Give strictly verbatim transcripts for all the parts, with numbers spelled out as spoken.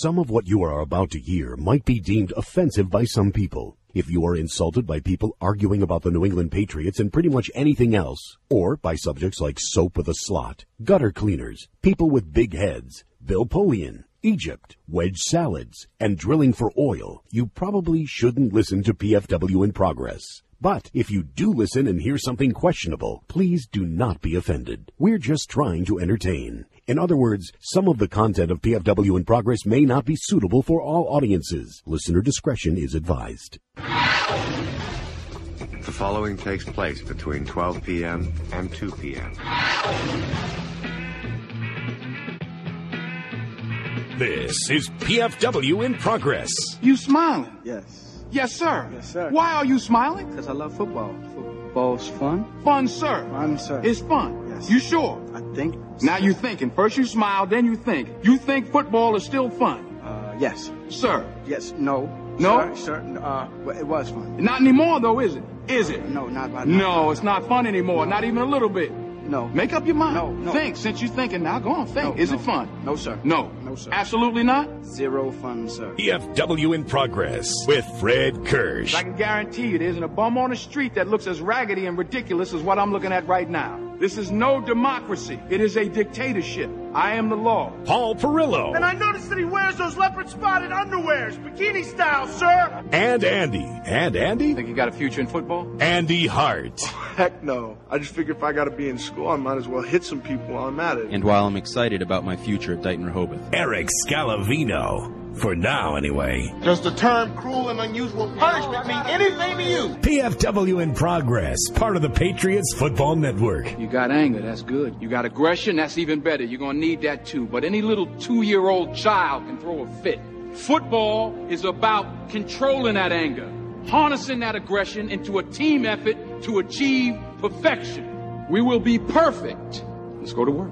Some of what you are about to hear might be deemed offensive by some people. If you are insulted by people arguing about the New England Patriots and pretty much anything else, or by subjects like soap with a slot, gutter cleaners, people with big heads, Bill Polian, Egypt, wedge salads, and drilling for oil, you probably shouldn't listen to P F W in Progress. But if you do listen and hear something questionable, please do not be offended. We're just trying to entertain. In other words, some of the content of P F W in Progress may not be suitable for all audiences. Listener discretion is advised. The following takes place between twelve p.m. and two p.m. This is P F W in Progress. You smiling? Yes. Yes, sir. Yes, sir. Why are you smiling? Because I love football. Football's fun. Fun, sir. Fun, sir. It's fun. Yes. You sure? I think. Now you thinking. First you smile, then you think. You think football is still fun? Uh, yes. Sir. Yes. No. No? Sir, sir, uh, well, it was fun. Not anymore, though, is it? Is it? No, not by now. No, it's not fun anymore. No. Not even a little bit. No. Make up your mind. No, no. Think. Since you're thinking, now go on, think. No, is no. it fun? No, sir. No. No, sir. Absolutely not? Zero fun, sir. P F W in Progress with Fred Kirsch. I can guarantee you there isn't a bum on the street that looks as raggedy and ridiculous as what I'm looking at right now. This is no democracy. It is a dictatorship. I am the law. Paul Perillo. And I noticed that he wears those leopard-spotted underwears, bikini style, sir. And Andy. And Andy? Think you got a future in football? Andy Hart. Heck no. I just figure if I got to be in school, I might as well hit some people while I'm at it. And while I'm excited about my future at Dighton Rehoboth. Eric Scalavino. For now, anyway. Does the term cruel and unusual punishment mean anything to you? P F W in Progress, part of the Patriots Football Network. You got anger, that's good. You got aggression, that's even better. You're going to need that too. But any little two-year-old child can throw a fit. Football is about controlling that anger, harnessing that aggression into a team effort to achieve perfection. We will be perfect. Let's go to work.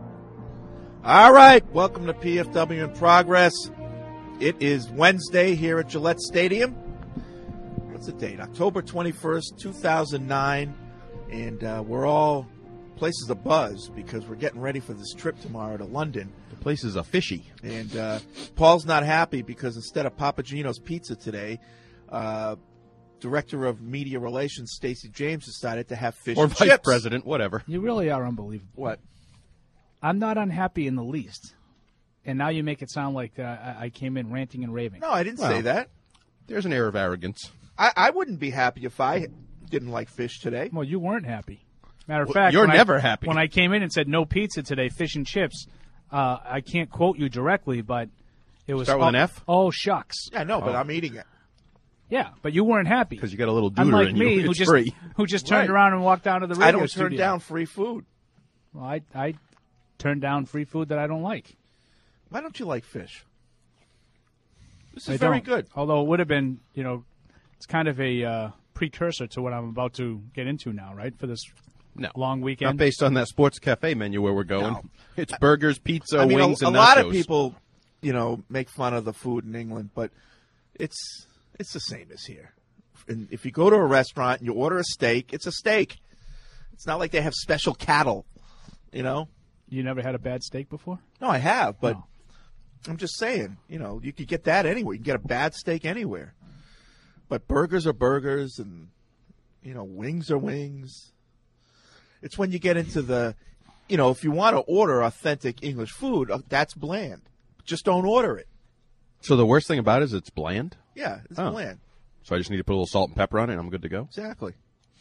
All right, welcome to P F W in Progress. It is Wednesday here at Gillette Stadium. What's the date? October twenty-first, two thousand nine. And uh, we're all places abuzz because we're getting ready for this trip tomorrow to London. The place is a fishy. And uh, Paul's not happy because instead of Papa Gino's Pizza today, uh, Director of Media Relations Stacey James decided to have fish or and Vice chips. President, whatever. You really are unbelievable. What? I'm not unhappy in the least. And now you make it sound like uh, I I came in ranting and raving. No, I didn't Well, say that. There's an air of arrogance. I, I wouldn't be happy if I didn't like fish today. Well, you weren't happy. Matter of Well, fact, you're when never I, happy. When I came in and said no pizza today, fish and chips, uh, I can't quote you directly, but it was Start with oh, an F? Oh shucks. Yeah, no, but Oh. I'm eating it. Yeah, but you weren't happy Because you got a little duder Unlike in me, you. who It's just free. who just turned Right. around and walked down to the radio I don't studio. turn down free food. Well, I I turn down free food that I don't like. Why don't you like fish? This is I very don't. good. Although it would have been, you know, it's kind of a uh, precursor to what I'm about to get into now, right? For this No. long Not weekend. based on that sports cafe menu where we're going. No. It's burgers, pizza, I mean, wings, a, a and lot nachos. of people, you know, make fun of the food in England, but it's it's the same as here. And if you go to a restaurant and you order a steak, it's a steak. It's not like they have special cattle, you know. You never had a bad steak before? No, I have, but No. I'm just saying, you know, you could get that anywhere. You can get a bad steak anywhere. But burgers are burgers, and, you know, wings are wings. It's when you get into the, you know, if you want to order authentic English food, uh, that's bland. Just don't order it. So the worst thing about it is it's bland? Yeah, it's Oh. bland. So I just need to put a little salt and pepper on it and I'm good to go? Exactly.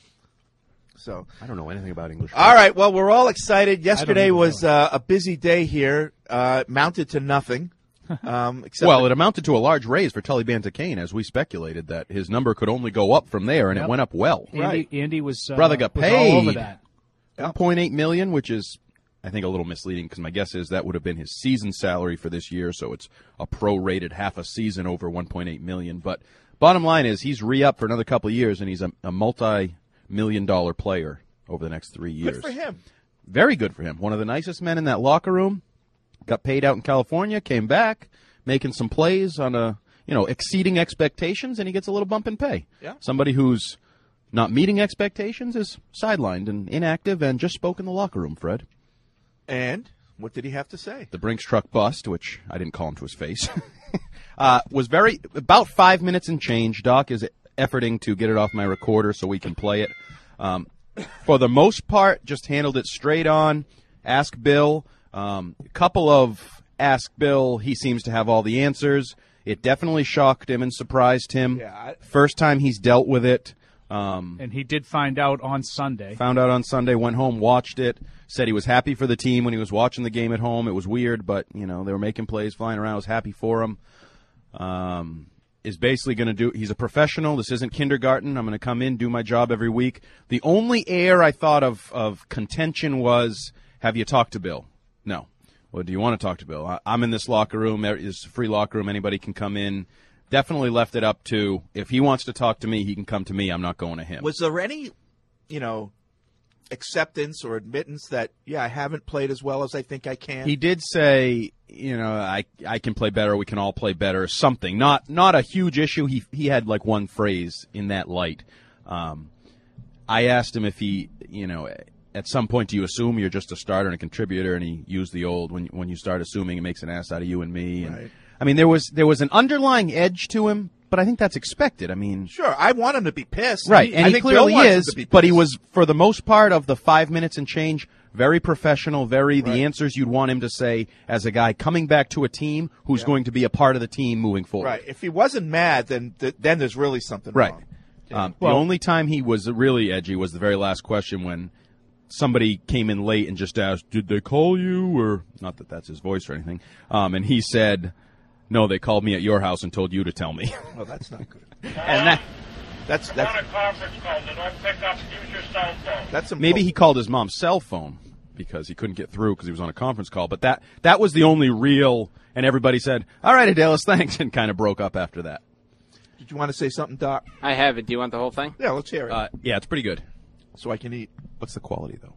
So, I don't know anything about English food. all right. Well, we're all excited. Yesterday even was know. uh, a busy day here, uh, mounted to nothing. Um, except Well, that- it amounted to a large raise for Tully Banta-Kane, as we speculated that his number could only go up from there, and Yep. it went up well. Andy, Right. Andy was, uh, Brother got was all over paid. that. one point eight million dollars, which is, I think, a little misleading because my guess is that would have been his season salary for this year, so it's a prorated half a season over one point eight million dollars. But bottom line is he's re-up for another couple of years, and he's a, a multi-million dollar player over the next three years. good for him. Very good for him. One of the nicest men in that locker room. Got paid out in California, came back, making some plays on a, you know, exceeding expectations, and he gets a little bump in pay. Yeah. Somebody who's not meeting expectations is sidelined and inactive and just spoke in the locker room, Fred. And what did he have to say? The Brinks truck bust, which I didn't call him to his face. Uh, was very about five minutes and change. Doc is efforting to get it off my recorder so we can play it. Um, for the most part, just handled it straight on. Ask Bill. Um, a couple of Ask Bill. He seems to have all the answers. It definitely shocked him and surprised him. Yeah, I, First time he's dealt with it. Um, and he did find out on Sunday. Found out on Sunday, went home, watched it, said he was happy for the team when he was watching the game at home. It was weird, but, you know, they were making plays, flying around. I was happy for him. Um, is basically going to do – he's a professional. This isn't kindergarten. I'm going to come in, do my job every week. The only air I thought of, of contention was, have you talked to Bill? No. Well, do you want to talk to Bill? I, I'm in this locker room. It's a free locker room. Anybody can come in. Definitely left it up to, if he wants to talk to me, he can come to me. I'm not going to him. Was there any, you know, acceptance or admittance that, yeah, I haven't played as well as I think I can? He did say, you know, I I can play better. We can all play better. Something. Not not a huge issue. He he had like one phrase in that light. Um, I asked him if he, you know, at some point do you assume you're just a starter and a contributor? And he used the old, when when you start assuming, it makes an ass out of you and me. And, right. I mean, there was there was an underlying edge to him, but I think that's expected. I mean, sure, I want him to be pissed, right? He, and I he think clearly Bill wants is. him to be But he pissed. was, for the most part of the five minutes and change, very professional. Very Right. the answers you'd want him to say as a guy coming back to a team who's Yeah. going to be a part of the team moving forward. Right. If he wasn't mad, then th- then there's really something Right. wrong. Um, Well- the only time he was really edgy was the very last question when somebody came in late and just asked, "Did they call you?" Or not that that's his voice or anything. Um, and he said, "No, they called me at your house and told you to tell me." Oh, that's not good. and that That's On that's a conference call, do not pick up, use your cell phone. that's maybe he called his mom's cell phone because he couldn't get through because he was on a conference call. But that that was the only real. And everybody said, "All right, Adelis, thanks," and kind of broke up after that. Did you want to say something, Doc? I have it. Do you want the whole thing? Yeah, let's hear it. Uh, yeah, it's pretty good. So I can eat. What's the quality though?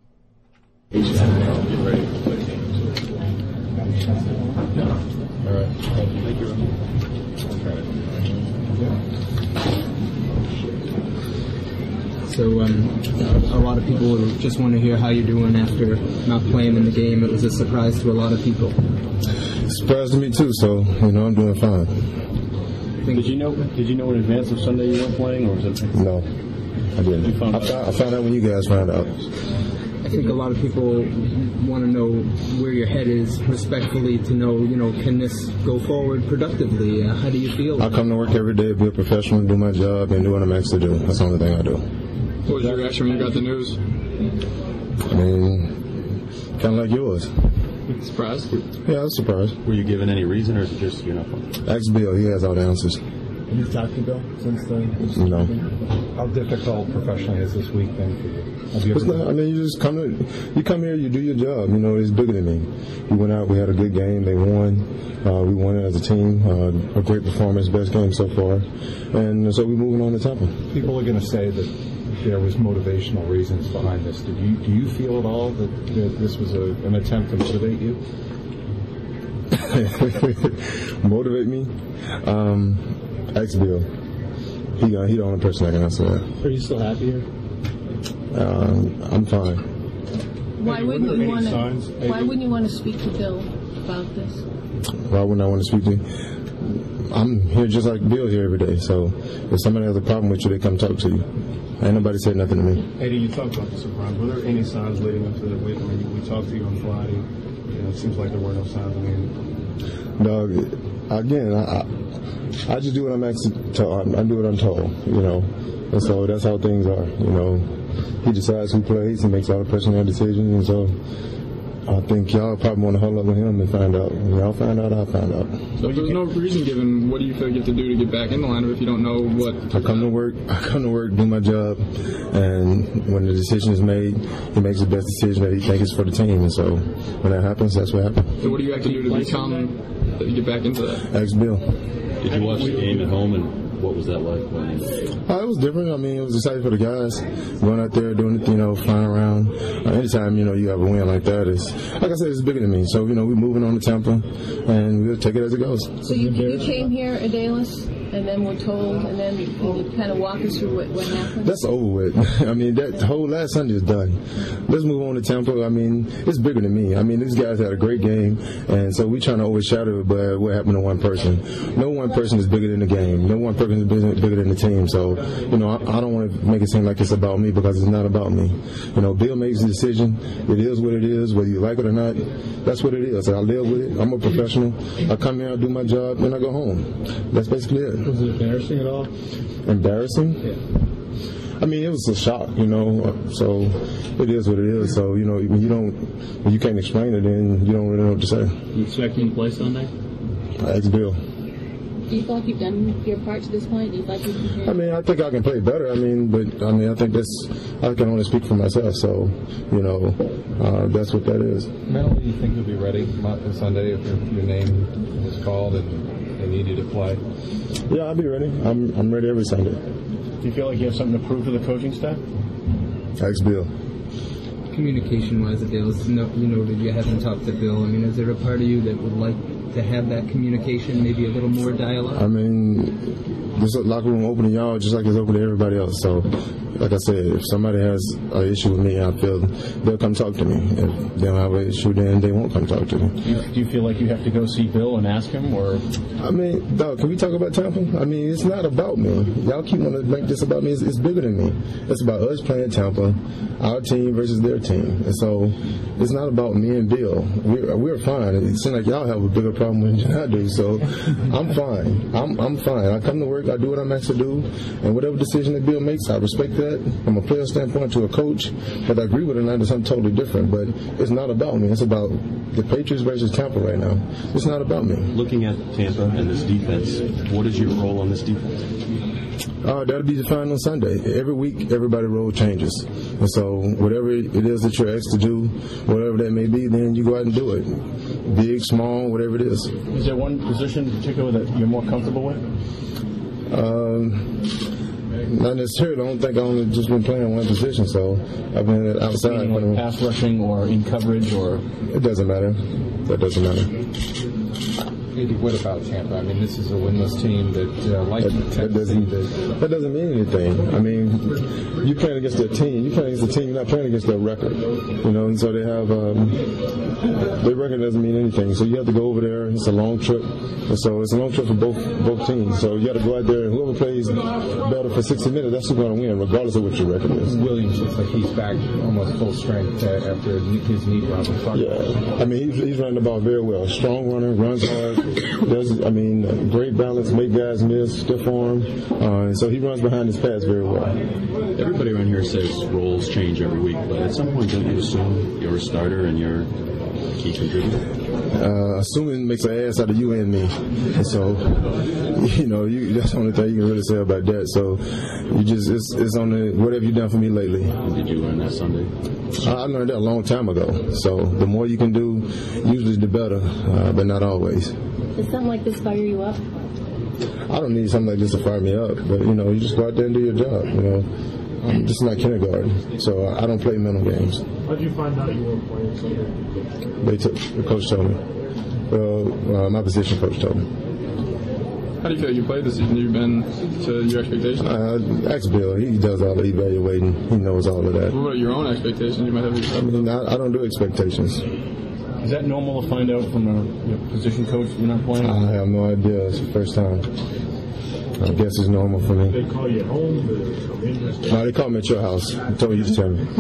So um, a lot of people just want to hear how you're doing after not playing in the game. It was a surprise to a lot of people. Surprised to me too, so you know I'm doing fine. Did you know? Did you know in advance of Sunday you weren't playing, or was it? No, I didn't. You found I, out? found, I found out when you guys found out. I think a lot of people want to know where your head is, respectfully, to know, you know, can this go forward productively? Uh, how do you feel? I come to work every day, be a professional, do my job, and do what I'm asked to do. That's the only thing I do. What was your reaction when you got the news? I mean, kind of like yours. Surprised? Yeah, I was surprised. Were you given any reason, or is it just you know? Ask Bill, he has all the answers. Have you talked to Bill since the... No. How difficult professionally has this week been for you? Have you It's ever... not, I mean, you just come to, you come here, you do your job. You know, it's bigger than me. We went out, we had a good game, they won. Uh, we won it as a team. Uh, a great performance, best game so far. And so we're moving on to Tampa. People are going to say that there was motivational reasons behind this. Did you do you feel at all that, that this was a, an attempt to motivate you? Motivate me? Um, ask Bill. He, uh, he the only person that can answer that. Are you still happy here? Um, I'm fine. Why wouldn't there you any want signs, to? maybe? Why wouldn't you want to speak to Bill about this? Why wouldn't I want to speak to you? I'm here just like Bill here every day. So if somebody has a problem with you, they come talk to you. Ain't nobody said nothing to me. Eddie, you talked about the surprise. Were there any signs leading up to the week when we talked to you on Friday? You know, it seems like there were no signs. I mean, Dog, again, I, I, I just do what I'm asked to. I do what I'm told, you know. And so that's how things are, you know. He decides who plays. He makes all the personnel decisions, and so I think y'all probably want to huddle up with him and find out. When y'all find out, I'll find out. So if there's no reason given, what do you feel you have to do to get back in the lineup if you don't know what? I come to work. I come to work, do my job, and when the decision is made, he makes the best decision that he thinks is for the team. And so when that happens, that's what happens. So what do you have to do to become, to get back into that? Ask Bill. did you watch the game at home and What was that like? When Uh, it was different. I mean, it was exciting for the guys going out there doing it, you know, flying around. Uh, anytime, you know, you have a win like that, it's, like I said, it's bigger than me. So, you know, we're moving on to Tampa, and we'll take it as it goes. So you, you came here, Adelis, and then were told, and then can you kind of walk us through what, what happened? That's over with. I mean, that whole last Sunday is done. Let's move on to Tampa. I mean, it's bigger than me. I mean, these guys had a great game, and so we're trying to overshadow it by what happened to one person. No one person is bigger than the game. No one person is bigger, bigger than the team. So, you know, I, I don't want to make it seem like it's about me because it's not about me. You know, Bill makes the decision. It is what it is, whether you like it or not. That's what it is. I live with it. I'm a professional. I come here, I do my job, and I go home. That's basically it. Was it embarrassing at all? Embarrassing? Yeah. I mean, it was a shock, you know. So it is what it is. So, you know, when you don't, when you can't explain it, then you don't really know what to say. You expect him to play Sunday? Ask Bill. Do you feel like you've done your part to this point? Do you feel like you can? I mean, I think I can play better. I mean, but I mean, I think that's I can only speak for myself. So, you know, uh, that's what that is. Mentally, you think you'll be ready on Sunday if your, your name is called and they need you to play? Yeah, I'll be ready. I'm I'm ready every Sunday. Do you feel like you have something to prove to the coaching staff? Ask Bill. Communication-wise, Adelis, no, you know that you haven't talked to Bill. I mean, is there a part of you that would like to have that communication, maybe a little more dialogue? I mean, this locker room open to y'all just like it's open to everybody else. So, like I said, if somebody has an issue with me, I feel they'll come talk to me. If they don't have an issue, then they won't come talk to me. Do you, do you feel like you have to go see Bill and ask him, or? I mean, dog, can we talk about Tampa? I mean, it's not about me. Y'all keep wanting to make this about me. It's, it's bigger than me. It's about us playing Tampa, our team versus their team. And so, it's not about me and Bill. We're, we're fine. It seems like y'all have a bigger problem than I do. So, I'm fine. I'm I'm fine. I come to work. I do what I'm asked to do, and whatever decision that Bill makes, I respect that. From a player standpoint to a coach, whether I agree with it or not is something totally different. But it's not about me. It's about the Patriots versus Tampa right now. It's not about me. Looking at Tampa and this defense, what is your role on this defense? Uh, that'll be defined on Sunday. Every week, everybody's role changes. And so whatever it is that you're asked to do, whatever that may be, then you go out and do it. Big, small, whatever it is. Is there one position in particular that you're more comfortable with? Um, not necessarily. I don't think I've only just been playing one position, so I've been outside. Meaning like pass rushing or in coverage, or? It doesn't matter. That doesn't matter. Andy, what about Tampa? I mean, this is a winless team that, uh, like that, that doesn't that, that doesn't mean anything. I mean, you're playing against their team. You're playing against the team. You're not playing against their record. You know, and so they have um, their record doesn't mean anything. So you have to go over there. It's a long trip, and so it's a long trip for both both teams. So you got to go out there, and whoever plays better for sixty minutes, that's who's going to win, regardless of what your record is. Williams looks like he's back almost full strength uh, after his knee problem. Yeah, I mean, he's, he's running the ball very well. Strong runner, runs hard. Does I mean, great balance, make guys miss, stiff arm. Uh, and so he runs behind his pass very well. Everybody around here says roles change every week, but at some point, don't you assume you're a starter and you're a key contributor? Uh, assuming makes an ass out of you and me. And so, you know, you, that's the only thing you can really say about that. So, you just, it's, it's on the, whatever you've done for me lately. Did you learn that Sunday? I, I learned that a long time ago. So, the more you can do, usually the better, uh, but not always. Does something like this fire you up? I don't need something like this to fire me up, but, you know, you just go out there and do your job, you know. Um, this is not kindergarten, so I don't play mental games. How did you find out you were playing Sunday? They took, the coach told me. Well, uh, my position coach told me. How do you feel you played this season? You've been to your expectations? Uh, ask Bill. He does all the evaluating. He knows all of that. What are your own expectations? You might have yourself. I mean, I, I don't do expectations. Is that normal to find out from a your position coach you're not playing? I have no idea. It's the first time. I guess it's normal for me. They call you at home? No, they call me at your house. I told you to tell me.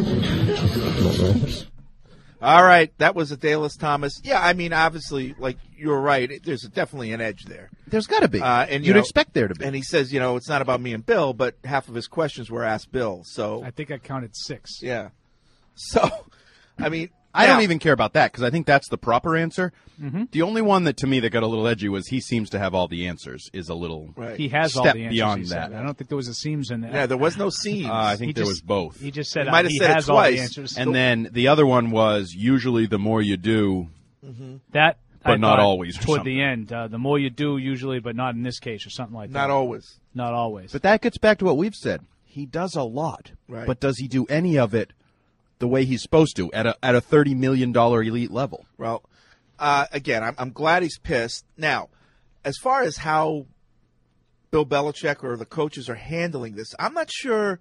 All right, that was Adelis Thomas. Yeah, I mean, obviously, like, you're right. There's definitely an edge there. There's got to be. Uh, and, you You'd know, expect there to be. And he says, you know, it's not about me and Bill, but half of his questions were asked Bill. So I think I counted six. Yeah. So, I mean, I now, don't even care about that because I think that's the proper answer. Mm-hmm. The only one that to me that got a little edgy was he seems to have all the answers is a little right. He has step all the answers. beyond he said. that. I don't think there was a seams in there. Yeah, there was no seams. Uh, I think he there just, was both. He just said he might uh, have he said has it all twice. the answers. And then the other one was usually the more you do. Mm-hmm. That but I not thought always. or Toward something. the end, uh, the more you do, usually, but not in this case, or something like that. Not always. Not always. But that gets back to what we've said. He does a lot, Right. but does he do any of it the way he's supposed to at a at a thirty million dollar elite level? Well, uh, again, I'm, I'm glad he's pissed. Now, as far as how Bill Belichick or the coaches are handling this, I'm not sure.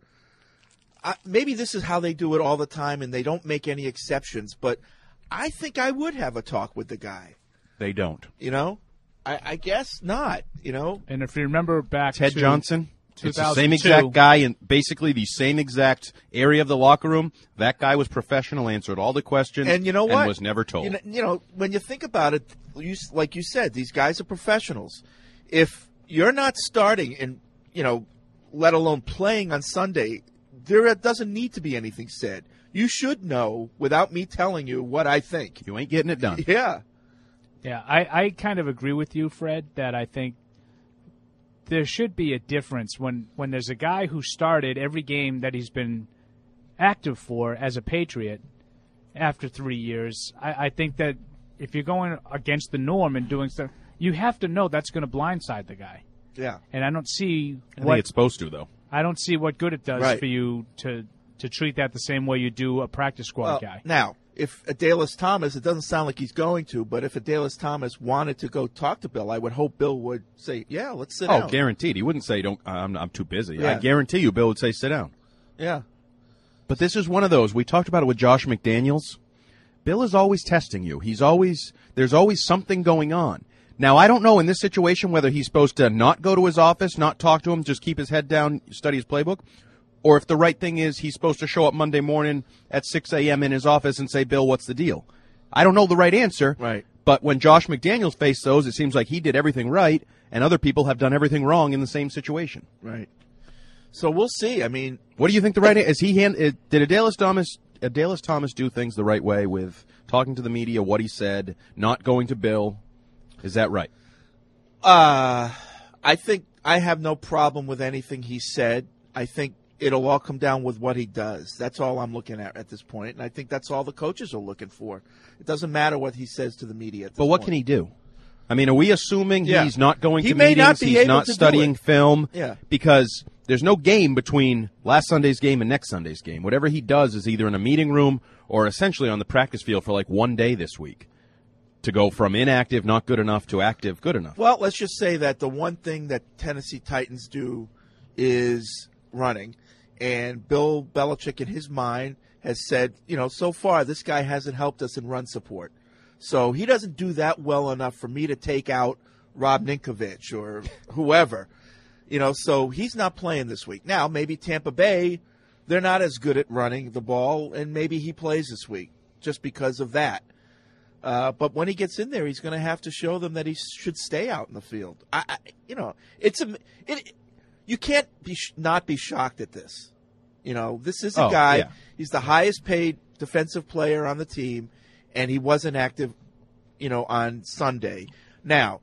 I, maybe this is how they do it all the time, and they don't make any exceptions. But I think I would have a talk with the guy. They don't. You know, I, I guess not. You know, And if you remember back Ted to Johnson, it's the same two thousand two exact guy in basically the same exact area of the locker room. That guy was professional, answered all the questions, and you know what? and was never told. You know, you know, when you think about it, you, like you said, these guys are professionals. If you're not starting and, you know, let alone playing on Sunday, there doesn't need to be anything said. You should know without me telling you what I think. You ain't getting it done. Yeah. Yeah, I, I kind of agree with you, Fred, that I think there should be a difference when, when there's a guy who started every game that he's been active for as a Patriot after three years. I, I think that if you're going against the norm and doing stuff, you have to know that's going to blindside the guy. Yeah. And I don't see I what think it's supposed to, though. I don't see what good it does Right. for you to to treat that the same way you do a practice squad Well, guy. now, if Adalis Thomas, it doesn't sound like he's going to, but if Adalis Thomas wanted to go talk to Bill, I would hope Bill would say, yeah, let's sit Oh, down. guaranteed. He wouldn't say, "Don't. I'm, I'm too busy." I Yeah. guarantee you, Bill would say, "Sit down." Yeah. But this is one of those. We talked about it with Josh McDaniels. Bill is always testing you. He's always there's always something going on. Now, I don't know in this situation whether he's supposed to not go to his office, not talk to him, just keep his head down, study his playbook, or if the right thing is he's supposed to show up Monday morning at six a.m. in his office and say, "Bill, what's the deal?" I don't know the right answer. Right. But when Josh McDaniels faced those, it seems like he did everything right, and other people have done everything wrong in the same situation. Right. So we'll see. I mean, What do you think the right is? He hand, did Adalis Thomas Adalis Thomas do things the right way with talking to the media, what he said, not going to Bill? Is that right? Uh, I think I have no problem with anything he said. I think it'll all come down with what he does. That's all I'm looking at at this point, and I think that's all the coaches are looking for. It doesn't matter what he says to the media. At this But what point. can he do? I mean, are we assuming Yeah. he's not going He to may meetings, not be he's able not to do studying it. film? Yeah. Because there's no game between last Sunday's game and next Sunday's game. Whatever he does is either in a meeting room or essentially on the practice field for like one day this week to go from inactive, not good enough, to active, good enough. Well, let's just say that the one thing that Tennessee Titans do is running, and Bill Belichick, in his mind, has said, you know, so far this guy hasn't helped us in run support. So he doesn't do that well enough for me to take out Rob Ninkovich or whoever. You know, so he's not playing this week. Now, maybe Tampa Bay, they're not as good at running the ball, and maybe he plays this week just because of that. Uh, but when he gets in there, he's going to have to show them that he should stay out in the field. I, I you know, it's a, it, you can't be not be shocked at this. You know, this is a Oh, guy. yeah. He's the highest paid defensive player on the team, and he wasn't active, you know, on Sunday. Now,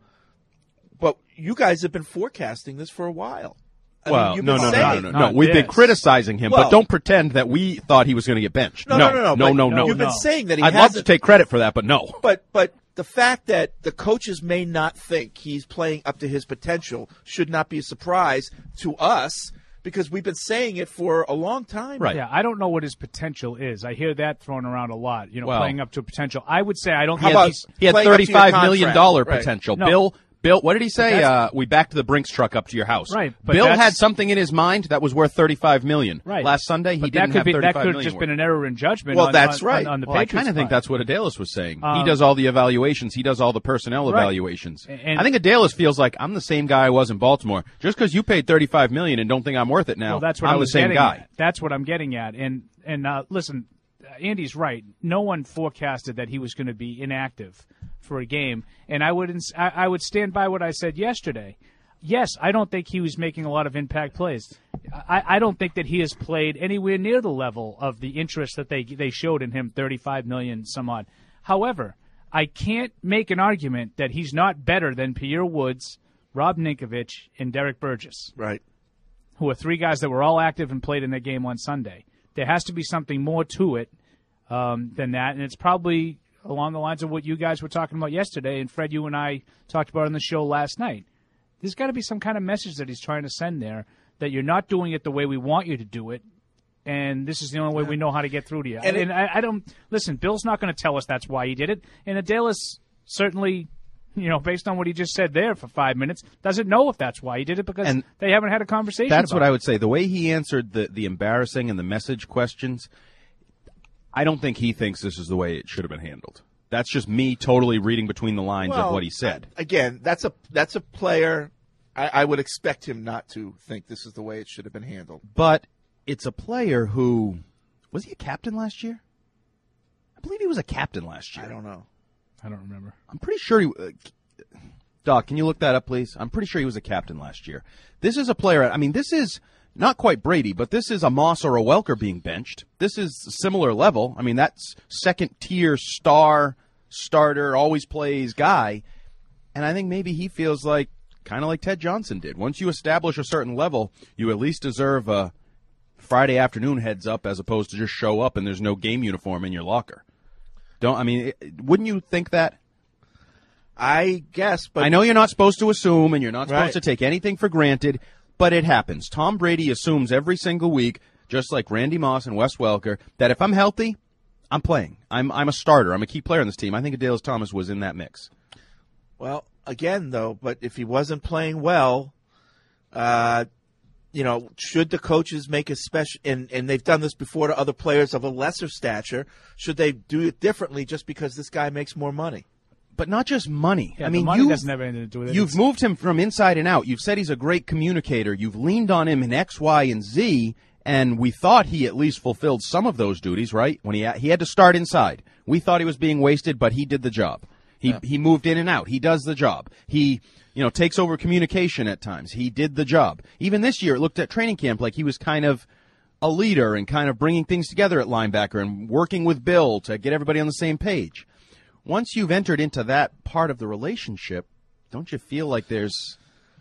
but you guys have been forecasting this for a while. I well, mean, you've no, been no, no, saying- no, no, no. We've been criticizing him, Well- but don't pretend that we thought he was going to get benched. No, no, no, no, no, no, but no, no. you've been saying that he I'd love hasn't- to take credit for that, but no. But but the fact that the coaches may not think he's playing up to his potential should not be a surprise to us because we've been saying it for a long time. Yeah, I don't know what his potential is. I hear that thrown around a lot. You know, Well- playing up to potential. I would say I don't. He think had, he's he had playing up to your thirty-five million contract. dollar Right. potential. No. Bill, Bill, what did he say? But Uh, that's- we backed the Brinks truck up to your house. Right, but Bill that's- had something in his mind that was worth thirty-five million. Right. Last Sunday, he But didn't that could have be, thirty-five that could have million just worth. been an error in judgment. Well, on, that's on, right. On, on the well, I Patriots kind of think part. that's what Adalis was saying. he Um, does all the evaluations. He does all the personnel Right. evaluations. And- I think Adalis feels like I'm the same guy I was in Baltimore. Just because you paid thirty-five million and don't think I'm worth it now, Well, that's what I'm I the was same getting guy. At. That's what I'm getting at. And and uh, listen, Andy's right. No one forecasted that he was going to be inactive for a game, and I would ins- I, I would stand by what I said yesterday. Yes, I don't think he was making a lot of impact plays. I, I don't think that he has played anywhere near the level of the interest that they they showed in him, thirty-five million some odd. However, I can't make an argument that he's not better than Pierre Woods, Rob Ninkovich, and Derek Burgess. Right. Who are three guys that were all active and played in their game on Sunday. There has to be something more to it um, than that, and it's probably along the lines of what you guys were talking about yesterday, and Fred, you and I talked about on the show last night. There's got to be some kind of message that he's trying to send there, that you're not doing it the way we want you to do it, and this is the only way we know how to get through to you. And, and I, I don't listen. Bill's not going to tell us that's why he did it, and Adelis certainly, you know, based on what he just said there for five minutes, doesn't know if that's why he did it because and they haven't had a conversation. That's about what it. I would say. The way he answered the the embarrassing and the message questions, I don't think he thinks this is the way it should have been handled. That's just me totally reading between the lines well, of what he said. Again, that's a that's a player. I, I would expect him not to think this is the way it should have been handled. But it's a player who was he a captain last year? I believe he was a captain last year. I don't know. I don't remember. I'm pretty sure he. Uh, Doc, can you look that up, please? I'm pretty sure he was a captain last year. This is a player. I mean, this is not quite Brady, but this is a Moss or a Welker being benched. This is a similar level. I mean, that's second-tier star, starter, always plays guy. And I think maybe he feels like, kind of like Ted Johnson did. Once you establish a certain level, you at least deserve a Friday afternoon heads up as opposed to just show up and there's no game uniform in your locker. Don't I mean? It, wouldn't you think that? I guess, but I know you're not supposed to assume, and you're not supposed Right. to take anything for granted, but it happens. Tom Brady assumes every single week, just like Randy Moss and Wes Welker, that if I'm healthy, I'm playing. I'm I'm a starter. I'm a key player on this team. I think Adelis Thomas was in that mix. Well, again, though, but if he wasn't playing well, uh, you know, should the coaches make a special, and, and they've done this before to other players of a lesser stature, should they do it differently just because this guy makes more money? But not just money. Yeah, I mean, the money you've, doesn't have anything to do with it. you've It's- moved him from inside and out. You've said he's a great communicator. You've leaned on him in X, Y, and Z, and we thought he at least fulfilled some of those duties, right? When he he had to start inside. We thought he was being wasted, but he did the job. He Yeah. he moved in and out. He does the job. He, you know, takes over communication at times. He did the job. Even this year, it looked at training camp like he was kind of a leader and kind of bringing things together at linebacker and working with Bill to get everybody on the same page. Once you've entered into that part of the relationship, don't you feel like there's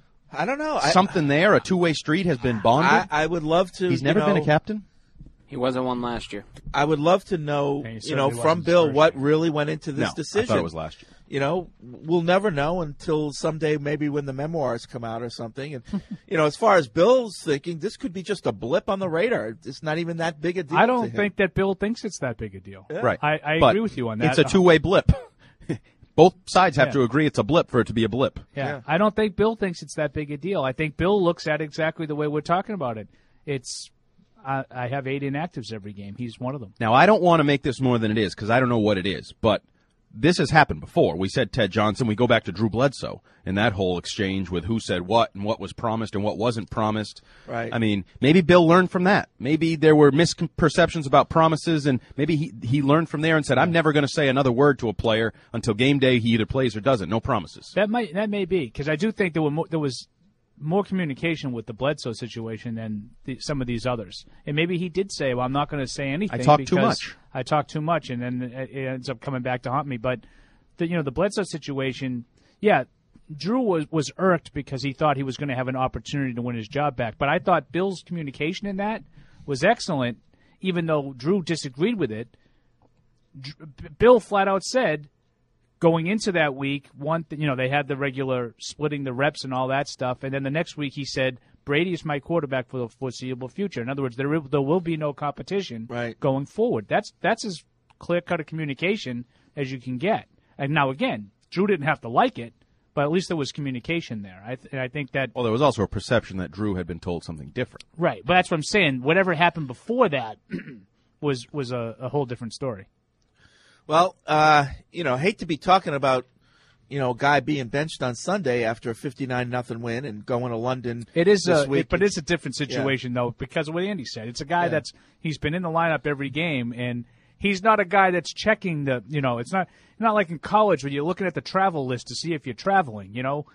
I don't know. something there? A two-way street has been bonded? I, I would love to. He's you never know, been a captain? He wasn't one last year. I would love to know, he you know, certainly from wasn't Bill first what really went into this No, I decision. thought it was last year. You know, we'll never know until someday, maybe when the memoirs come out or something. And you know, as far as Bill's thinking, this could be just a blip on the radar. It's not even that big a deal. I to don't him. think that Bill thinks it's that big a deal. Yeah. Right. I, I But agree with you on that. It's a two-way blip. Both sides have Yeah. to agree it's a blip for it to be a blip. Yeah. Yeah. I don't think Bill thinks it's that big a deal. I think Bill looks at it exactly the way we're talking about it. It's I, I have eight inactives every game. He's one of them. Now, I don't want to make this more than it is because I don't know what it is, but this has happened before. We said Ted Johnson. We go back to Drew Bledsoe and that whole exchange with who said what and what was promised and what wasn't promised. Right. I mean, maybe Bill learned from that. Maybe there were misperceptions about promises, and maybe he, he learned from there and said, I'm never going to say another word to a player until game day he either plays or doesn't. No promises. That might that may be because I do think there were mo- there was more communication with the Bledsoe situation than the, some of these others. And maybe he did say, well, I'm not going to say anything. I talk too because much. I talk too much, and then it it ends up coming back to haunt me. But, the, you know, the Bledsoe situation, yeah, Drew was, was irked because he thought he was going to have an opportunity to win his job back. But I thought Bill's communication in that was excellent, even though Drew disagreed with it. Dr- Bill flat out said, going into that week, one, th- you know, they had the regular splitting the reps and all that stuff, and then the next week he said, Brady is my quarterback for the foreseeable future. In other words, there will- there will be no competition Right. going forward. That's that's as clear cut of communication as you can get. And now again, Drew didn't have to like it, but at least there was communication there. I th- and I think that Well, there was also a perception that Drew had been told something different. right, but that's what I'm saying. Whatever happened before that was was a, a whole different story. Well, uh, you know, hate to be talking about, you know, a guy being benched on Sunday after a fifty-nine nothing win and going to London. It is, this a, week. it, but it's a different situation though because of what Andy said. It's a guy Yeah. that's he's been in the lineup every game, and he's not a guy that's checking the. You know, it's not not like in college when you're looking at the travel list to see if you're traveling. You know,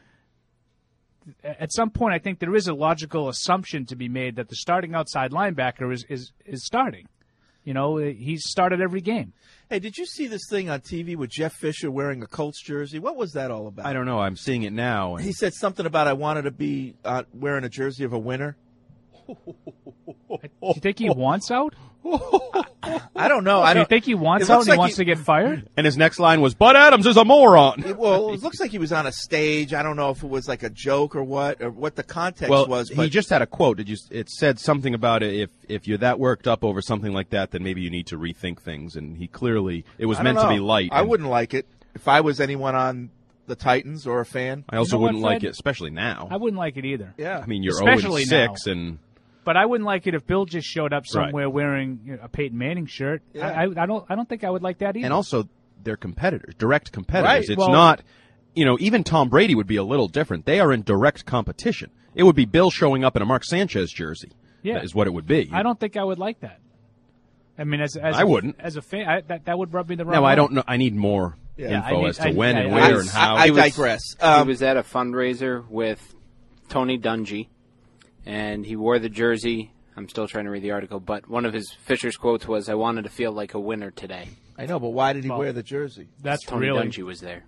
at some point, I think there is a logical assumption to be made that the starting outside linebacker is is, is starting. You know, he's started every game. Hey, did you see this thing on T V with Jeff Fisher wearing a Colts jersey? What was that all about? I don't know. I'm seeing it now. He said something about I wanted to be uh, wearing a jersey of a winner. Do you think he wants out? I don't know. I Do you don't think he wants it out looks and he like wants to get fired? And his next line was, Bud Adams is a moron. It, well, it looks like he was on a stage. I don't know if it was like a joke or what, or what the context well, was. he But just had a quote. Did you? It said something about it. If if you're that worked up over something like that, then maybe you need to rethink things. And he clearly, it was I don't meant to be know. light. I and wouldn't like it if I was anyone on the Titans or a fan. I also You know what, wouldn't like Fred? it, especially now. I wouldn't like it either. Yeah. I mean, you're Especially oh and six, now. and But I wouldn't like it if Bill just showed up Right. somewhere wearing you know, a Peyton Manning shirt. Yeah. I, I, I don't. I don't think I would like that either. and also they're competitors, direct competitors. Right. It's Well- not, you know, even Tom Brady would be a little different. They are in direct competition. It would be Bill showing up in a Mark Sanchez jersey. Yeah. That is what it would be. I don't think I would like that. I mean, as, as I a, wouldn't. as a fan, I, that that would rub me the wrong No, way. I don't know. I need more Yeah, info I need- as to I- when I- and I- where I- and how. I He was- digress. he Um, was at a fundraiser with Tony Dungy, and he wore the jersey. I'm still trying to read the article, but one of his Fisher's quotes was, "I wanted to feel like a winner today." I know, but why did he Well, wear the jersey? That's Tony really Dungy was there.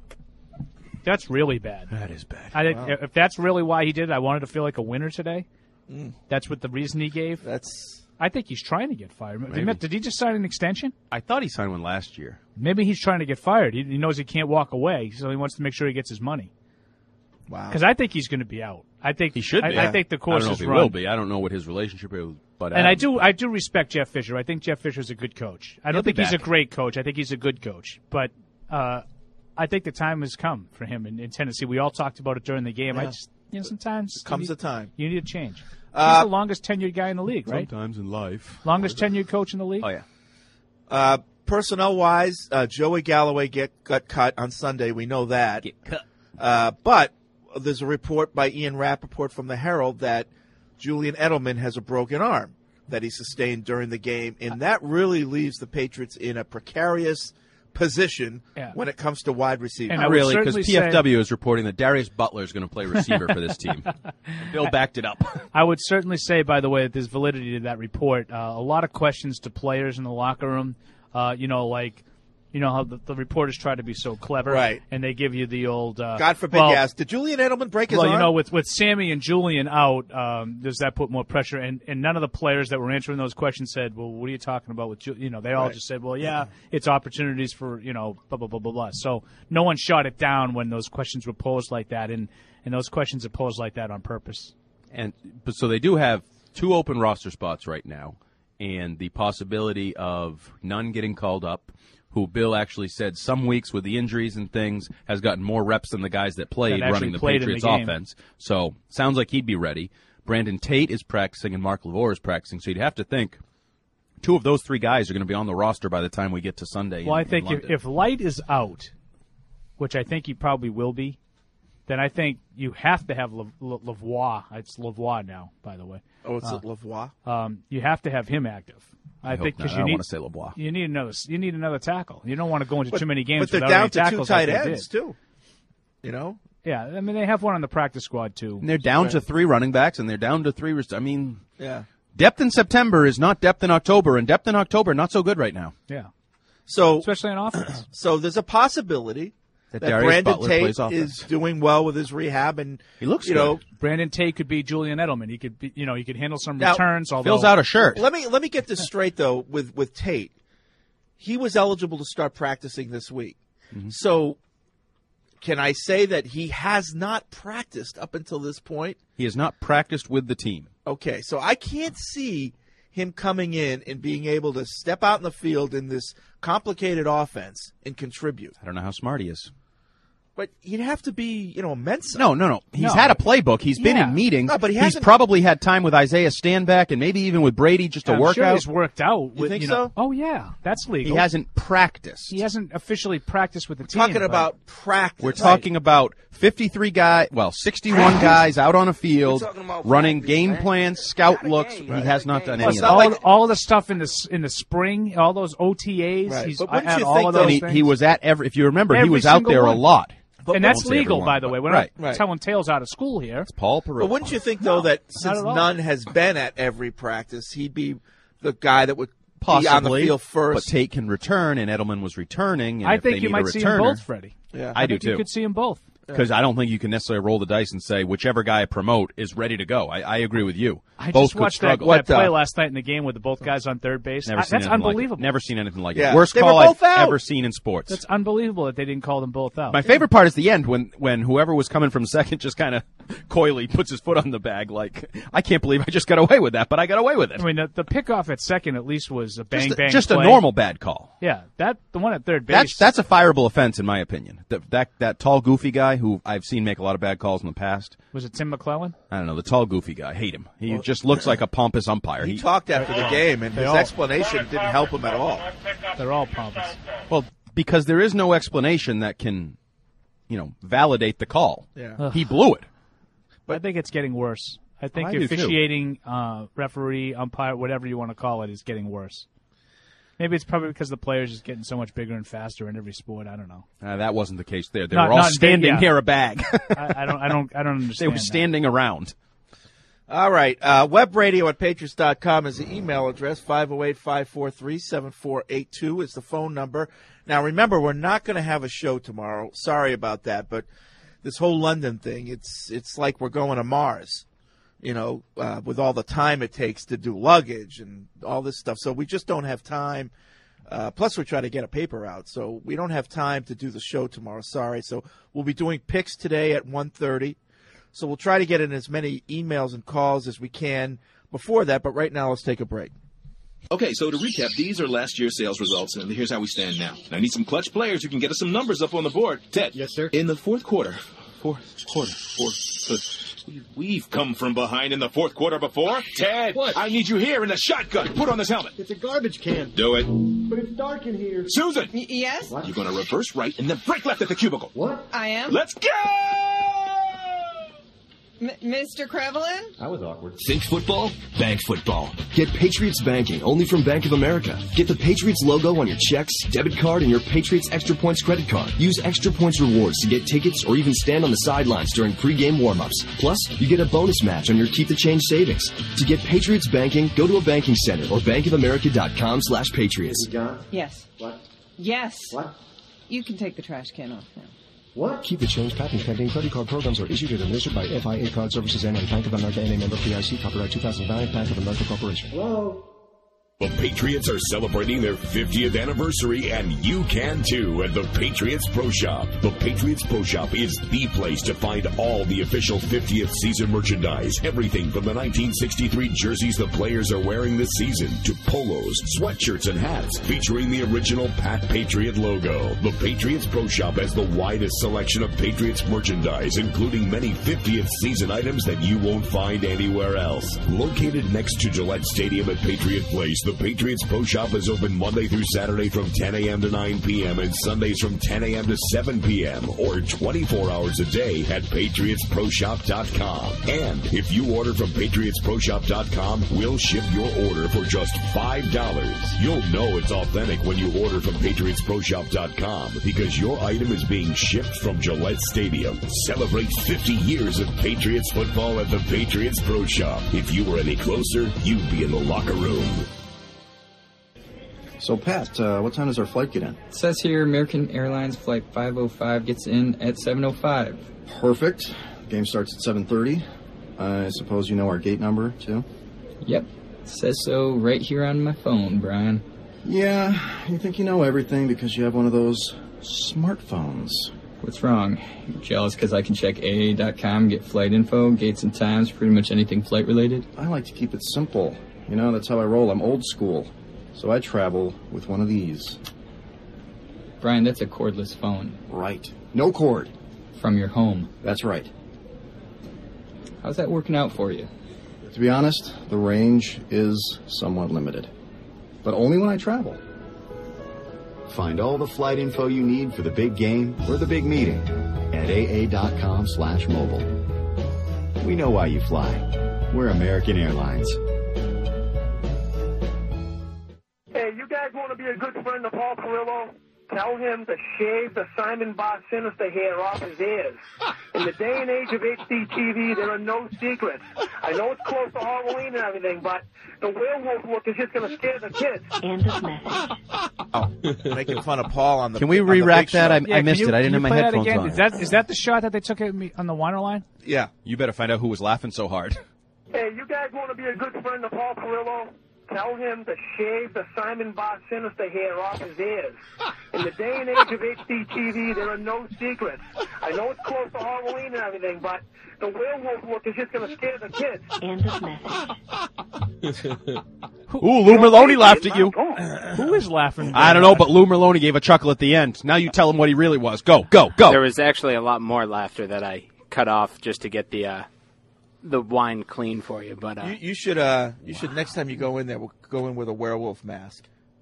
that's really bad. That is bad. I think Wow. if that's really why he did it, I wanted to feel like a winner today. Mm. That's what the reason he gave. That's. I think he's trying to get fired. Did he- Maybe. Did he just sign an extension? I thought he signed one last year. Maybe he's trying to get fired. He, he knows he can't walk away, so he wants to make sure he gets his money. Wow. Because I think he's going to be out. I think He should I, be. I think the course I don't know is if he run. will be. I don't know what his relationship is, but And I do, I do respect Jeff Fisher. I think Jeff Fisher's a good coach. I He'll don't be think he's a back. great coach. I think he's a good coach. But uh, I think the time has come for him in, in Tennessee. We all talked about it during the game. I Yeah. just, you know, sometimes Comes you a time. need, you need a change. Uh, he's the longest tenured guy in the league, right? Sometimes in life. Longest tenured coach in the league. Oh yeah. Uh, personnel wise, uh, Joey Galloway get got cut on Sunday. We know that. Get cut. Uh, but there's a report by Ian Rappaport from the Herald that Julian Edelman has a broken arm that he sustained during the game, and that really leaves the Patriots in a precarious position Yeah. when it comes to wide receivers. And I Not would really, because certainly P F W is reporting that Darius Butler is going to play receiver for this team. And Bill backed it up. I would certainly say, by the way, that there's validity to that report. Uh, a lot of questions to players in the locker room. Uh, you know, like, you know how the, the reporters try to be so clever, Right. And they give you the old. Uh, God forbid well, you ask, did Julian Edelman break his well, arm? you know, with with Sammy and Julian out, um, does that put more pressure? And and none of the players that were answering those questions said, "Well, what are you talking about with Ju-" you know?" They all Right. just said, "Well, yeah, it's opportunities for you know, blah blah blah blah blah." So no one shot it down when those questions were posed like that, and and those questions are posed like that on purpose. And but so they do have two open roster spots right now, and the possibility of none getting called up. Who Bill actually said some weeks with the injuries and things has gotten more reps than the guys that played That actually running the played in the Patriots game. offense. So sounds like he'd be ready. Brandon Tate is practicing and Mark LaVore is practicing. So you'd have to think two of those three guys are going to be on the roster by the time we get to Sunday. Well, in, I think in if, London. if Light is out, which I think he probably will be, then I think you have to have Le, Le, Lavoie. It's Lavoie now, by the way. Oh, it's Uh, Lavoie? Um, you have to have him active. I, I think hope not. because I you don't need wanna say Lavoie. You need another. You need another tackle. You don't want to go into But- too many games. But they're without down any to two tackles tight like they ends, did. too. You know? Yeah, I mean they have one on the practice squad too. And they're down to three running backs, and they're down to three. Rest- I mean, Yeah. depth in September is not depth in October, and depth in October not so good right now. Yeah, So, especially on offense. so there's a possibility That that, Darius Brandon Butler Tate plays offense. is doing well with his rehab, and He looks you good. know. Brandon Tate could be Julian Edelman. He could be, you know, he could handle some Now, returns. Although Fills out a shirt. Let me let me get this straight though. With with Tate, he was eligible to start practicing this week. Mm-hmm. So, can I say that he has not practiced up until this point? He has not practiced with the team. Okay, so I can't see him coming in and being able to step out in the field in this complicated offense and contribute. I don't know how smart he is. But he'd have to be, you know, immense. No, no, no. He's No. had a playbook. He's been Yeah. in meetings. No, but he he's hasn't- probably had time with Isaiah Stanback and maybe even with Brady just to I'm work sure out. he's worked out. You with, think you know, so? Oh yeah, that's legal. He hasn't practiced. He hasn't officially practiced with the team. Talking but- about practice. We're talking about fifty-three guys, well, sixty-one guys out on a field, We're talking about running practice, game man. plans, scout Not a looks. game, He right? has not done Well, any it's of not that. all, like- all the stuff in the s- in the spring, all those O T As. Right. He's But wouldn't had you all think, of though, those And he, things. he was at every. If you remember, he Every was out single there a one. lot. and that's won't say legal, everyone, by the but- way. We're right. not Right. telling tales out of school here. It's Paul Peru. But wouldn't you think, though, that since at all. none has been at every practice, he'd be the guy that would Possibly be on the field But first? Tate can return, and Edelman was returning. And I if they think you need might a see them returner- both, Freddie. Yeah. I do think you too. could see them both. Because I don't think you can necessarily roll the dice and say whichever guy I promote is ready to go. I, I agree with you. I both just could watched that, struggle. that play uh, last night in the game with the both guys on third base. Never I, seen that's anything unbelievable. Like it. Never seen anything like Yeah. it. Worst They were call I've both out. ever seen in sports. That's unbelievable that they didn't call them both out. My favorite part is the end when, when whoever was coming from second just kind of coyly puts his foot on the bag like, I can't believe I just got away with that, but I got away with it. I mean, the, the pickoff at second at least was a bang just, bang. Just play. a normal bad call. Yeah, that the one at third base. That's that's a fireable offense in my opinion. That that that tall goofy guy who I've seen make a lot of bad calls in the past. Was it Tim McClellan? I don't know, the tall goofy guy. I hate him. He well, just looks like a pompous umpire. He, he talked after the game, and his all, explanation didn't help him at all. They're all pompous. Well, because there is no explanation that can, you know, validate the call. Yeah. He blew it. But I think it's getting worse. I think I officiating, uh, referee, umpire, whatever you want to call it, is getting worse. Maybe it's probably because the players is getting so much bigger and faster in every sport. I don't know. Uh, that wasn't the case there. They not, were all not standing yeah. near a bag. I, I don't. I don't. I don't understand. They were standing that. around. All right. Uh, webradio at patriots dot com is the email address. five oh eight, five four three, seven four eight two is the phone number. Now, remember, we're not going to have a show tomorrow. Sorry about that, but this whole London thing, it's it's like we're going to Mars, you know, uh, with all the time it takes to do luggage and all this stuff. So we just don't have time. Uh, plus, we're trying to get a paper out, so we don't have time to do the show tomorrow. Sorry. So we'll be doing picks today at one thirty. So we'll try to get in as many emails and calls as we can before that. But right now, let's take a break. Okay, so to recap, these are last year's sales results, and here's how we stand now. I need some clutch players who can get us some numbers up on the board. Ted. Yes, sir. In the fourth quarter, fourth quarter, fourth. We've come from behind in the fourth quarter before. Ted, what? I need you here in the shotgun. Put on this helmet. It's a garbage can. Do it. But it's dark in here. Susan. Y- yes? What? You're going to reverse right and then break left at the cubicle. What? I am. Let's go! M- Mister Krevelin? That was awkward. Think football? Bank football. Get Patriots banking only from Bank of America. Get the Patriots logo on your checks, debit card, and your Patriots Extra Points credit card. Use Extra Points rewards to get tickets or even stand on the sidelines during pregame warm-ups. Plus, you get a bonus match on your Keep the Change savings. To get Patriots banking, go to a banking center or bankofamerica.com slash Patriots. Yes. What? Yes. What? You can take the trash can off now. What? Keep the change. Patent pending. Credit card programs are issued and administered by F I A Card Services and Bank of America N A member P I C. Copyright two thousand nine. Bank of America Corporation. Hello? The Patriots are celebrating their fiftieth anniversary, and you can too at the Patriots Pro Shop. The Patriots Pro Shop is the place to find all the official fiftieth season merchandise. Everything from the nineteen sixty-three jerseys the players are wearing this season to polos, sweatshirts, and hats featuring the original Pat Patriot logo. The Patriots Pro Shop has the widest selection of Patriots merchandise, including many fiftieth season items that you won't find anywhere else. Located next to Gillette Stadium at Patriot Place, the Patriots Pro Shop is open Monday through Saturday from ten a.m. to nine p.m. and Sundays from ten a.m. to seven p.m. or twenty-four hours a day at patriots pro shop dot com. And if you order from patriots pro shop dot com, we'll ship your order for just five dollars. You'll know it's authentic when you order from patriots pro shop dot com because your item is being shipped from Gillette Stadium. Celebrate fifty years of Patriots football at the Patriots Pro Shop. If you were any closer, you'd be in the locker room. So, Pat, uh, what time does our flight get in? It says here American Airlines Flight five oh five gets in at seven oh five. Perfect. Game starts at seven thirty. I suppose you know our gate number, too? Yep. It says so right here on my phone, Brian. Yeah, you think you know everything because you have one of those smartphones. What's wrong? You jealous because I can check A A dot com, get flight info, gates and times, pretty much anything flight-related? I like to keep it simple. You know, that's how I roll. I'm old school. So I travel with one of these. Brian, that's a cordless phone. Right. No cord. From your home. That's right. How's that working out for you? To be honest, the range is somewhat limited. But only when I travel. Find all the flight info you need for the big game or the big meeting at A A dot com slash mobile. We know why you fly. We're American Airlines. Hey, you guys want to be a good friend of Paul Carrillo? Tell him to shave the Simon Bar Sinister hair off his ears. In the day and age of H D T V, there are no secrets. I know it's close to Halloween and everything, but the werewolf look is just going to scare the kids. End of message. Oh, making fun of Paul on the. Can we on the re-rack big that? show. I, Yeah, I missed can you, it. I didn't can have you my play that headphones again? on. Is that is that the shot that they took at me on the Weiner line? Yeah. You better find out who was laughing so hard. Hey, you guys want to be a good friend of Paul Perillo? Tell him to shave the Simon Bar Sinister hair off his ears. In the day and age of H D T V, there are no secrets. I know it's close to Halloween and everything, but the werewolf look is just going to scare the kids. End of message. Ooh, Lou Merlone laughed at you. Who is laughing? I don't know, but Lou Merlone gave a chuckle at the end. Now you tell him what he really was. Go, go, go. There was actually a lot more laughter that I cut off just to get the uh, the wine clean for you. But uh, You, you should. Uh, you should next time you go in there, we'll go in with a werewolf mask.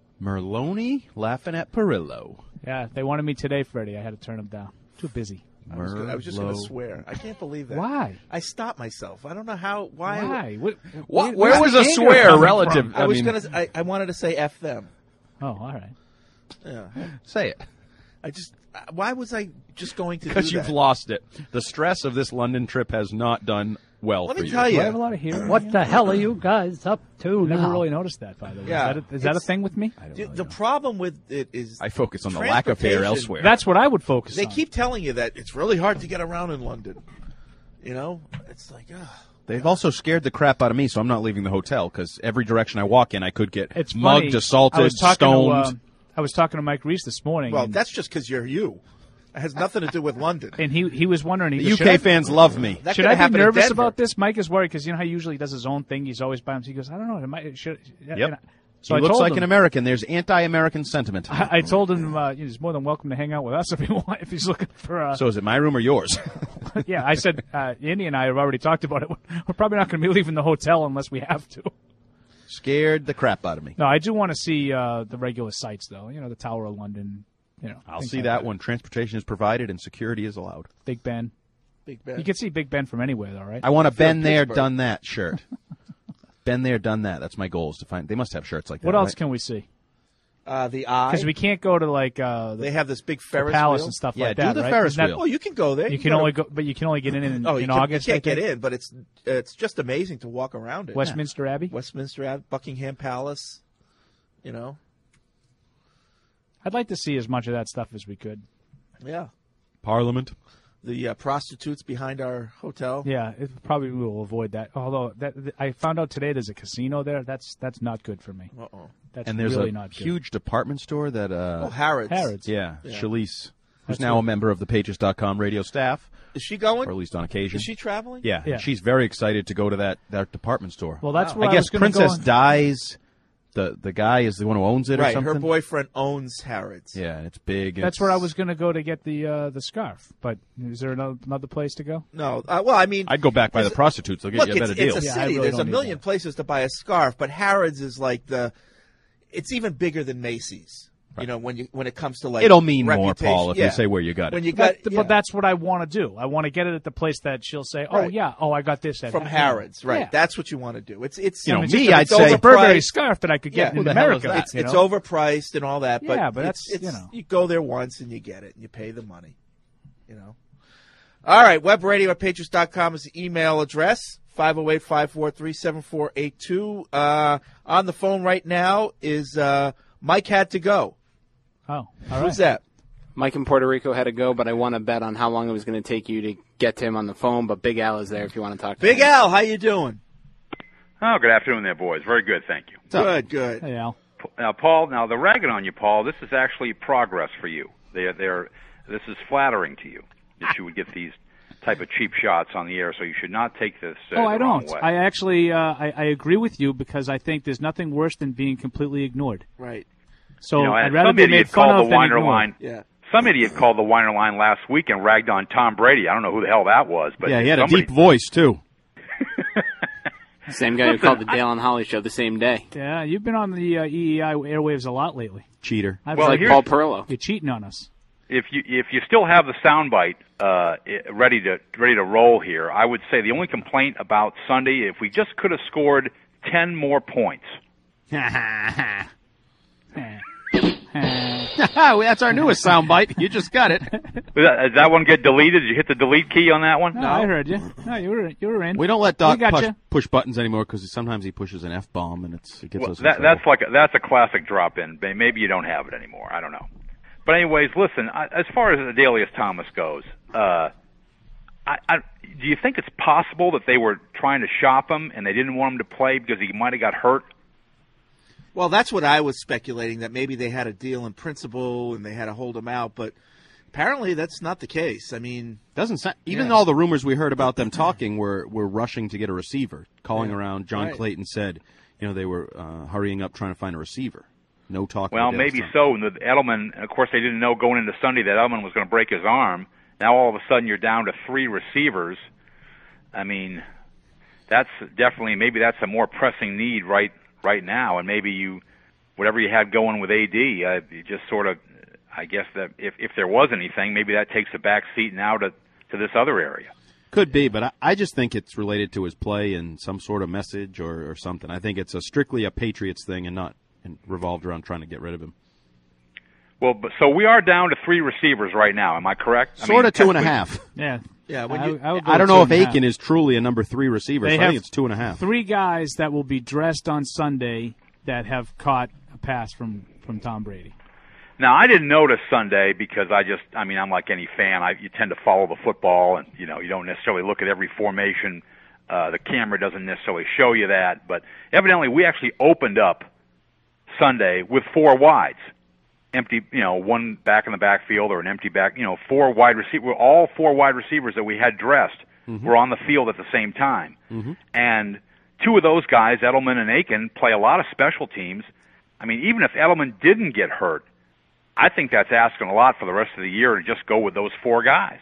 Merlone laughing at Perillo. Yeah, they wanted me today, Freddie. I had to turn them down. Too busy. I was, gonna, I was just going to swear. I can't believe that. Why? I stopped myself. I don't know how. Why? Why? What, What- where was a swear relative? I, I was mean- going to. I, I wanted to say F them. Oh, all right. Yeah. Say it. I just. Why was I just going to? Because do you've that? lost it. The stress of this London trip has not done well Let for me you. tell you. Do I have a lot of hearing? What the hell are you guys up to Never now? really noticed that, by the way. Yeah. Is that a, is that a It's- thing with me? The, the problem with it is I focus on the lack of hair transportation. elsewhere. That's what I would focus They on. keep telling you that it's really hard to get around in London. You know, it's like, ugh. They've also scared the crap out of me, so I'm not leaving the hotel because every direction I walk in, I could get It's mugged, funny. assaulted, I was talking stoned. To, um, I was talking to Mike Reese this morning. Well, and, that's just because you're you. It has nothing to do with London. and he he was wondering. He The goes, U "Should K I- fans love me. That Should could've I be happened in nervous Denver. about this? Mike is worried because you know how usually he does his own thing. He's always by himself. He goes, I don't know. It might, should, Yep. and I- So he I looks told like him, an American. There's anti-American sentiment. I, I told him uh, he's more than welcome to hang out with us if he want, if he's looking for. Uh, So is it my room or yours? yeah, I said uh, Andy and I have already talked about it. We're probably not going to be leaving the hotel unless we have to. Scared the crap out of me. No, I do want to see uh, the regular sites though. You know, the Tower of London. You know, I'll things see like that when transportation is provided and security is allowed. Big Ben. Big Ben. You can see Big Ben from anywhere, though, right? I want a If you're been in there, Pittsburgh. done that shirt. Been there, done that. That's my goal is to find. They must have shirts like that. What else right? can we see? Uh, the eye. Because we can't go to like uh, the, They have this big the Ferris palace wheel. and stuff Yeah, like do that. the right? Ferris Isn't that- wheel. Oh, you can go there. You You can go to- only go, but you can only get in in, Oh, in you, can, August. you I can't get think? in, but it's it's just amazing to walk around it. Westminster Abbey. Westminster Abbey, Buckingham Palace. You know, I'd like to see as much of that stuff as we could. yeah. Parliament. The uh, prostitutes behind our hotel. Yeah, it probably will avoid that. Although that, th- I found out today there's a casino there. That's that's not good for me. Uh oh. That's And there's really a not good. huge department store that. Uh, Oh, Harrods. Harrods. Yeah, Yeah. Shalice, who's That's now right. a member of the Pages dot com radio staff, Is she going? or at least on occasion. Is she traveling? Yeah, Yeah. she's very excited to go to that, that department store. Well, that's Wow. where I I guess was gonna Princess go on- Di's. The the guy is the one who owns it, or Right. something. Her boyfriend owns Harrods. Yeah, and it's big. and That's it's- where I was going to go to get the uh, the scarf. But is there another, another place to go? No. Uh, well, I mean, I'd go back by the there's- prostitutes. They'll get look, you a better it's, deal. it's a Yeah, I city. really There's a don't need million that. places to buy a scarf, but Harrods is like the. It's even bigger than Macy's. You know, when you when it comes to like It'll mean more, reputation. Paul, if Yeah. you say where you got it. When you got, But, yeah. but that's what I want to do. I want to get it at the place that she'll say, "Oh Right. yeah, oh I got this at from you know. Harrods, right? Yeah. That's what you want to do. It's it's You know, I mean, me, it's just- I'd it's say- a Burberry overpriced. scarf that I could Yeah. get Who in the hell America. is that? It's, you it's know? overpriced and all that, but Yeah, but it's, that's, you it's, know. you go there once and you get it and you pay the money, you know. All right, web radio at patriots dot com is the email address. five oh eight, five four three, seven four eight two. Uh, on the phone right now is uh, Mike had to go. Oh, all Who's right. that? Mike in Puerto Rico had to go, but I want to bet on how long it was going to take you to get to him on the phone. But Big Al is there if you want to talk to Big him. Al, how you doing? Oh, good afternoon there, boys. Very good, thank you. Good, good. Hey Al. Now, Paul, now the ragging on you, Paul, this is actually progress for you. They're, they're, this is flattering to you that you would get these type of cheap shots on the air, so you should not take this uh, Oh, I the wrong don't. way. I actually, uh, I, I agree with you because I think there's nothing worse than being completely ignored. Right. So you know, I'd and rather some be idiot made fun called of the than Weiner ignored. line. Yeah. Some idiot called the Weiner line last week and ragged on Tom Brady. I don't know who the hell that was, but yeah, he had somebody, a deep voice too. Same guy who called the Dale and Holly show the same day. Yeah, you've been on the uh, E E I airwaves a lot lately. Cheater. I've Well, like here's- Paul Perillo. You're cheating on us. If you if you still have the soundbite uh, i- ready to ready to roll here, I would say the only complaint about Sunday, if we just could have scored ten more points. Eh. That's our newest soundbite. You just got it. Does that one get deleted? Did you hit the delete key on that one? No, I heard you. No, you were you were in. We don't let Doc We got push, you. push buttons anymore because sometimes he pushes an F bomb and it's it gets Well, us. in that, trouble. that's like a, that's a classic drop-in. May- Maybe you don't have it anymore. I don't know. But anyways, listen. I, as far as Adelius Thomas goes, uh, I, I, do you think it's possible that they were trying to shop him and they didn't want him to play because he might have got hurt? Well, that's what I was speculating, that maybe they had a deal in principle and they had to hold him out, but apparently that's not the case. I mean, doesn't sound, even yeah. all the rumors we heard about them talking were were rushing to get a receiver, calling Yeah. around. John Right. Clayton said, you know, they were uh, hurrying up trying to find a receiver. No talk. Well, with maybe Dallas so. And the Edelman, of course, they didn't know going into Sunday that Edelman was going to break his arm. Now all of a sudden you're down to three receivers. I mean, that's definitely maybe that's a more pressing need right right now, and maybe you. Whatever you had going with A D, uh, you just sort of, I guess that if if there was anything, maybe that takes a back seat now to to this other area. Could be, but I, I just think it's related to his play and some sort of message or, or something. I think it's a strictly a Patriots thing and not and revolved around trying to get rid of him. Well, but so we are down to three receivers right now. Am I correct? I Sort mean, of two and a technically- half. Yeah. Yeah, when I, you- I, would go I don't with know if two and a Aiken half. is truly a number three receiver, They so I have think it's two and a half. Three guys that will be dressed on Sunday that have caught a pass from, from Tom Brady. Now, I didn't notice Sunday because I just, I mean, I'm like any fan. I, you tend to follow the football, and, you know, you don't necessarily look at every formation. Uh, the camera doesn't necessarily show you that. But evidently, we actually opened up Sunday with four wides. Empty, you know, one back in the backfield or an empty back, you know, four wide receiver. All four wide receivers that we had dressed Mm-hmm. were on the field at the same time. Mm-hmm. And two of those guys, Edelman and Aiken, play a lot of special teams. I mean, even if Edelman didn't get hurt, I think that's asking a lot for the rest of the year to just go with those four guys.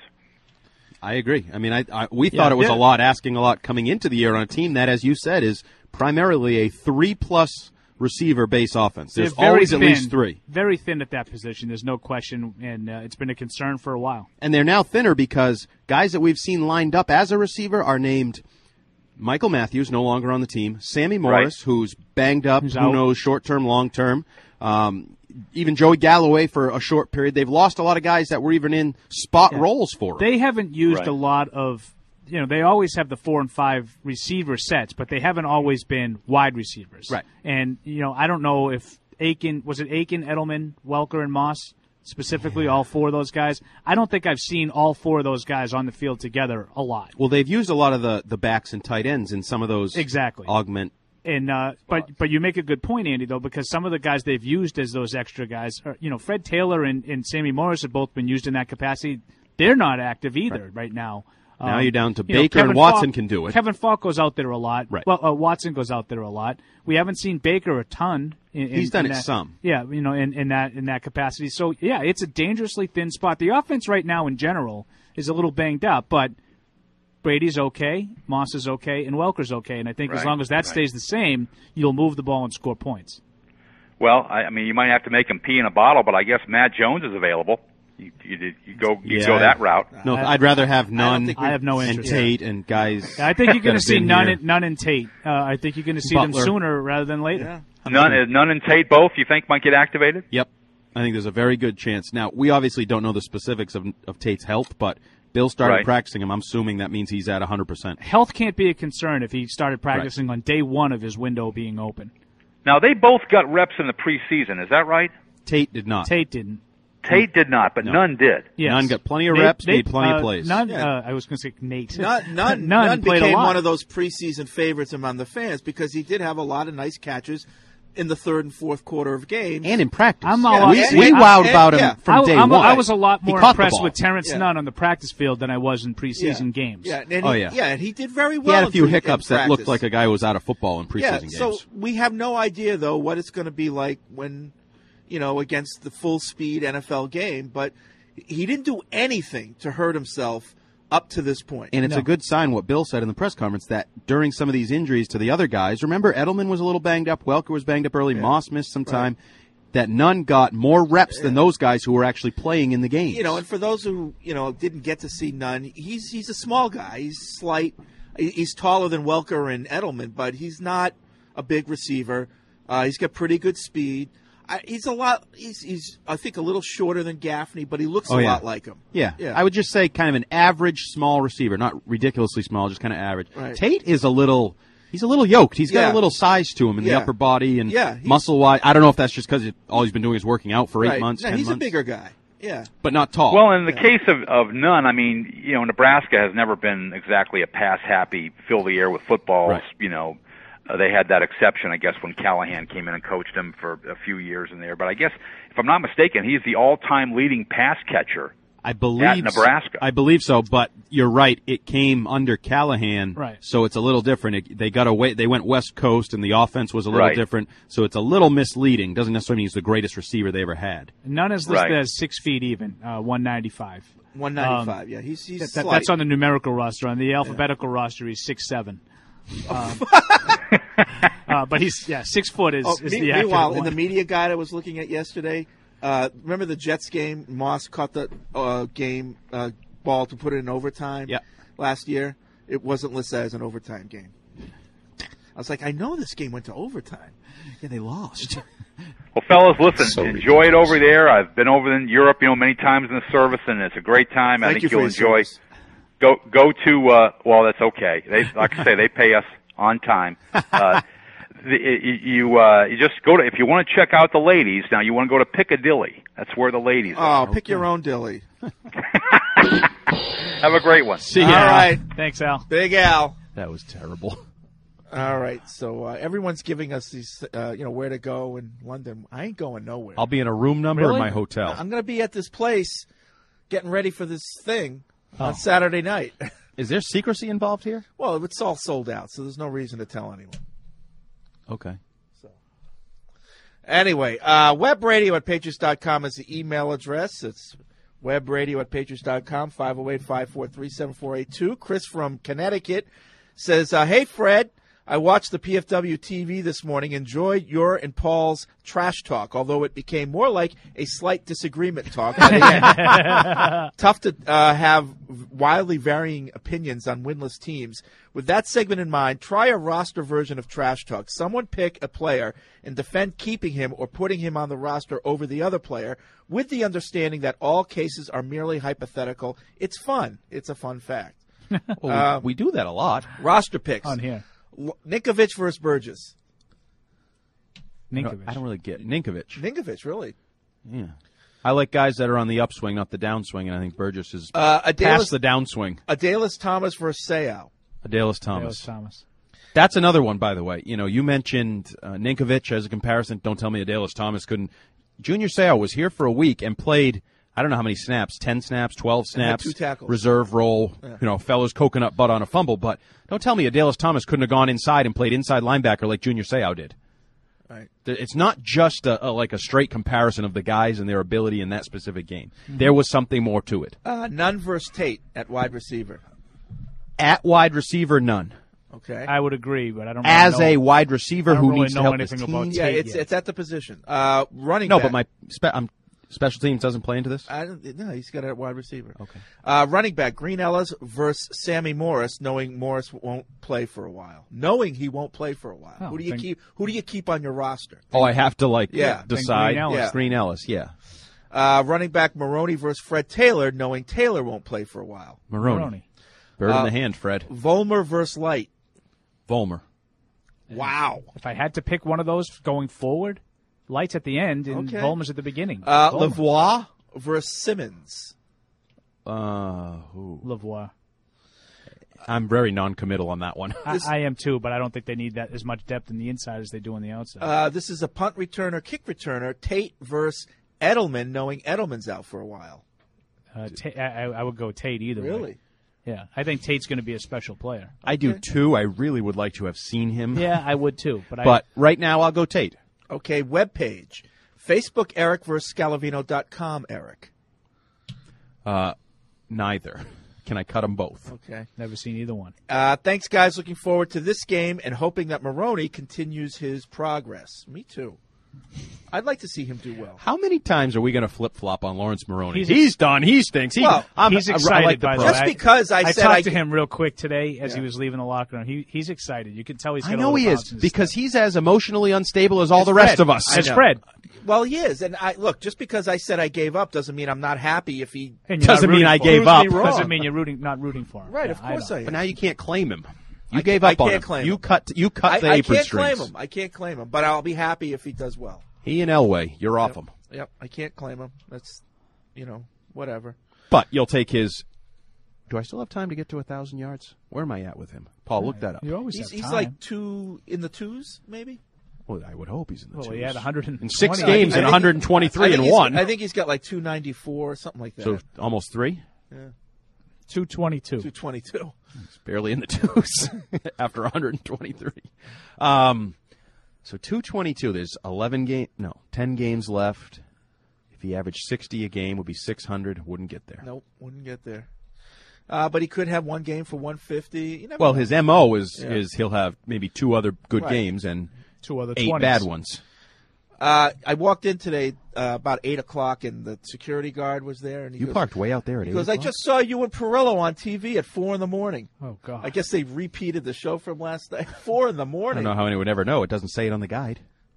I agree. I mean, I, I we Yeah, thought it was yeah. a lot, asking a lot coming into the year on a team that, as you said, is primarily a three-plus receiver base offense. There's They're very always thin, at least three. Very thin at that position. There's no question, and uh, it's been a concern for a while. And they're now thinner because guys that we've seen lined up as a receiver are named Michael Matthews, no longer on the team, Sammy Morris, who's banged up, Who's who out. knows, short-term, long-term, um, even Joey Galloway for a short period. They've lost a lot of guys that were even in spot Yeah. roles for them. They haven't used Right. a lot of, you know, they always have the four and five receiver sets, but they haven't always been wide receivers. Right. And, you know, I don't know if Aiken, was it Aiken, Edelman, Welker, and Moss, specifically all four of those guys? I don't think I've seen all four of those guys on the field together a lot. Well, they've used a lot of the, the backs and tight ends in some of those Exactly. augment. And uh, but but you make a good point, Andy, though, because some of the guys they've used as those extra guys, are, you know, Fred Taylor and, and Sammy Morris have both been used in that capacity. They're not active either right, right now. Now Um, you're down to you know, Baker Kevin and Watson Falk- can do it. Kevin Falk goes out there a lot. Right. Well, uh, Watson goes out there a lot. We haven't seen Baker a ton. In, in, He's done in it that- some. Yeah, you know, in, in that in that capacity. So yeah, it's a dangerously thin spot. The offense right now, in general, is a little banged up, but Brady's okay, Moss is okay, and Welker's okay. And I think as Right, long as that right. stays the same, you'll move the ball and score points. Well, I, I mean, you might have to make him pee in a bottle, but I guess Matt Jones is available. You, you, did- you go you Yeah. go that route. No, I'd rather have Nunn think we- I have no and interest. Tate and guys. I think you're going that to see have been none here. and, none and Tate. Uh, I think you're going to see Butler. them sooner rather than later. None, uh, None and Tate both. You think might get activated? Yep. I think there's a very good chance. Now, we obviously don't know the specifics of, of Tate's health, but Bill started Right. practicing him. I'm assuming that means he's at one hundred percent. Health can't be a concern if he started practicing on day one of his window being open. Now they both got reps in the preseason. Is that right? Tate did not. Tate didn't. Tate did not, but No. Nunn did. Yes. Nunn got plenty of Nate- reps, Nate, made plenty uh, of plays. Nunn, Yeah. uh, I was going to say Nate. Nunn, Nunn, Nunn Nunn played a became lot. one of those preseason favorites among the fans because he did have a lot of nice catches in the third and fourth quarter of games. And in practice. I'm Yeah, all we and- we and- wowed and- about him yeah. from I, day I'm- one. I was a lot He more caught the impressed ball. with Terrence Yeah. Nunn on the practice field than I was in preseason yeah. games. Yeah, and Oh, he, yeah. yeah, and he did very He well. had a in few pre- in hiccups that looked practice. like a guy who was out of football in preseason yeah, games. so we have no idea though what it's going to be like when, you know, against the full speed N F L game. But he didn't do anything to hurt himself up to this point. And it's No. a good sign what Bill said in the press conference that during some of these injuries to the other guys, remember Edelman was a little banged up, Welker was banged up early, Moss missed some time, that Nunn got more reps than those guys who were actually playing in the game. You know, and for those who you know didn't get to see Nunn, he's he's a small guy. He's slight. He's taller than Welker and Edelman, but he's not a big receiver. Uh, he's got pretty good speed. I, he's a lot. He's, he's, I think, a little shorter than Gaffney, but he looks Oh, a yeah. lot like him. Yeah. Yeah. I would just say kind of an average small receiver, not ridiculously small, just kind of average. Right. Tate is a little, he's a little yoked. He's got Yeah. a little size to him in Yeah. the upper body and Yeah, he's- muscle-wise. I don't know if that's just because all he's been doing is working out for eight Right. months, No, ten he's months. a bigger guy. Yeah. But not tall. Well, in the case of, of Nunn, I mean, you know, Nebraska has never been exactly a pass-happy, fill the air with footballs, Right. you know. Uh, they had that exception, I guess, when Callahan came in and coached them for a few years in there. But I guess, if I'm not mistaken, he's the all-time leading pass catcher I believe at Nebraska. I believe so, but you're right. It came under Callahan, Right. so it's a little different. It, they got away. They went West Coast, and the offense was a little Right. different. So it's a little misleading. Doesn't necessarily mean he's the greatest receiver they ever had. None is listed Right. as six feet even, uh, one ninety-five. one ninety-five. yeah, he's he's That, that- slight. that's on the numerical roster. On the alphabetical roster, he's six seven. Um, uh, but he's yeah, six foot is, Oh, is me- the accurate meanwhile, one. in the media guide I was looking at yesterday, uh, remember the Jets game? Moss caught the uh, game uh, ball to put it in overtime Yeah. last year. It wasn't listed as an overtime game. I was like, I know this game went to overtime. Yeah, they lost. Well, fellas, listen, So enjoy it over there. I've been over in Europe, you know, many times in the service, and it's a great time. I Thank think you for you'll your enjoy. service. Go go to uh, well, that's okay. They like I say, they pay us on time. Uh, the, you uh, you just go to if you want to check out the ladies. Now you want to go to Piccadilly. That's where the ladies Oh, are. pick your own dilly. Have a great one. See All ya. right, Thanks, Al. Big Al. That was terrible. All right, so uh, everyone's giving us these, uh, you know, where to go in London. I ain't going nowhere. I'll be in a room number Really? or my hotel. I'm going to be at this place getting ready for this thing Oh. on Saturday night. Is there secrecy involved here? Well, it's all sold out, so there's no reason to tell anyone. Okay. Anyway, uh, webradio at patriots dot com is the email address. It's webradio at patriots dot com, five oh eight, five four three, seven four eight two. Chris from Connecticut says, uh, hey, Fred, I watched the P F W T V this morning. Enjoyed your and Paul's trash talk, although it became more like a slight disagreement talk by the end. Tough to uh, have wildly varying opinions on winless teams. With that segment in mind, try a roster version of trash talk. Someone pick a player and defend keeping him or putting him on the roster over the other player, with the understanding that all cases are merely hypothetical. It's fun. It's a fun fact. Well, Uh, we, we do that a lot. Roster picks. On here. L- Ninkovich versus Burgess. Ninkovich. I don't really get Ninkovich. Ninkovich, really. Yeah. I like guys that are on the upswing, not the downswing, and I think Burgess is Uh, Adalis- past the downswing. Adalis Thomas versus Seau. Adalis Thomas. Adalis Thomas. That's another one, by the way. You know, you mentioned uh, Ninkovich as a comparison. Don't tell me Adalis Thomas couldn't. Junior Seau was here for a week and played, I don't know how many snaps, ten snaps, twelve And had snaps, two tackles. reserve role, Yeah. you know, fellas coconut butt on a fumble. But don't tell me Adalis Thomas couldn't have gone inside and played inside linebacker like Junior Seau did. Right. Th- It's not just a, a, like a straight comparison of the guys and their ability in that specific game. There was something more to it. Uh, Nunn versus Tate at wide receiver. At wide receiver, none. Okay. I would agree, but I don't. As really a know, wide receiver I don't who really needs to know help his anything team. about Yeah, Tate it's yet. it's at the position. Uh, running No, back. but my spe- um, special teams doesn't play into this. I don't, no, he's got it at wide receiver. Okay. Uh, running back, Green Ellis versus Sammy Morris, knowing Morris won't play for a while. Knowing he won't play for a while. Oh, who do you then- keep Who do you keep on your roster? Oh, I have to like Yeah. decide. Green Ellis. Yeah. Green Ellis, yeah. Uh, running back, Maroney versus Fred Taylor, knowing Taylor won't play for a while. Maroney. Maroney. Bird Uh, in the hand, Fred. Volmer versus Light. Volmer. Wow. If I had to pick one of those going forward, Light's at the end and Okay. Volmer's at the beginning. Uh, Volmer. Lavoie versus Simmons. Uh, who? Lavoie. I'm very non-committal on that one. I, I am too, but I don't think they need that as much depth in the inside as they do on the outside. Uh, this is a punt returner, kick returner, Tate versus Edelman, knowing Edelman's out for a while. Uh, Ta- I, I would go Tate either way. Really? Yeah, I think Tate's going to be a special player. I do too. I really would like to have seen him. Yeah, I would too. But, But right now, I'll go Tate. Okay, webpage. Facebook Eric versus Scalavino dot com Eric. Uh, neither. Can I cut them both? Okay. I never seen either one. Uh, thanks, guys. Looking forward to this game and hoping that Maroney continues his progress. Me too. I'd like to see him do well. How many times are we going to flip-flop on Lawrence Maroney? He's He's, ex- done. He stinks. He, Well, I'm, He's I- I excited, like the by the pro. way. Just because I said talked I- to him real quick today as Yeah. he was leaving the locker room. He he's excited. You can tell he's. I got a know little he bounce is in his because step. he's as emotionally unstable as all As the rest Fred. of us. I As know. Fred. Well, he is, and I look. Just because I said I gave up doesn't mean I'm not happy. If he And you're not Doesn't mean rooting I for gave him. up. Doesn't mean you're rooting, not rooting for him. Right, Yeah, of course I, know. am. But now you can't claim him. You I- gave up I on can't him. claim you him. cut. You cut I, the I apron can't strings. claim him. I can't claim him, but I'll be happy if he does well. He and Elway, you're off Yep. him. Yep, I can't claim him. That's, you know, whatever. But you'll take his. Do I still have time to get to a thousand yards? Where am I at with him? Paul, look that up. You always He's, have he's time. like two in the twos, maybe. Well, I would hope he's in the Well, twos. he had one hundred in six twenty. games I and think- one hundred twenty-three I think and he's- one. I think he's got like two ninety-four, something like that. So almost three. Yeah. two twenty-two. two twenty-two. It's barely in the twos after one hundred twenty-three. Um, so two twenty-two. There's eleven game, no, ten games left. If he averaged sixty a game, would be six hundred. Wouldn't get there. Nope, wouldn't get there. Uh, but he could have one game for one fifty. You never Well, know. his M O is Yeah. is he'll have maybe two other good Right. games and Two other eight twenties. bad ones. Uh, I walked in today uh, about eight o'clock, and the security guard was there. And he You goes, parked way out there at He eight goes, I o'clock? just saw you and Perillo on T V at four in the morning. Oh God! I guess they repeated the show from last night. Four in the I morning. don't know how anyone would ever know. It doesn't say it on the guide.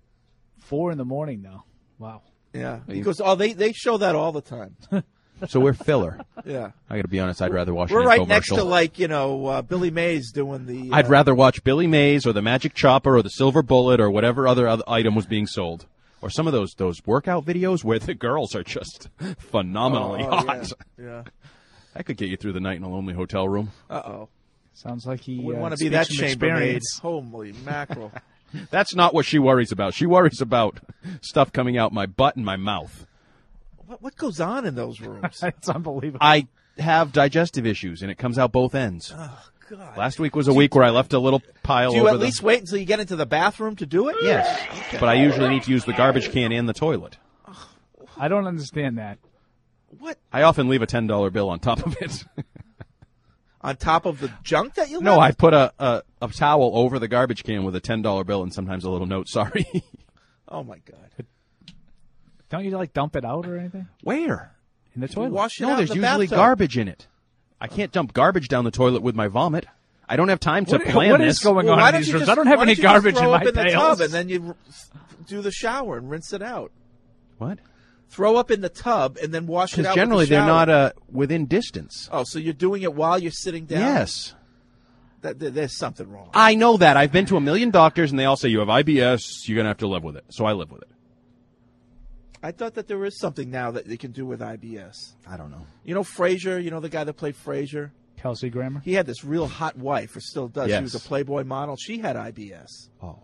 Four in the morning now. Wow. Yeah. He goes, oh, they they show that all the time. So we're filler. Yeah. I got to be honest. I'd rather watch We're an right infomercial. next to like you know uh, Billy Mays doing the. Uh, I'd rather watch Billy Mays or the Magic Chopper or the Silver Bullet or whatever other, other item was being sold. Or some of those those workout videos where the girls are just phenomenally Oh, oh, hot. yeah. Yeah. That could get you through the night in a lonely hotel room. Uh oh. Sounds like he. We uh, want to be speaks that from chambermaid. experience. Holy mackerel. That's not what she worries about. She worries about stuff coming out my butt and my mouth. What what goes on in those rooms? It's unbelievable. I have digestive issues, and it comes out both ends. Oh God. Last week was a week where I left a little pile Do you over at the... least wait until you get into the bathroom to do it? Yes, Okay. but I usually need to use the garbage can and the toilet. I don't understand that. What? I often leave a ten dollar bill on top of it. On top of the junk that you No, I left? put a, a, a towel over the garbage can with a ten dollar bill and sometimes a little note, sorry. Oh, my God. Don't you like dump it out or anything Where? in the You toilet? wash it No, out there's in the usually bathtub. garbage in it. I can't dump garbage down the toilet with my vomit. I don't have time to What- plan what this. is going Well, on why in don't these you rooms? just- I don't have why any you just garbage throw in up my in the pails. tub and then you r- do the shower and rinse it out. What? Throw up in the tub and then wash it Because out. generally with the they're shower. not uh, within distance. Oh, so you're doing it while you're sitting down? Yes. That, that- there's something wrong. I know that. I've been to a million doctors, and they all say you have I B S. You're going to have to live with it. So I live with it. I thought that there is something now that they can do with I B S. I don't know. You know Frasier? You know the guy that played Frasier? Kelsey Grammer. He had this real hot wife, or still does. Yes. She was a Playboy model. She had I B S. Oh.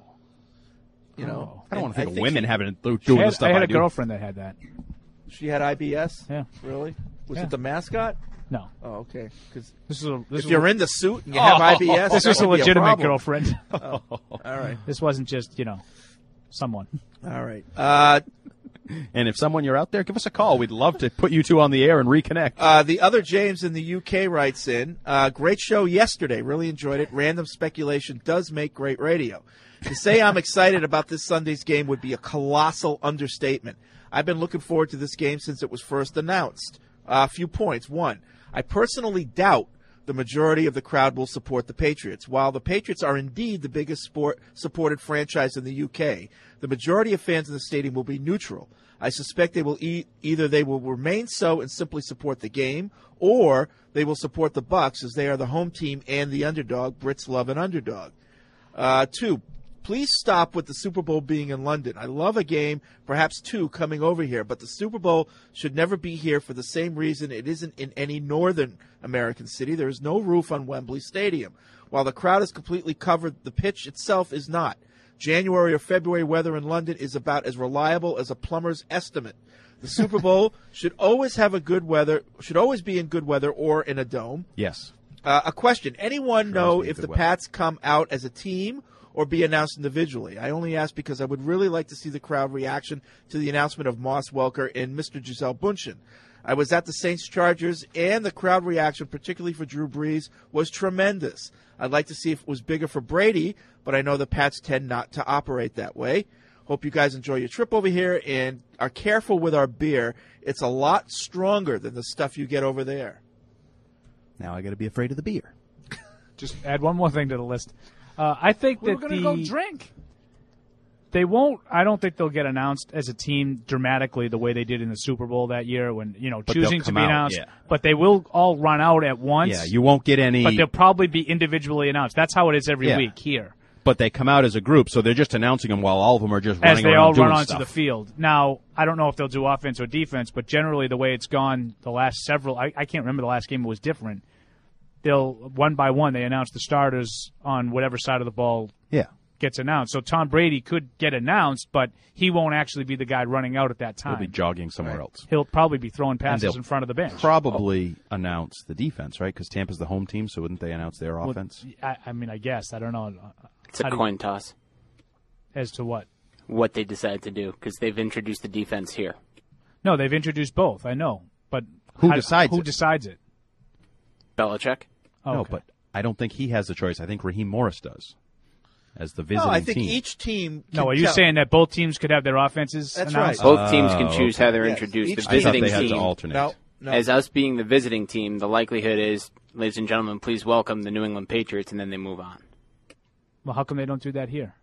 You know? I don't want to And think of women she, having doing I had, the stuff I had a do. girlfriend that had that. She had I B S? Yeah. Really? Was Yeah. it the mascot? No. Oh, okay. Because This is a. This if is you're a, in the suit and you have Oh, I B S, this that was a would be legitimate problem. girlfriend. Oh, all right. This wasn't just you know, someone. All right. Uh, And if someone you're out there, give us a call. We'd love to put you two on the air and reconnect. Uh, the other James in the U K writes in, uh, great show yesterday. Really enjoyed it. Random speculation does make great radio. To say I'm excited about this Sunday's game would be a colossal understatement. I've been looking forward to this game since it was first announced. Uh, a few points. One, I personally doubt the majority of the crowd will support the Patriots. While the Patriots are indeed the biggest sport supported franchise in the U K, the majority of fans in the stadium will be neutral. I suspect they will e- either they will remain so and simply support the game, or they will support the Bucs as they are the home team and the underdog. Brits love an underdog. Uh, two, please stop with the Super Bowl being in London. I love a game, perhaps two, coming over here, but the Super Bowl should never be here for the same reason it isn't in any northern American city. There is no roof on Wembley Stadium. While the crowd is completely covered, the pitch itself is not. January or February weather in London is about as reliable as a plumber's estimate. The Super Bowl should always have a good weather, should always be in good weather or in a dome. Yes. Uh, a question. Anyone Sure know must be if good the weather. Pats come out as a team or be announced individually? I only ask because I would really like to see the crowd reaction to the announcement of Moss Welker and Mister Giselle Bundchen. I was at the Saints-Chargers, and the crowd reaction, particularly for Drew Brees, was tremendous. I'd like to see if it was bigger for Brady, but I know the Pats tend not to operate that way. Hope you guys enjoy your trip over here and are careful with our beer. It's a lot stronger than the stuff you get over there. Now I got to be afraid of the beer. Just add one more thing to the list. Uh, I think We that were gonna the go drink. They won't. I don't think they'll get announced as a team dramatically the way they did in the Super Bowl that year when, you know, But choosing they'll to come be out, announced. yeah. But they will all run out at once. Yeah, you won't get any. But they'll probably be individually announced. That's how it is every Yeah. week here. But they come out as a group, so they're just announcing them while all of them are just running As they around all doing run onto stuff. the field. Now, I don't know if they'll do offense or defense, but generally the way it's gone the last several, I, I can't remember the last game, it was different. They'll, one by one, they announce the starters on whatever side of the ball Yeah. gets announced. So Tom Brady could get announced, but he won't actually be the guy running out at that time. He'll be jogging somewhere else. He'll probably be throwing And passes they'll in front of the bench. Probably announce the defense, right? Because Tampa's the home team, so wouldn't they announce their Well, offense? I, I mean, I guess. I don't know. It's a How do you- coin toss. As to what? What they decide to do, because they've introduced the defense here. No, they've introduced both. I know, but Who how- decides Who it? decides it? Belichick. Oh, No, okay. but I don't think he has the choice. I think Raheem Morris does, as the visiting No, I think team. each team. No, can are you tell- saying that both teams could have their offenses That's announced? right. Both teams can Oh, choose okay. how they're Yes, introduced. each The team- I thought visiting they had to team, alternate. No, no. as us being the visiting team, the likelihood is, ladies and gentlemen, please welcome the New England Patriots, and then they move on. Well, how come they don't do that here?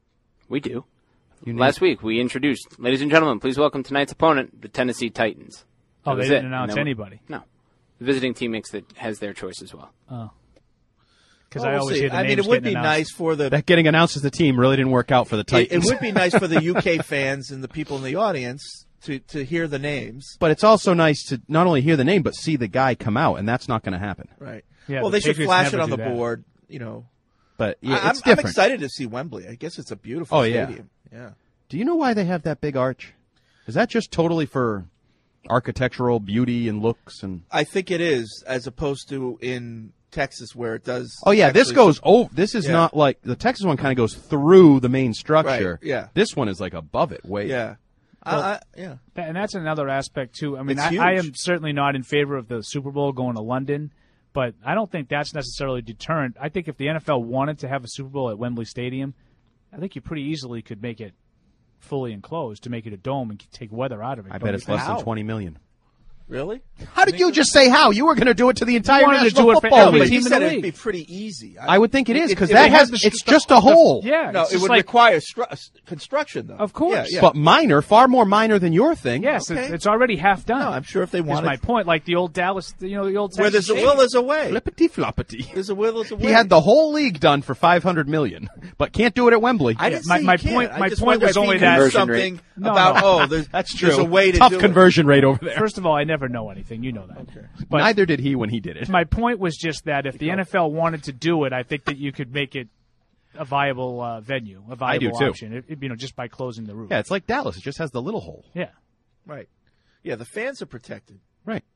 We do. You need- Last week, we introduced, ladies and gentlemen, please welcome tonight's opponent, the Tennessee Titans. Oh, That they was didn't it. announce And then we- anybody. No. The visiting team makes the, has their choice as well. Oh. Because Well, I we'll always see. hear the I mean, names it would getting be announced. nice for the. That getting announced as the team really didn't work out for the It, Titans. it would be nice for the U K fans and the people in the audience to, to hear the names. But it's also nice to not only hear the name, but see the guy come out, and that's not going to happen. Right. Yeah, well, the they should Patriots flash it never on the do that. board. You know. But yeah, I, it's I'm, I'm different. excited to see Wembley. I guess it's a beautiful Oh, yeah. stadium. Yeah. Do you know why they have that big arch? Is that just totally for architectural beauty and looks? And I think it is, as opposed to in Texas where it does. oh yeah, this actually- goes over. This is Yeah. not like the Texas one. Kind of goes through the main structure. Right, yeah. This one is like above it. Way. Yeah. Well, I, I, yeah. That- and that's another aspect too. I mean, It's I, I huge. am certainly not in favor of the Super Bowl going to London, but I don't think that's necessarily deterrent. I think if the N F L wanted to have a Super Bowl at Wembley Stadium, I think you pretty easily could make it fully enclosed to make it a dome and take weather out of it. I Don't bet you it's think? less than twenty million. Really? How did you just say how? You were going to do it to the entire wanted to National do it for Football every League. But you team in said the it'd league. be pretty easy. I would think it is If- because if that it has has it's the- just a the- hole. Yeah, No, it's it just would like, require stru- construction, though. Of course. Yeah, yeah. But minor, far more minor than your thing. Yes, Okay. it's, it's already half done. No, I'm sure if they Is wanted- my point. Like the old Dallas, you know, the old Where Texas there's a Chainsaw. will, there's a way. Flippity floppity. There's a will, there's a way. He had the whole league done for five hundred million, but can't do it at Wembley. I didn't My- say my you can't. point- I my just point wonder was if he only knew that- Conversion something rate. No, about no. oh, there's That's true. There's a way to Tough do conversion rate over there. First of all, I never know anything. You know that. But Neither did he when he did it. my point was just that if the N F L wanted to do it, I think that you could make it a viable uh, venue, a I do viable too. option. It, it- you know, just by closing the roof. Yeah, it's like Dallas. It just has the little hole. Yeah. it. Right. Yeah, the fans are protected. Right.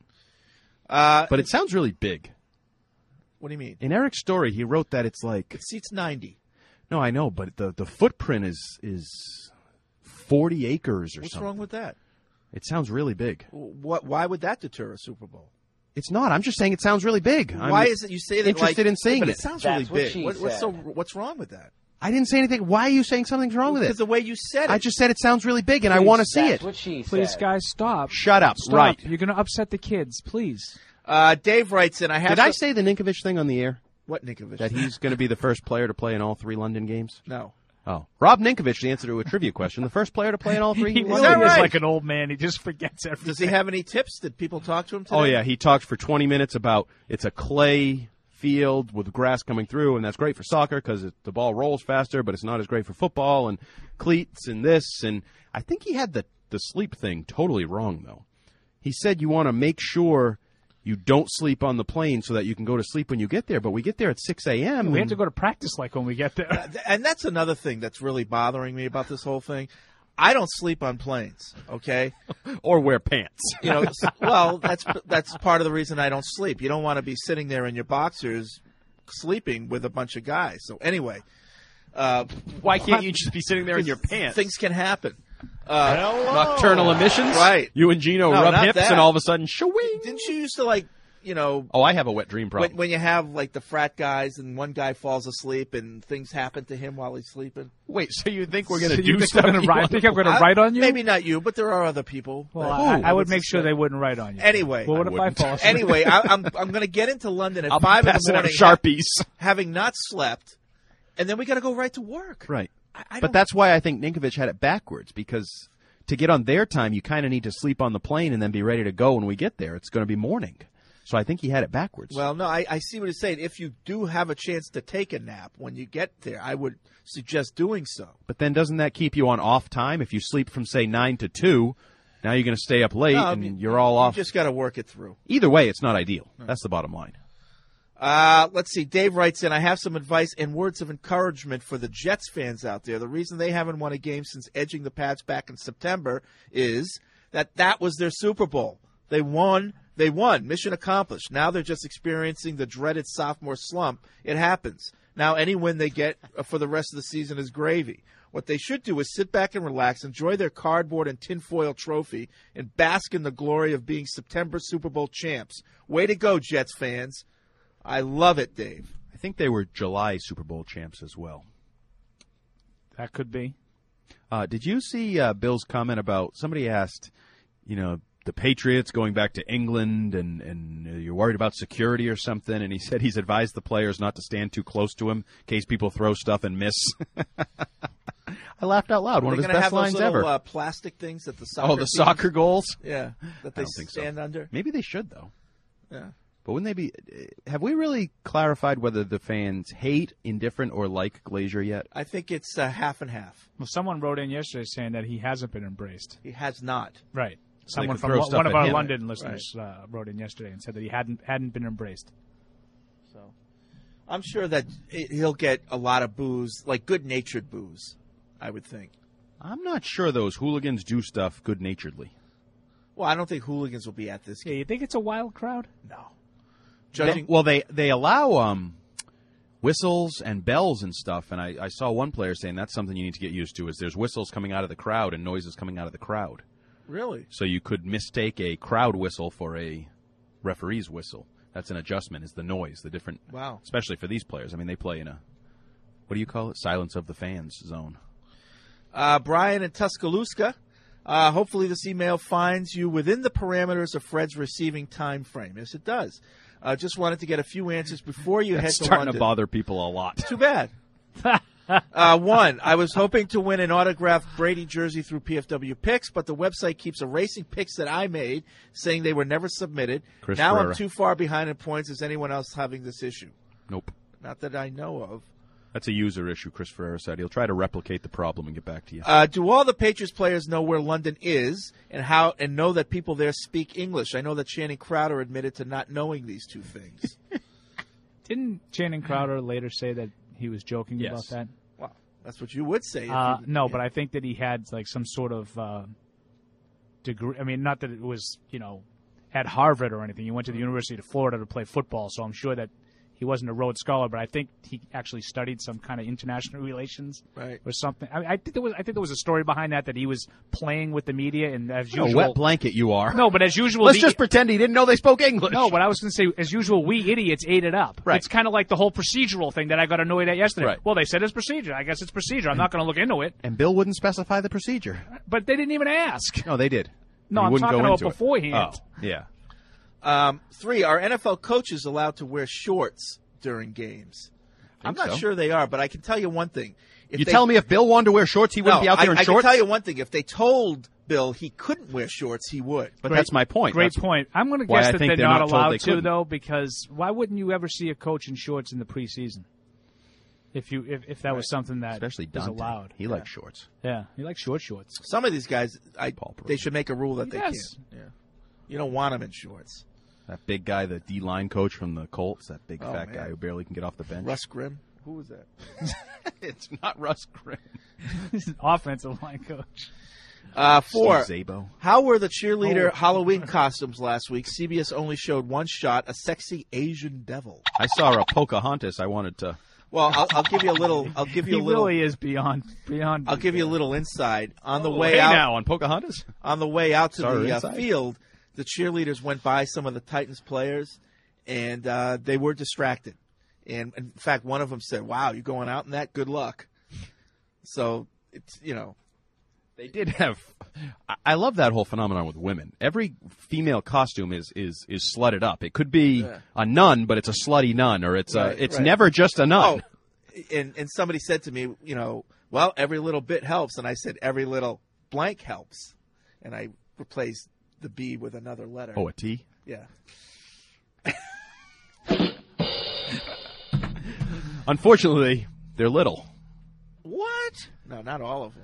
Uh, But it sounds really big. what do you mean? In Eric's story, he wrote that it's like It seats ninety. no, I know, but the the footprint is is forty acres or What's something. wrong with that? It sounds really big. What? Why would that deter a Super Bowl? It's not. I'm just saying it sounds really big. I'm Why is it you say that interested like, in seeing but it? it sounds That's really what big. she What, what's said. so? What's wrong with that? I didn't say anything. Why are you saying something's wrong with Because it? the way you said it. I just said it sounds really big, and I want to see That's it. what she Please, said. guys, stop. Shut up. Stop. Right. You're going to upset the kids. Please. Uh, Dave writes in. I have. Did to, I say the Ninkovich thing on the air? what Ninkovich? That he's going to be the first player to play in all three London games? No. Oh. Rob Ninkovich, the answer to a trivia question, the first player to play in all three He London really that is right? like an old man. He just forgets everything. Does he have any tips? Did people talk to him today? Oh, yeah. He talked for twenty minutes about it's a clay field with grass coming through, and that's great for soccer because the ball rolls faster, but it's not as great for football, and cleats and this. And I think he had the, the sleep thing totally wrong, though. He said you want to make sure you don't sleep on the plane so that you can go to sleep when you get there, but we get there at six a.m. We have to go to practice like when we get there. And that's another thing that's really bothering me about this whole thing. I don't sleep on planes, okay? Or wear pants. You know, s- well, that's that's part of the reason I don't sleep. You don't want to be sitting there in your boxers sleeping with a bunch of guys. So anyway, uh, Why can't you just be sitting there in your pants? Things can happen. Uh, Nocturnal emissions? Right. You and Gino No, rub not hips that. and all of a sudden, shoo-wing. Didn't you used to like, you know, Oh, I have a wet dream problem. when, when you have like the frat guys and one guy falls asleep and things happen to him while he's sleeping? Wait, so you think we're going to So do you think stuff? I'm gonna you write- want- think I'm going to I- write on you? Maybe not you, but there are other people. Well, that- I, I would that make sure say- they wouldn't write on you. Anyway, Well, what I if I wouldn't. fall asleep? Anyway, I, I'm I'm going to get into London at I'll be five in the passing out morning, Sharpies. having not slept, and then we got to go right to work. Right. I but don't- that's why I think Ninkovich had it backwards, because to get on their time, you kind of need to sleep on the plane and then be ready to go when we get there. It's going to be morning. So I think he had it backwards. Well, no, I, I see what he's saying. If you do have a chance to take a nap when you get there, I would suggest doing so. But then doesn't that keep you on off time? If you sleep from, say, nine to two, now you're going to stay up late No, I and mean, you're all you off. just got to work it through. Either way, it's not ideal. That's the bottom line. Uh, let's see. Dave writes in, I have some advice and words of encouragement for the Jets fans out there. The reason they haven't won a game since edging the Pats back in September is that that was their Super Bowl. They won. They won. Mission accomplished. Now they're just experiencing the dreaded sophomore slump. It happens. Now any win they get for the rest of the season is gravy. What they should do is sit back and relax, enjoy their cardboard and tinfoil trophy, and bask in the glory of being September Super Bowl champs. Way to go, Jets fans. I love it, Dave. I think they were July Super Bowl champs as well. That could be. Uh, did you see uh, Bill's comment about somebody asked, you know, the Patriots going back to England and, and you're worried about security or something, and he said he's advised the players not to stand too close to him in case people throw stuff and miss. I laughed out loud. Are One of they his gonna best have lines those little, ever. Uh, plastic things that the soccer Oh, the teams- soccer goals? Yeah, that they I don't think so. stand under. Maybe they should, though. Yeah. But wouldn't they be? Have we really clarified whether the fans hate, indifferent, or like Glazier yet? I think it's uh, half and half. Well, someone wrote in yesterday saying that he hasn't been embraced. He has not. Right. So they Someone could from throw lo- stuff one of at our him. London listeners uh, wrote in yesterday and said that he hadn't hadn't been embraced. So, I'm sure that it, he'll get a lot of boos, like good-natured boos, I would think. I'm not sure those hooligans do stuff good-naturedly. Well, I don't think hooligans will be at this game. Yeah, you think it's a wild crowd? No. They- well, they they allow um, whistles and bells and stuff, and I, I saw one player saying that's something you need to get used to. Is there's whistles coming out of the crowd and noises coming out of the crowd. Really? So you could mistake a crowd whistle for a referee's whistle. That's an adjustment. Is the noise the different? Wow. Especially for these players. I mean, they play in a what do you call it? Silence of the fans zone. Uh, Brian in Tuscaloosa. Uh, hopefully this email finds you within the parameters of Fred's receiving time frame. Yes, it does. Uh, just wanted to get a few answers before you That's head to starting London. to bother people a lot. Too bad. uh, one, I was hoping to win an autographed Brady jersey through P F W Picks, but the website keeps erasing picks that I made, saying they were never submitted. Chris now Ferreira. I'm too far behind in points. Is anyone else having this issue? Nope. Not that I know of. That's a user issue, Chris Ferreira said. He'll try to replicate the problem and get back to you. Uh, do all the Patriots players know where London is and how, and know that people there speak English? I know that Channing Crowder admitted to not knowing these two things. Didn't Channing Crowder later say that he was joking Yes. about that? Well, that's what you would say. if Uh, you- no, but I think that he had like some sort of uh, degree. I mean, not that it was, you know, at Harvard or anything. He went to the University of Florida to play football, so I'm sure that he wasn't a Rhodes Scholar, but I think he actually studied some kind of international relations Right. or something. I, I think there was I think there was a story behind that that he was playing with the media and as What a usual. wet blanket you are. No, but as usual, Let's the- just pretend he didn't know they spoke English. No, but I was going to say, as usual, we idiots ate it up. Right. It's kind of like the whole procedural thing that I got annoyed at yesterday. Right. Well, they said it's procedure. I guess it's procedure. I'm not going to look into it. And Bill wouldn't specify the procedure. But they didn't even ask. No, they did. No, He I'm wouldn't talking go about into it. beforehand. Oh, yeah. Um, three, are N F L coaches allowed to wear shorts during games? I'm not so. sure they are, but I can tell you one thing. If You they- tell me if Bill wanted to wear shorts, he wouldn't No, be out there I, in I shorts? can tell you one thing. If they told Bill he couldn't wear shorts, he would. But that's my point. Great That's point. I'm going to why guess I that think they're, they're not, not told allowed they to, couldn't. though, because why wouldn't you ever see a coach in shorts in the preseason? If you if, if that was something that Especially was Dante. allowed. He likes shorts. Yeah, he likes short shorts. Some of these guys, I, they should make a rule that they Yes. can't. Yeah. You don't want them in shorts. That big guy, the D-line coach from the Colts, that big Oh, fat man. guy who barely can get off the bench. Russ Grimm. Who was that? It's not Russ Grimm. He's an offensive line coach. Uh, four. Steve Szabo. How were the cheerleader Oh. Halloween costumes last week? C B S only showed one shot, a sexy Asian devil. I saw a Pocahontas. I wanted to. Well, I'll, I'll give you a little. I'll give you He a little. really is beyond beyond. I'll give you a little insight on the Oh, way hey out. now on Pocahontas. On the way out to Sorry, the uh, inside. field, the cheerleaders went by some of the Titans players, and uh, they were distracted. And in fact, one of them said, "Wow, you're going out in that? Good luck." So it's you know. They did have. I- I love that whole phenomenon with women. Every female costume is is is slutted up. It could be Yeah. a nun, but it's a slutty nun, or it's Right, a. It's right. never just a nun. Oh, and and somebody said to me, you know, well, every little bit helps, and I said every little blank helps, and I replaced the B with another letter. Oh, a T? Yeah. Unfortunately, they're little. What? No, not all of them.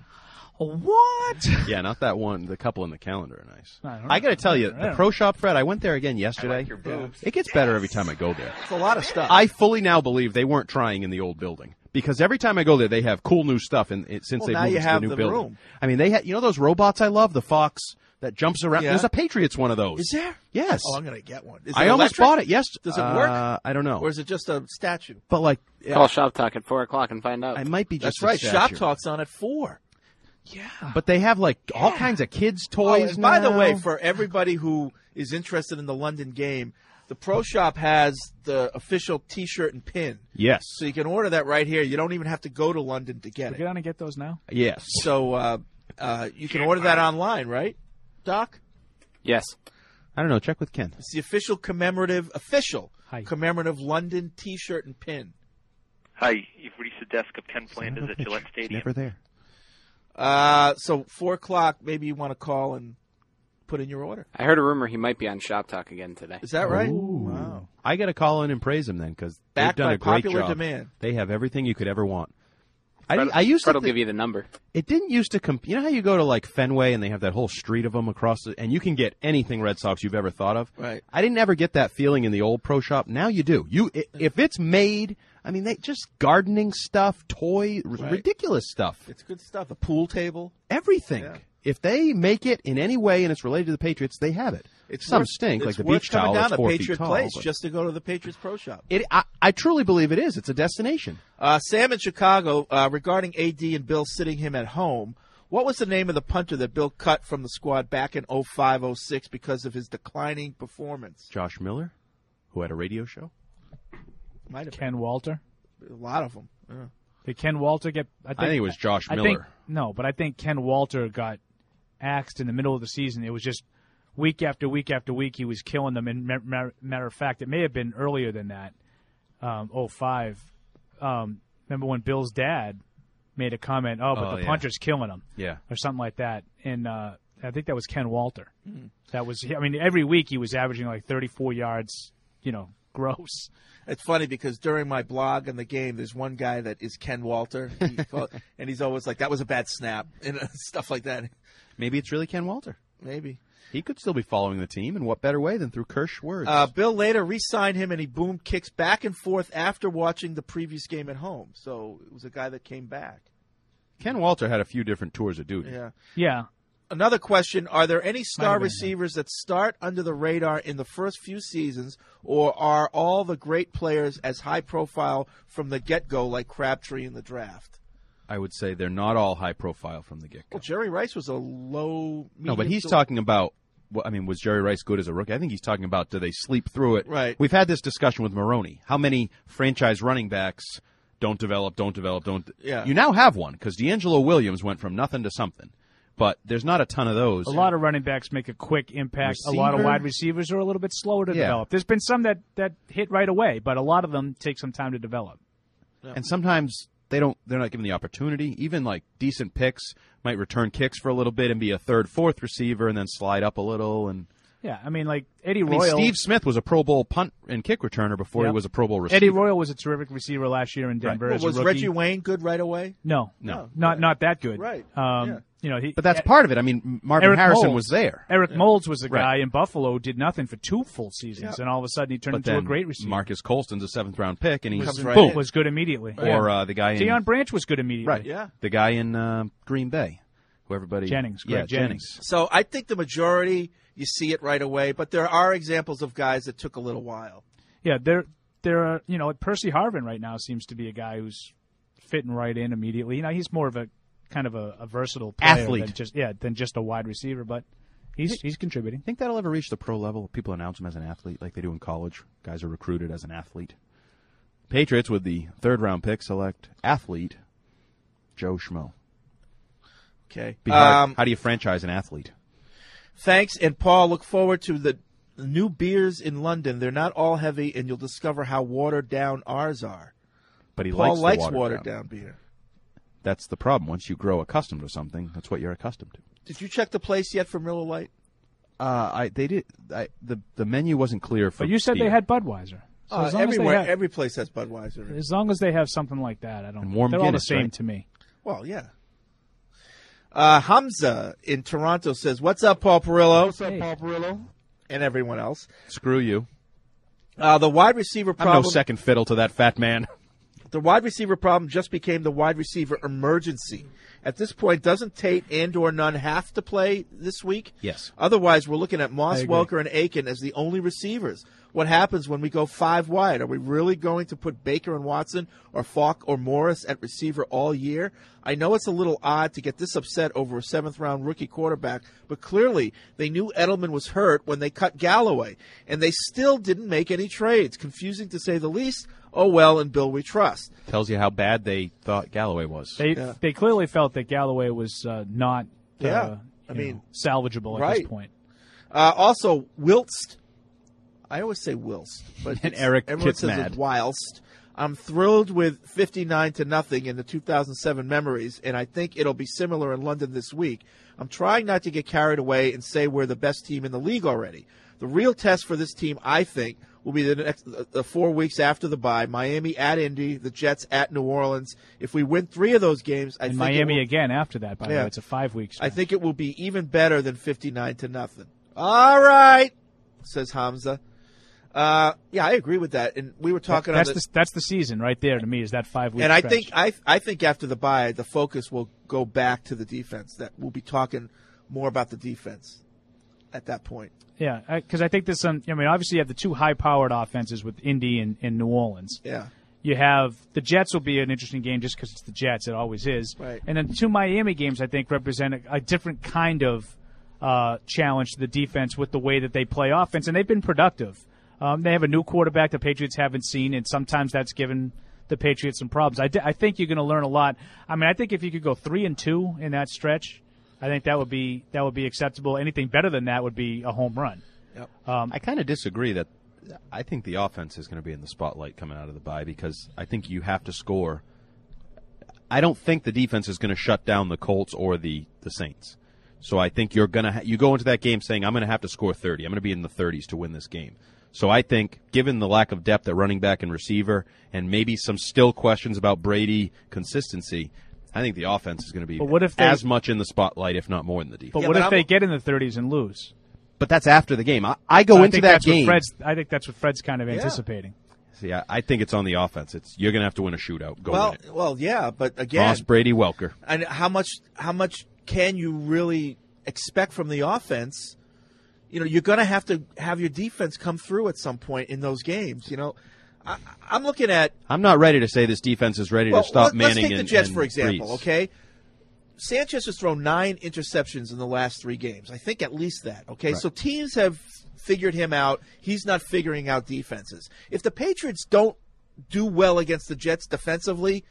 What? Yeah, not that one. The couple in the calendar are nice. I don't I got to know. tell you, I don't the know. Pro Shop, Fred, I went there again yesterday. your boobs. It gets better every time I go there. It's a lot of stuff. I fully now believe they weren't trying in the old building. Because every time I go there, they have cool new stuff in, it, since Well, they've now moved you into have the new the building. room. I mean, they had, you know those robots I love? The Fox that jumps around? Yeah. There's a Patriots one of those. Is there? Yes. Oh, I'm going to get one. Is it I almost electric? bought it, yes. Does it work? Uh, I don't know. Or is it just a statue? But like, Call Shop Talk at four o'clock and find out. I might be just That's right. a Shop statue. Talk's on at four. Yeah. But they have like all kinds of kids' Oh, toys and by the now. way, for everybody who is interested in the London game, the Pro Shop has the official T-shirt and pin. Yes. So you can order that right here. You don't even have to go to London to get We'll it. get on and get those now. Yes. So uh, uh, you can order that online, right, Doc? Yes. I don't know. Check with Ken. It's the official commemorative, official Hi. commemorative London T-shirt and pin. Hi, you've reached the desk of Ken Flanders at Gillette Stadium. Never there. Uh, so four o'clock, maybe you want to call and put in your order. I heard a rumor he might be on Shop Talk again today. Is that right? Ooh. Wow. I got to call in and praise them then because they've Backed done by a great popular job. demand. They have everything you could ever want. I, Fred, I used Fred to will thi- give you the number. It didn't used to comp- you know how you go to like Fenway and they have that whole street of them across the, and you can get anything Red Sox you've ever thought of. Right. I didn't ever get that feeling in the old Pro Shop. Now you do. You i- if it's made, I mean, they just gardening stuff, toy, r- Right. ridiculous stuff, It's good stuff. A pool table. everything. Yeah. If they make it in any way and it's related to the Patriots, they have it. It's Some worth, stink, it's like the worth beach coming towel down that's to four Patriot feet tall. Place but just to go to the Patriots Pro Shop. it, I, I truly believe it is. It's a destination. Uh, Sam in Chicago, uh, regarding A D and Bill sitting him at home, what was the name of the punter that Bill cut from the squad back in oh five oh six because of his declining performance? Josh Miller, who had a radio show. Might have Ken Walter. been. A lot of them. Yeah. Did Ken Walter get? I think, I think it was Josh I Miller. think, no, but I think Ken Walter got axed in the middle of the season. It was just week after week after week he was killing them. And ma- ma- matter of fact, it may have been earlier than that. Um, oh five. Um, remember when Bill's dad made a comment? Oh, but Oh, the yeah. punter's killing him. Yeah. Or something like that. And uh, I think that was Ken Walter. Mhm. That was. I mean, every week he was averaging like thirty-four yards. You know, gross. It's funny because during my blog on the game, there's one guy that is Ken Walter, he called, and he's always like, "That was a bad snap," and uh, stuff like that. Maybe it's really Ken Walter. Maybe. He could still be following the team, and what better way than through Kirsch words? Uh, Bill later re-signed him, and he boomed kicks back and forth after watching the previous game at home. So it was a guy that came back. Ken Walter had a few different tours of duty. Yeah. Yeah. Another question, are there any star have been, receivers that start under the radar in the first few seasons, or are all the great players as high profile from the get-go like Crabtree in the draft? I would say they're not all high profile from the get-go. Well, Jerry Rice was a low... No, but medium he's to- talking about, well, I mean, was Jerry Rice good as a rookie? I think he's talking about, do they sleep through it? Right. We've had this discussion with Maroney. How many franchise running backs don't develop, don't develop, don't... Yeah. You now have one, because D'Angelo Williams went from nothing to something. But there's not a ton of those. A lot of running backs make a quick impact. A lot of Receiver? wide receivers are a little bit slower to Yeah. develop. There's been some that, that hit right away, but a lot of them take some time to develop. And sometimes they don't they're not given the opportunity. Even like decent picks might return kicks for a little bit and be a third, fourth receiver and then slide up a little and Yeah, I mean, like Eddie I mean, Royal. Steve Smith was a Pro Bowl punt and kick returner before Yep. he was a Pro Bowl receiver. Eddie Royal was a terrific receiver last year in Denver. Well, as a was rookie. Reggie Wayne good right away? No, No. not not that good. Right. Um, Yeah. You know, he, But that's part of it. I mean, Marvin Eric Harrison Moulds. was there. Eric Moulds was a Right. guy in Buffalo who did nothing for two full seasons, Yeah. and all of a sudden he turned But into then a great receiver. Marcus Colston's a seventh round pick, and he's Comes right boom. in. was good immediately. Or uh, the guy in Deion Branch was good immediately. right, Yeah. the guy in uh, Green Bay, who everybody Jennings, yeah, Greg Jennings. So I think the majority, you see it right away, but there are examples of guys that took a little while. Yeah, there, there are. You know, Percy Harvin right now seems to be a guy who's fitting right in immediately. You know, he's more of a kind of a, a versatile player Athlete. than just yeah than just a wide receiver, but he's he's contributing. Think that'll ever reach the pro level? People announce him as an athlete like they do in college. Guys are recruited as an athlete. Patriots with the third round pick select athlete Joe Schmo. Okay. Be hard. Um, How do you franchise an athlete? Thanks, and Paul, look forward to the new beers in London. They're not all heavy, and you'll discover how watered down ours are. but he Paul likes, likes the watered, watered down. down beer. That's the problem. Once you grow accustomed to something, that's what you're accustomed to. Did you check the place yet for Miller Lite? Uh, I they did. I, the the menu wasn't clear for. But you said Steve. they had Budweiser. So Uh, as long as they everywhere, have- every place has Budweiser. As long as they have something like that, I don't. And warm they're all the Guinness, same right? to me. Well, yeah. Uh, Hamza in Toronto says, "What's up, Paul Perillo?" What's up, Paul Perillo? And everyone else. Screw you. Uh, the wide receiver I'm problem. no second fiddle to that fat man. The wide receiver problem just became the wide receiver emergency. At this point, doesn't Tate and or Nunn have to play this week? Yes. Otherwise, we're looking at Moss, I agree. Welker, and Aiken as the only receivers. What happens when we go five wide? Are we really going to put Baker and Watson or Falk or Morris at receiver all year? I know it's a little odd to get this upset over a seventh-round rookie quarterback, but clearly they knew Edelman was hurt when they cut Galloway, and they still didn't make any trades. Confusing to say the least. Oh, well, in Bill we trust. Tells you how bad they thought Galloway was. They Yeah. they clearly felt that Galloway was uh, not. Uh, Yeah, I you mean, know, salvageable at right. this point. Uh, also, whilst I always say whilst, but And it's- Eric everyone gets says mad. it's whilst. I'm thrilled with fifty-nine to nothing in the two thousand seven memories, and I think it'll be similar in London this week. I'm trying not to get carried away and say we're the best team in the league already. The real test for this team, I think, will be the next the four weeks after the bye. Miami at Indy, the Jets at New Orleans. If we win three of those games, I And think it Miami will- again after that. By the Yeah. way, it's a five week. I think it will be even better than fifty-nine to nothing. All right, says Hamza. Uh, yeah, I agree with that. And we were talking that's on the, the that's the season right there to me. Is that five week? and I think I I think after the bye, the focus will go back to the defense. That we'll be talking more about the defense at that point. Yeah, because I, I think there's some. I mean, obviously you have the two high-powered offenses with Indy and, and New Orleans. Yeah. You have the Jets will be an interesting game just because it's the Jets. It always is. Right. And then the two Miami games I think represent a, a different kind of uh, challenge to the defense with the way that they play offense, and they've been productive. Um, they have a new quarterback the Patriots haven't seen, and sometimes that's given the Patriots some problems. I, d- I think you're going to learn a lot. I mean, I think if you could go three and two in that stretch, I think that would be that would be acceptable. Anything better than that would be a home run. Yep. Um, I kind of disagree that I think the offense is going to be in the spotlight coming out of the bye because I think you have to score. I don't think the defense is going to shut down the Colts or the, the Saints. So I think you're going to ha- you go into that game saying I'm going to have to score thirty. I'm going to be in the thirties to win this game. So I think, given the lack of depth at running back and receiver, and maybe some still questions about Brady consistency, I think the offense is going to be But what if they- as much in the spotlight, if not more, than the defense. but Yeah, what but if I'm- they get in the thirties and lose? But that's after the game. I, I go I into think that that's what game. Fred's, I think that's what Fred's kind of Yeah. anticipating. See, I, I think it's on the offense. It's you're going to have to win a shootout. Go well, win it. well, yeah, but again, Ross, Brady, Welker. and how much how much can you really expect from the offense? You know, you're going to have to have your defense come through at some point in those games. You know, I, I'm looking at I'm not ready to say this defense is ready well, to stop let, Manning let's take and the Jets and for example. Breeze. Okay, Sanchez has thrown nine interceptions in the last three games. I think at least that. Okay, Right. so teams have figured him out. He's not figuring out defenses. If the Patriots don't do well against the Jets defensively,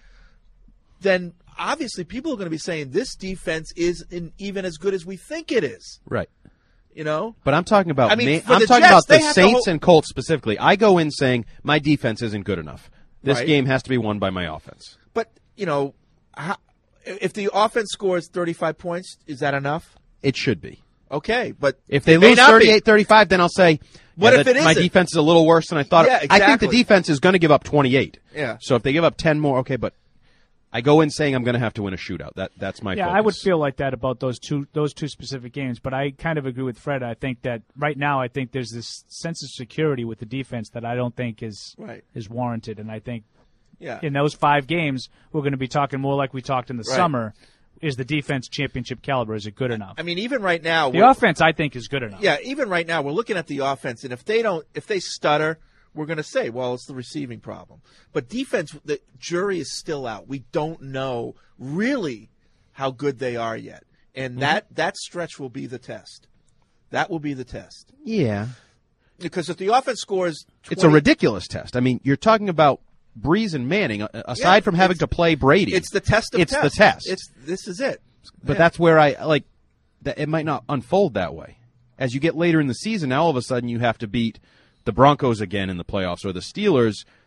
then obviously people are going to be saying this defense is in, even as good as we think it is. Right. You know, But I'm talking about I mean, Ma- for I'm the talking Jets, about they the have to Saints hold- and Colts specifically. I go in saying my defense isn't good enough. This Right. game has to be won by my offense. but you know, how, if the offense scores thirty-five points, is that enough? It should be. Okay, but If they it may lose not be. thirty-eight thirty-five, then I'll say, What yeah, if that- it my isn't? defense is a little worse than I thought. Yeah, I think the exactly. defense is going to give up twenty-eight. Yeah. So if they give up ten more, okay, but I go in saying I'm going to have to win a shootout. That That's my Yeah, focus. I would feel like that about those two those two specific games, but I kind of agree with Fred. I think that right now, I think there's this sense of security with the defense that I don't think is Right. is warranted, and I think Yeah. in those five games we're going to be talking more like we talked in the Right. summer. Is the defense championship caliber? Is it good enough? I mean, even right now, The we're- offense, I think, is good enough. Yeah, even right now, we're looking at the offense, and if they don't, if they stutter, we're going to say, well, it's the receiving problem. But defense, the jury is still out. We don't know really how good they are yet, and Mm-hmm. that that stretch will be the test. That will be the test. Yeah. Because if the offense scores, It's a twenty ridiculous test. I mean, you're talking about Breeze and Manning, a- aside Yeah, from having it's- to play Brady. It's the test of It's tests. the test. It's this is it. But Yeah. that's where I like that it might not unfold that way. As you get later in the season, now all of a sudden you have to beat the Broncos again in the playoffs or the Steelers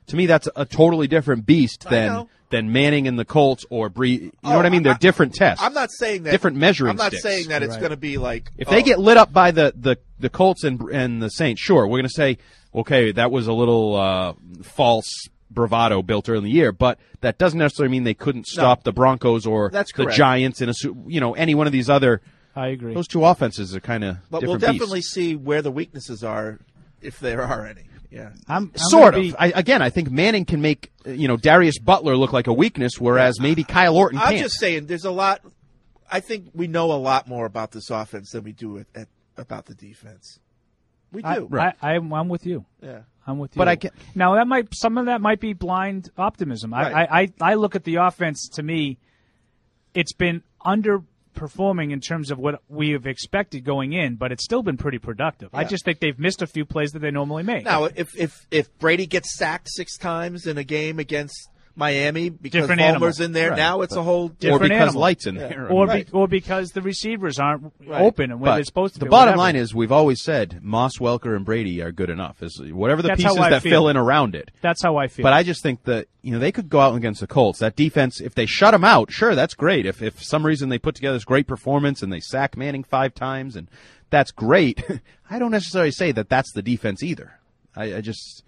to me, that's a totally different beast I than know. than Manning and the Colts or Bree. You know Oh, what I mean? They're I- different tests. I'm not saying that different measuring. I'm not sticks. saying that it's going to be like If oh, they get lit up by the, the, the Colts and and the Saints, sure, we're going to say, okay, that was a little uh, false bravado built early in the year, but that doesn't necessarily mean they couldn't stop the Broncos or That's the correct. Giants in a su- you know any one of these other. I agree. Those two offenses are kind of But different we'll beasts. definitely see where the weaknesses are, if there are any. Yeah, I'm, I'm Sort gonna of. be- I, again, I think Manning can make uh, you know Darius Butler look like a weakness, whereas maybe Kyle Orton I'm can't. just saying, there's a lot. I think we know a lot more about this offense than we do at, at, about the defense. We do. I, I, I'm, I'm with you. Yeah. I'm with you. But I can- now that might some of that might be blind optimism. Right. I, I, I I look at the offense. To me, it's been underperforming in terms of what we have expected going in, but it's still been pretty productive. I Yeah. just think they've missed a few plays that they normally make. Now, if if if Brady gets sacked six times in a game against Miami because Different Vollmer's animal. in there, Right. now it's a whole different or because animal. lights in Yeah. there, or Right. be, or because the receivers aren't Right. open and where But they're supposed to the be. bottom whatever. line is, we've always said Moss, Welker, and Brady are good enough. Is whatever the That's how pieces I that feel. fill in around it. That's how I feel. But I just think that you know they could go out against the Colts. That defense, if they shut them out, sure, that's great. If if for some reason they put together this great performance and they sack Manning five times, and that's great. I don't necessarily say that that's the defense either. I, I just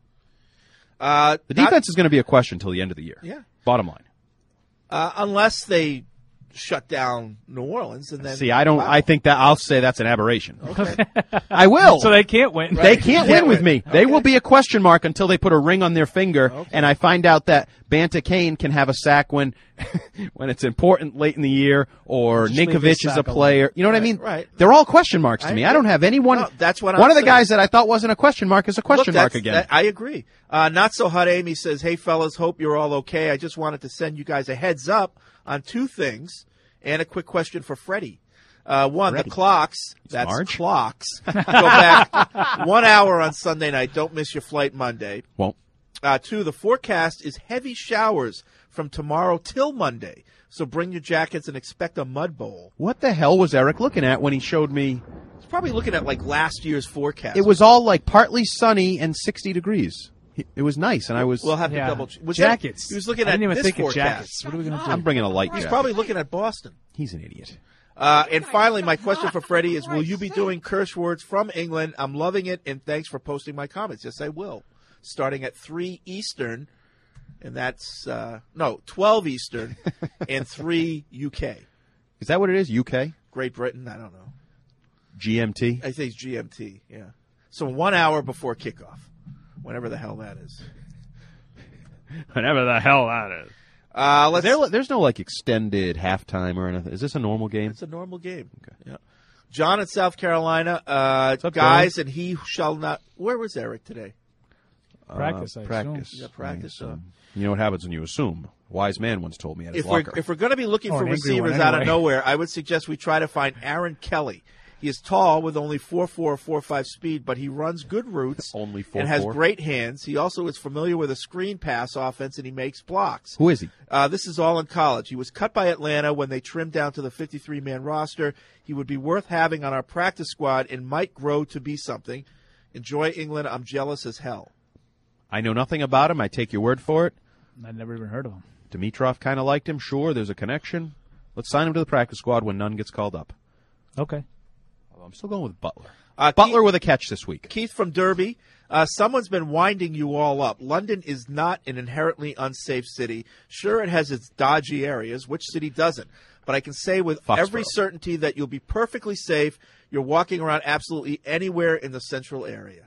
Uh, the not- defense is going to be a question until the end of the year. Yeah. Bottom line. uh, unless they shut down New Orleans, and then See, I don't. wow. I think that I'll say that's an aberration. Okay. I will. So they can't win. They can't win Can't with win. me. They will be a question mark until they put a ring on their finger, and I find out that Banta Kane can have a sack when, when it's important late in the year, or Just leave Ninkovich the is a sack player. alone. You know what I Right, mean? right. They're all question marks to I me. agree. I don't have anyone. No, that's what I'm One of the saying. guys that I thought wasn't a question mark is a question Look, mark that's- again. that- I agree. Uh, Not So Hot Amy says, "Hey fellas, hope you're all okay. I just wanted to send you guys a heads up on two things and a quick question for Freddie. Uh, one, Freddie. the clocks. That's Marge? clocks. Go back one hour on Sunday night. Don't miss your flight Monday. Won't. Uh, two, the forecast is heavy showers from tomorrow till Monday. So bring your jackets and expect a mud bowl." What the hell was Eric looking at when he showed me? He's probably looking at like last year's forecast. It was all like partly sunny and sixty degrees. He- It was nice, and I was. We'll have Yeah. to double check. Was that- Jackets. he was looking I at didn't even this think of forecast. jackets. What are we going to do? I'm bringing a light He's jacket. probably looking at Boston. He's an idiot. Uh, and finally, my question for Freddie is, will you be doing curse words from England? I'm loving it, and thanks for posting my comments. Yes, I will. Starting at three Eastern, and that's, uh, no, twelve Eastern, and three U K. Is that what it is? U K? Great Britain? I don't know. G M T? I think it's G M T, yeah. So one hour before kickoff, whenever the hell that is. Whatever the hell that is. Uh, let's, There, there's no like extended halftime or anything. Is this a normal game? It's a normal game. Okay. Yeah. John in South Carolina, uh, up, guys, and he shall not. Where was Eric today? Practice, I Uh, assume. practice. Yeah, practice, Right, uh, you know what happens when you assume. A wise man once told me at his If we're locker. if we're going to be looking Oh, for an angry receivers one, out of anyway. nowhere, I would suggest we try to find Aaron Kelly. He is tall with only four four or four five speed, but he runs good routes Only four and has four? great hands. He also is familiar with a screen pass offense, and he makes blocks. Who is he? Uh, this is all in college. He was cut by Atlanta when they trimmed down to the fifty-three man roster. He would be worth having on our practice squad and might grow to be something. Enjoy England. I'm jealous as hell. I know nothing about him. I take your word for it. I'd never even heard of him. Dimitrov kind of liked him. Sure, there's a connection. Let's sign him to the practice squad when none gets called up. Okay. Although I'm still going with Butler. Uh, Butler Keith, with a catch this week. Keith from Derby. Uh, someone's been winding you all up. London is not an inherently unsafe city. Sure, it has its dodgy areas. Which city doesn't? But I can say with Foxborough. every certainty that you'll be perfectly safe. You're walking around absolutely anywhere in the central area.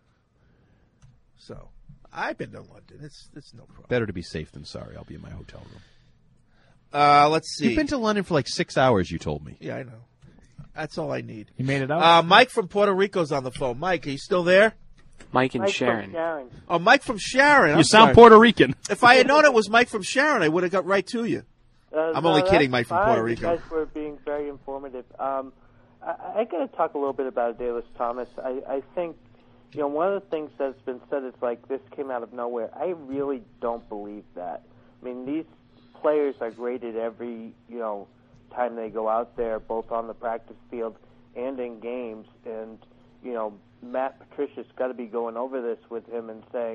So, I've been to London. It's it's no problem. Better to be safe than sorry. I'll be in my hotel room. Uh, let's see. You've been to London for like six hours, you told me. Yeah, I know. That's all I need. You made it out? Uh, Mike from Puerto Rico's on the phone. Mike, are you still there? Mike and Mike Sharon. From Sharon. Oh, Mike from Sharon. I'm You sound sorry. Puerto Rican. If I had known it was Mike from Sharon, I would have got right to you. Uh, I'm no, only kidding, that's Mike from fine. Puerto Rico. You guys were being very informative. Um, I, I got to talk a little bit about Adalius Thomas. I, I think, you know, one of the things that's been said is like this came out of nowhere. I really don't believe that. I mean, these players are graded every, you know, time they go out there, both on the practice field and in games. And, you know, Matt Patricia's got to be going over this with him and saying,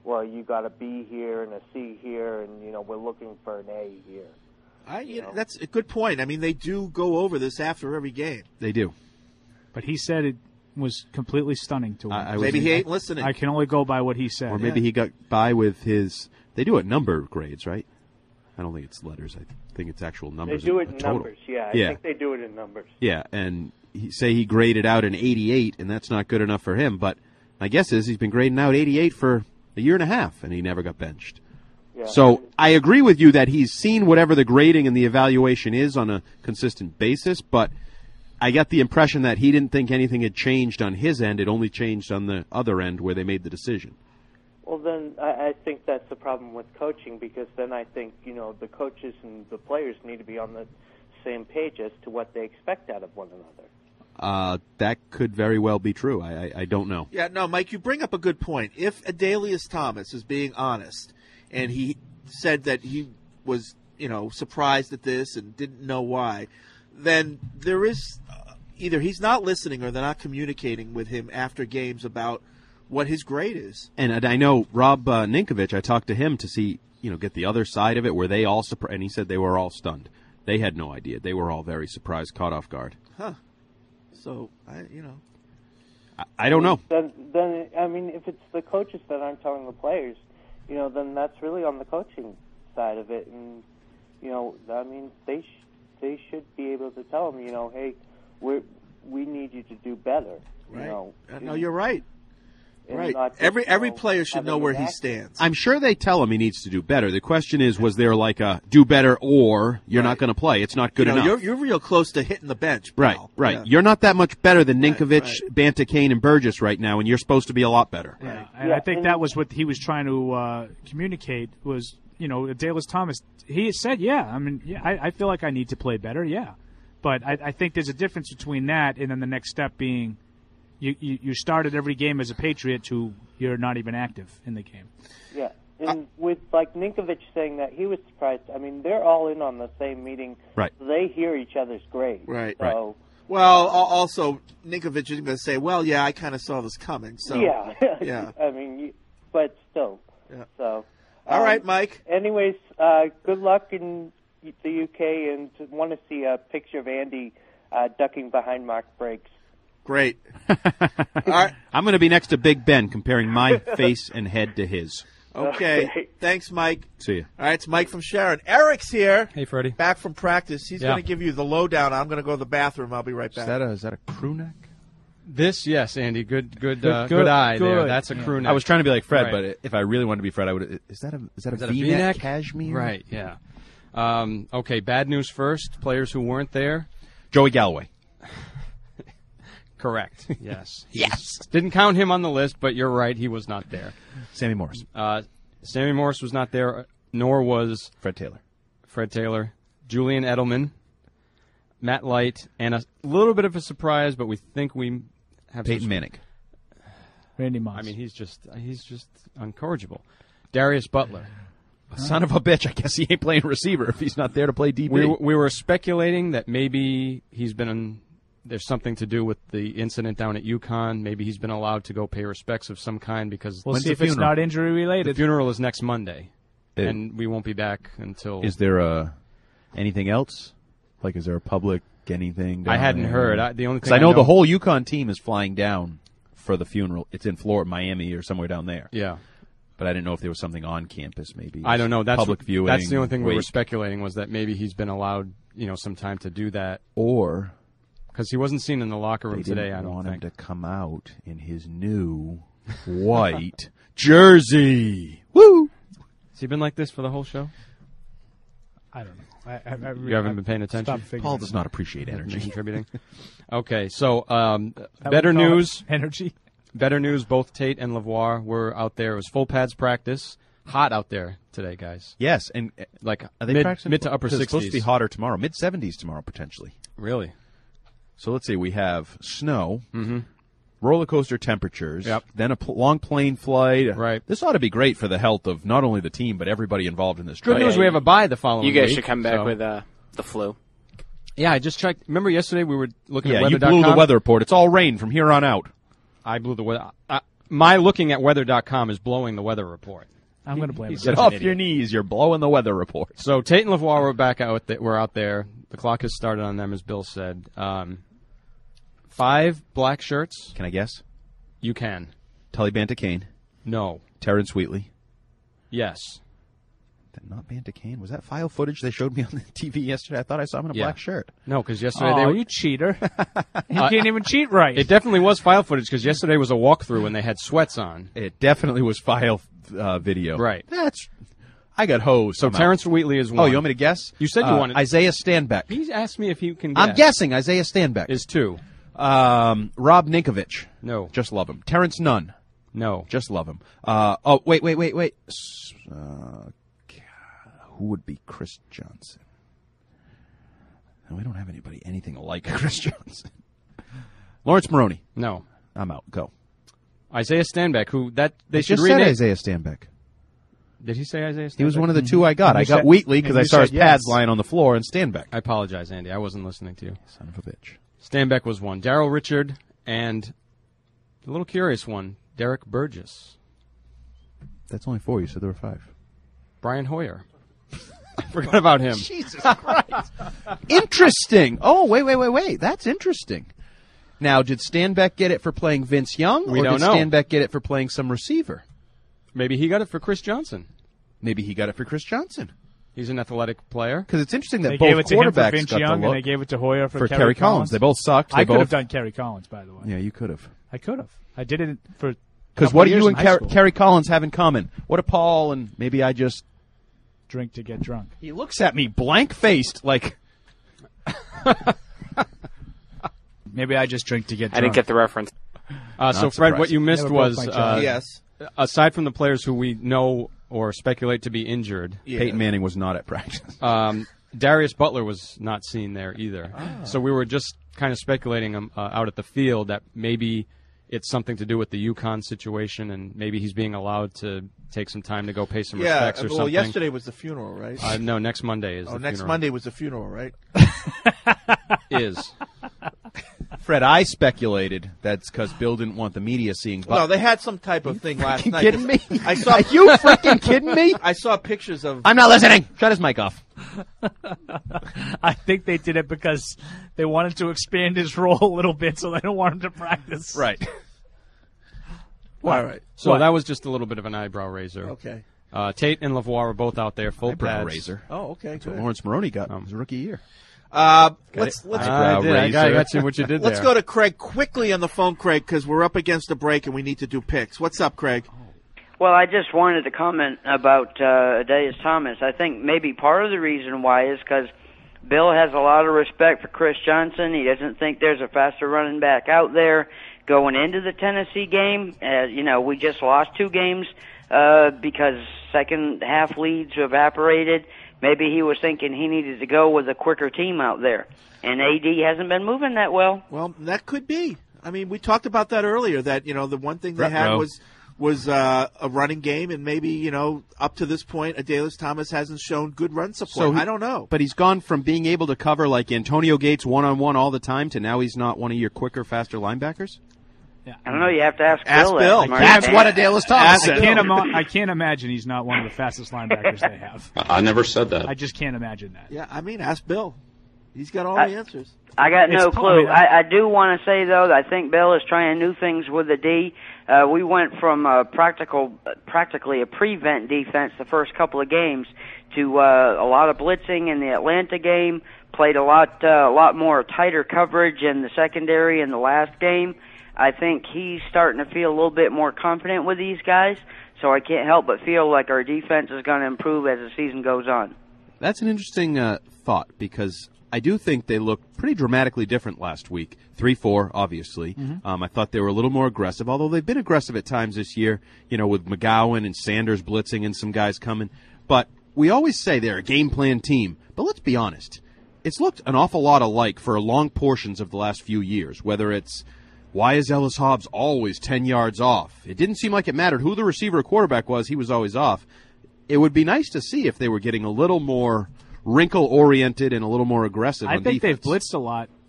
well, you got a B here and a C here, and, you know, we're looking for an A here. I, you know, that's a good point. I mean, they do go over this after every game. They do. But he said it was completely stunning to him. I, I Maybe was, he ain't listening. I can only go by what he said. Or maybe yeah. he got by with his. They do it number grades, right? I don't think it's letters. I think it's actual numbers. They do it in total. numbers, yeah. I yeah. think they do it in numbers. Yeah, and he, say he graded out an eighty-eight, and that's not good enough for him. But my guess is he's been grading out eighty-eight for a year and a half, and he never got benched. Yeah. So I agree with you that he's seen whatever the grading and the evaluation is on a consistent basis, but I got the impression that he didn't think anything had changed on his end. It only changed on the other end where they made the decision. Well, then I, I think that's the problem with coaching, because then I think, you know, the coaches and the players need to be on the same page as to what they expect out of one another. Uh, that could very well be true. I, I, I don't know. Yeah, no, Mike, you bring up a good point. If Adalius Thomas is being honest, and he said that he was, you know, surprised at this and didn't know why, then there is uh, either he's not listening or they're not communicating with him after games about what his grade is. And I know Rob uh, Ninkovich, I talked to him to see, you know, get the other side of it. Were they all surprised? And he said they were all stunned. They had no idea. They were all very surprised, caught off guard. Huh. So, I, you know. I, I don't know. Then, then, I mean, if it's the coaches that aren't telling the players, you know, then that's really on the coaching side of it. And, you know, I mean, they sh- they should be able to tell them, you know, hey, we we need you to do better. Right. You know, Uh, no, you're right. and Right. not just, Every you every know, player should having know where an he act- stands. I'm sure they tell him he needs to do better. The question is, was there like a do better or you're not going to play? It's not good you know, enough. You're, you're real close to hitting the bench, Right, pal. right. Yeah. You're not that much better than Ninkovich, Bantakane, and Burgess right now, and you're supposed to be a lot better. Yeah, and I think that was what he was trying to uh, communicate was, you know, Adalius Thomas, he said, yeah, I mean, yeah, I, I feel like I need to play better, yeah. But I, I think there's a difference between that and then the next step being you, you, you started every game as a Patriot to you're not even active in the game. Yeah, and with, like, Ninkovich saying that, he was surprised. I mean, they're all in on the same meeting. Right. So they hear each other's grades. Right. So, Well, al- also, Ninkovich is going to say, well, yeah, I kind of saw this coming. So, yeah. yeah. I mean, you, but still. Yeah. So. All um, right, Mike. Anyways, uh, good luck in the U K, and want to see a picture of Andy uh, ducking behind Mark Briggs. Great. All right. I'm going to be next to Big Ben, comparing my face and head to his. Okay. Okay. Thanks, Mike. See you. All right, it's Mike from Sharon. Eric's here. Hey, Freddie. Back from practice. He's Yeah. going to give you the lowdown. I'm going to go to the bathroom. I'll be right back. Is that a, is that a crew neck? This, yes, Andy. Good, good, Good- uh, good- good eye there. good. That's a crew neck. I was trying to be like Fred, Right. but if I really wanted to be Fred, I would. Is that a is that a Is that a V-neck, V-neck? cashmere? Right. Yeah. Um, okay. Bad news first. Players who weren't there. Joey Galloway. Correct. Yes. Yes. Didn't count him on the list, but you're right. He was not there. Sammy Morris. Uh, Sammy Morris was not there, nor was Fred Taylor. Fred Taylor, Julian Edelman, Matt Light, and a little bit of a surprise, but we think we have Peyton some- Manning. Randy Moss. I mean, he's just he's just incorrigible. Darius Butler. Son of a bitch. I guess he ain't playing receiver if he's not there to play D B. We, we were speculating that maybe he's been on, there's something to do with the incident down at UConn. Maybe he's been allowed to go pay respects of some kind because We'll see if it's not injury related. The funeral is next Monday, It- and we won't be back until. Is there a anything else? Like, is there a public anything? I down hadn't there? heard. I- the only 'Cause thing I know, I know- the whole UConn team is flying down for the funeral. It's in Florida, Miami, or somewhere down there. Yeah. But I didn't know if there was something on campus. Maybe I don't know. That's public what- viewing. That's the only thing we were wait. speculating was that maybe he's been allowed, you know, some time to do that, or because he wasn't seen in the locker room They today. didn't I don't want think. him to come out in his new white jersey. Woo! Has he been like this for the whole show? I don't know. I, I, I, You haven't been paying attention? Stopped figuring Paul does it not out. appreciate energy. Contributing. Okay, so um, That better we call it news. Energy. Better news. Both Tate and LeVar were out there. It was full pads practice. Hot out there today, guys. Yes, and uh, Like are they mid, practicing? mid to upper 'Cause it's supposed to be sixties. hotter tomorrow, mid seventies tomorrow potentially. Really? So let's see. We have snow, Mm-hmm. roller coaster temperatures, Yep. then a pl- long plane flight. Right. This ought to be great for the health of not only the team but everybody involved in this. Good trip. news. We have a bye the following You guys week, should come back so- with uh, the flu. Yeah, I just checked. Remember yesterday we were looking Yeah, at weather you dot com? blew the weather report. It's all rain from here on out. I blew the weather. Uh, my looking at weather dot com is blowing the weather report. I'm going to blame Get off your knees. You're blowing the weather report. So Tate and LeVar were back out. Th- we're out there. The clock has started on them, as Bill said. Um, five black shirts. Can I guess? You can. Tully Banta-Cain. No. Terrence Wheatley. Yes. That not Banta-Cain? Was that file footage they showed me on the T V yesterday? I thought I saw him in a Yeah. black shirt. No, because yesterday Oh, they were. you cheater. You Uh, can't even cheat right. It definitely was file footage because yesterday was a walkthrough and they had sweats on. It definitely was file uh, video. Right. That's. I got hosed. So somehow. Terrence Wheatley is one. Oh, you want me to guess? You said you Uh, wanted. Isaiah Stanback. He's asked me if you can guess. I'm guessing Isaiah Stanback. Is two. Um, Rob Ninkovich. No. Just love him. Terrence Nunn. No. Just love him. Uh, oh, wait, wait, wait, wait. S- Uh, who would be Chris Johnson? No, we don't have anybody anything like Chris Johnson. Lawrence Maroney. No. I'm out. Go. Isaiah Stanback, who that they I should just said rename. Isaiah Stanback. Did he say Isaiah Stanback? He was one of the two I got. And I you got said- Wheatley because and I you saw his said pads yes. lying on the floor and Stanback. I apologize, Andy. I wasn't listening to you. Son of a bitch. Stanback was one. Darryl Richard and a little curious one, Derek Burgess. That's only four. You said there were five. Brian Hoyer. I forgot about him. Jesus Christ. Interesting. Oh, wait, wait, wait, wait. That's interesting. Now, did Stanback get it for playing Vince Young, We or don't did know. Stanback get it for playing some receiver? Maybe he got it for Chris Johnson. Maybe he got it for Chris Johnson. He's an athletic player. Because it's interesting that They both gave it to him for quarterbacks Vince got Young, the look. and they gave it to Hoyer for, for Kerry, Kerry Collins. They both sucked. They I could have both- done Kerry Collins, by the way. Yeah, you could have. I could have. I did it for. Because couple what do years you in and high Ker- school. Kerry Collins have in common? What do Paul and maybe I just... Drink to get drunk. He looks at me blank-faced like... Maybe I just drink to get I drunk. didn't get the reference. Uh, so, Fred, what you missed Never broke was, my uh, jaw. Yes. aside from the players who we know or speculate to be injured, Yeah. Peyton Manning was not at practice. um, Darius Butler was not seen there either. So we were just kind of speculating um, uh, out at the field that maybe it's something to do with the UConn situation, and maybe he's being allowed to take some time to go pay some Yeah, respects or well, something. yesterday was the funeral, right? Uh, no, next Monday is oh, the next funeral. Monday was the funeral, right? is. Fred, I speculated that's because Bill didn't want the media seeing... But- No, they had some type of thing last freaking night. kidding me? I saw. Are you freaking kidding me? I saw pictures of. I'm not listening. Shut his mic off. I think they did it because they wanted to expand his role a little bit, so they don't want him to practice. Right. All right. So What? that was just a little bit of an eyebrow raiser. Okay. Uh, Tate and LeVar were both out there, full Eyebrow pads. raiser. Oh, okay. That's what Good. Lawrence Maroney got Um, his rookie year. Uh, let's it? let's Eyebrow I did. I got, I raiser. got you what you did let's there. go to Craig quickly on the phone, Craig, because we're up against the break and we need to do picks. What's up, Craig? Well, I just wanted to comment about uh, Adaius Thomas. I think maybe part of the reason why is because Bill has a lot of respect for Chris Johnson. He doesn't think there's a faster running back out there. Going into the Tennessee game, uh, you know, we just lost two games uh, because second half leads evaporated. Maybe he was thinking he needed to go with a quicker team out there. And A D hasn't been moving that well. Well, that could be. I mean, we talked about that earlier. That you know, the one thing they had Ruh-roh. was was uh, a running game, and maybe you know, up to this point, Adaius Thomas hasn't shown good run support. he- I don't know. But he's gone from being able to cover like Antonio Gates one-on-one all the time to now he's not one of your quicker, faster linebackers? I don't know. You have to ask, Ask Bill. Bill. That. Mark That's Van. what Adaius Thomas I said. can't, ima- I can't imagine he's not one of the fastest linebackers they have. I never said that. I just can't imagine that. Yeah, I mean, ask Bill. He's got all I- the answers. I got no It's clue. fine. I, I do want to say though, that I think Bill is trying new things with the D. Uh, we went from a practical, practically a prevent defense the first couple of games to uh, a lot of blitzing in the Atlanta game. Played a lot, uh, a lot more tighter coverage in the secondary in the last game. I think he's starting to feel a little bit more confident with these guys. So I can't help but feel like our defense is going to improve as the season goes on. That's an interesting uh, thought because I do think they looked pretty dramatically different last week. three four, obviously. Mm-hmm. Um, I thought they were a little more aggressive, although they've been aggressive at times this year, you know, with McGowan and Sanders blitzing and some guys coming. But we always say they're a game plan team. But let's be honest. It's looked an awful lot alike for long portions of the last few years, whether it's why is Ellis Hobbs always ten yards off? It didn't seem like it mattered who the receiver or quarterback was. He was always off. It would be nice to see if they were getting a little more wrinkle-oriented and a little more aggressive I on think defense. they've blitzed a lot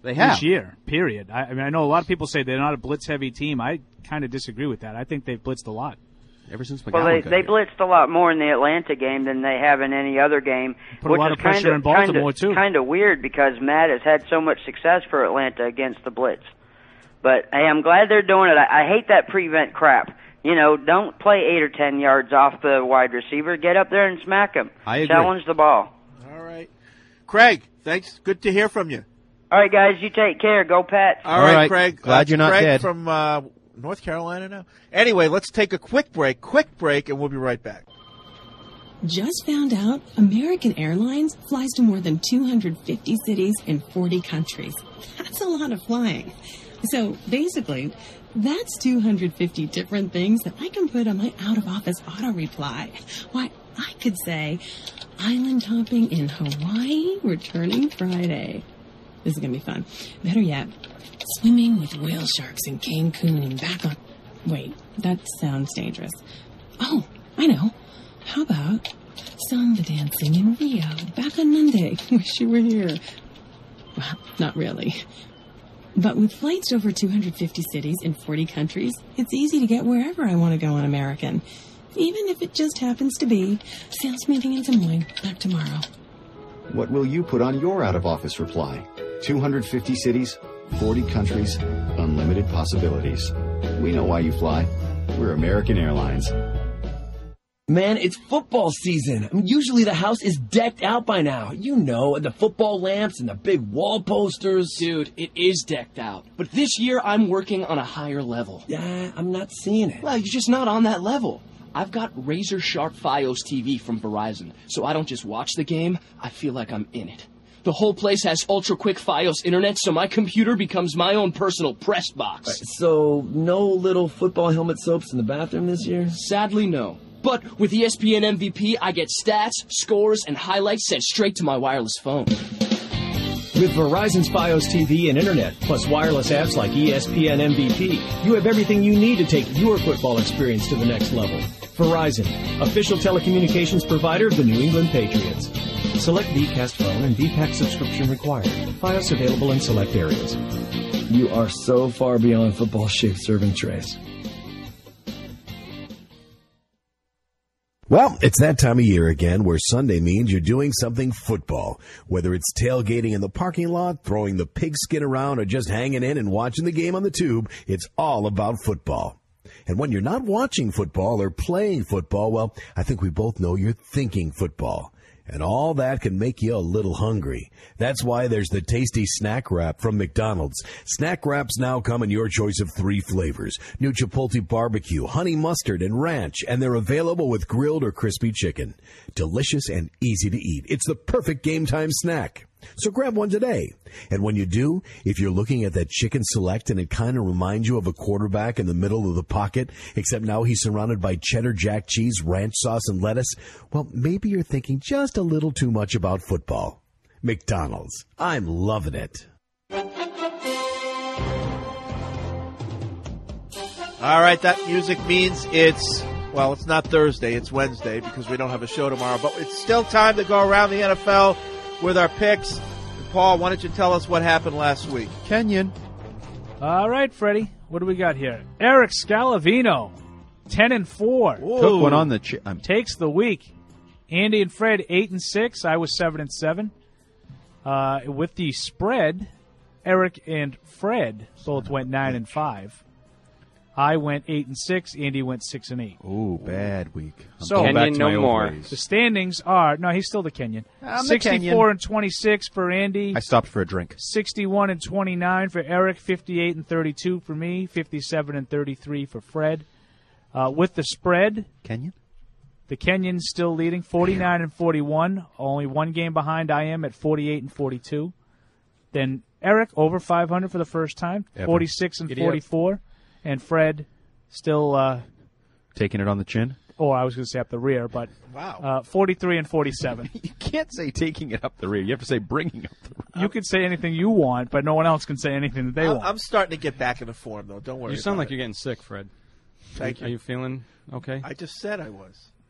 They have. this year, period. I, I mean, I know a lot of people say they're not a blitz-heavy team. I kind of disagree with that. I think they've blitzed a lot. Ever since McGowan Well, they got they here. blitzed a lot more in the Atlanta game than they have in any other game, Put a which lot is of pressure kinda, in Baltimore, kinda, too. Kind of weird because Matt has had so much success for Atlanta against the blitz. But hey, I'm glad they're doing it. I, I hate that prevent crap. You know, don't play eight or ten yards off the wide receiver. Get up there and smack him. I agree. Challenge the ball. All right. Craig, thanks. Good to hear from you. All right, guys, you take care. Go Pats. All right, Craig. Glad Uh, you're not Craig dead. from uh, North Carolina now. Anyway, let's take a quick break. Quick break, and we'll be right back. Just found out American Airlines flies to more than two hundred fifty cities in forty countries. That's a lot of flying. So basically, that's two hundred fifty different things that I can put on my out-of-office auto reply. Why, I could say, island hopping in Hawaii, returning Friday. This is going to be fun. Better yet, swimming with whale sharks in Cancun, back on... Wait, that sounds dangerous. Oh, I know. How about samba dancing in Rio, back on Monday? Wish you were here. Well, not really. But with flights to over two hundred fifty cities in forty countries, it's easy to get wherever I want to go on American. Even if it just happens to be sales meeting in Des Moines, back tomorrow. What will you put on your out-of-office reply? two hundred fifty cities, forty countries, unlimited possibilities. We know why you fly. We're American Airlines. Man, it's football season. I mean, usually the house is decked out by now. You know, the football lamps and the big wall posters. Dude, it is decked out. But this year, I'm working on a higher level. Yeah, I'm not seeing it. Well, you're just not on that level. I've got razor sharp Fios T V from Verizon, so I don't just watch the game, I feel like I'm in it. The whole place has ultra-quick Fios internet, so my computer becomes my own personal press box. Right, so no little football helmet soaps in the bathroom this year? Sadly, no. But with E S P N M V P, I get stats, scores, and highlights sent straight to my wireless phone. With Verizon's Fios T V and Internet, plus wireless apps like E S P N M V P, you have everything you need to take your football experience to the next level. Verizon, official telecommunications provider of the New England Patriots. Select Vcast phone and V PAC subscription required. Fios available in select areas. You are so far beyond football shaped serving trays. Well, it's that time of year again where Sunday means you're doing something football. Whether it's tailgating in the parking lot, throwing the pigskin around, or just hanging in and watching the game on the tube, it's all about football. And when you're not watching football or playing football, well, I think we both know you're thinking football. And all that can make you a little hungry. That's why there's the tasty Snack Wrap from McDonald's. Snack Wraps now come in your choice of three flavors: new Chipotle barbecue, honey mustard, and ranch, and they're available with grilled or crispy chicken. Delicious and easy to eat. It's the perfect game time snack. So grab one today. And when you do, if you're looking at that chicken select and it kind of reminds you of a quarterback in the middle of the pocket, except now he's surrounded by cheddar jack cheese, ranch sauce, and lettuce, well, maybe you're thinking just a little too much about football. McDonald's. I'm loving it. All right, that music means it's, well, it's not Thursday, it's Wednesday because we don't have a show tomorrow, but it's still time to go around the N F L with our picks. And Paul, why don't you tell us what happened last week? Kenyon. All right, Freddie. What do we got here? Eric Scalavino, ten and four. Took one on the ch- um, takes the week. Andy and Fred eight and six. I was seven and seven. Uh, with the spread, Eric and Fred both went nine and five. I went eight and six. Andy went six and eight. Ooh, bad week. I'm so going back Kenyon, to my no old more. ways. The standings are no. He's still the Kenyon. I'm the Sixty-four Kenyon. and twenty-six for Andy. I stopped for a drink. Sixty-one and twenty-nine for Eric. Fifty-eight and thirty-two for me. Fifty-seven and thirty-three for Fred. Uh, with the spread, Kenyon. The Kenyon's still leading, forty-nine and forty-one. Only one game behind I am at forty-eight and forty-two. Then Eric over five hundred for the first time, Ever. forty-six and Idiot. forty-four, and Fred still. Uh, Taking it on the chin? Oh, I was going to say up the rear, but wow, uh, forty-three and forty-seven. You can't say taking it up the rear. You have to say bringing up the rear. You could say anything you want, but no one else can say anything that they I'm, want. I'm starting to get back in the form, though. Don't worry. You sound about like it. you're getting sick, Fred. Thank Are you. you feeling okay? I just said I was.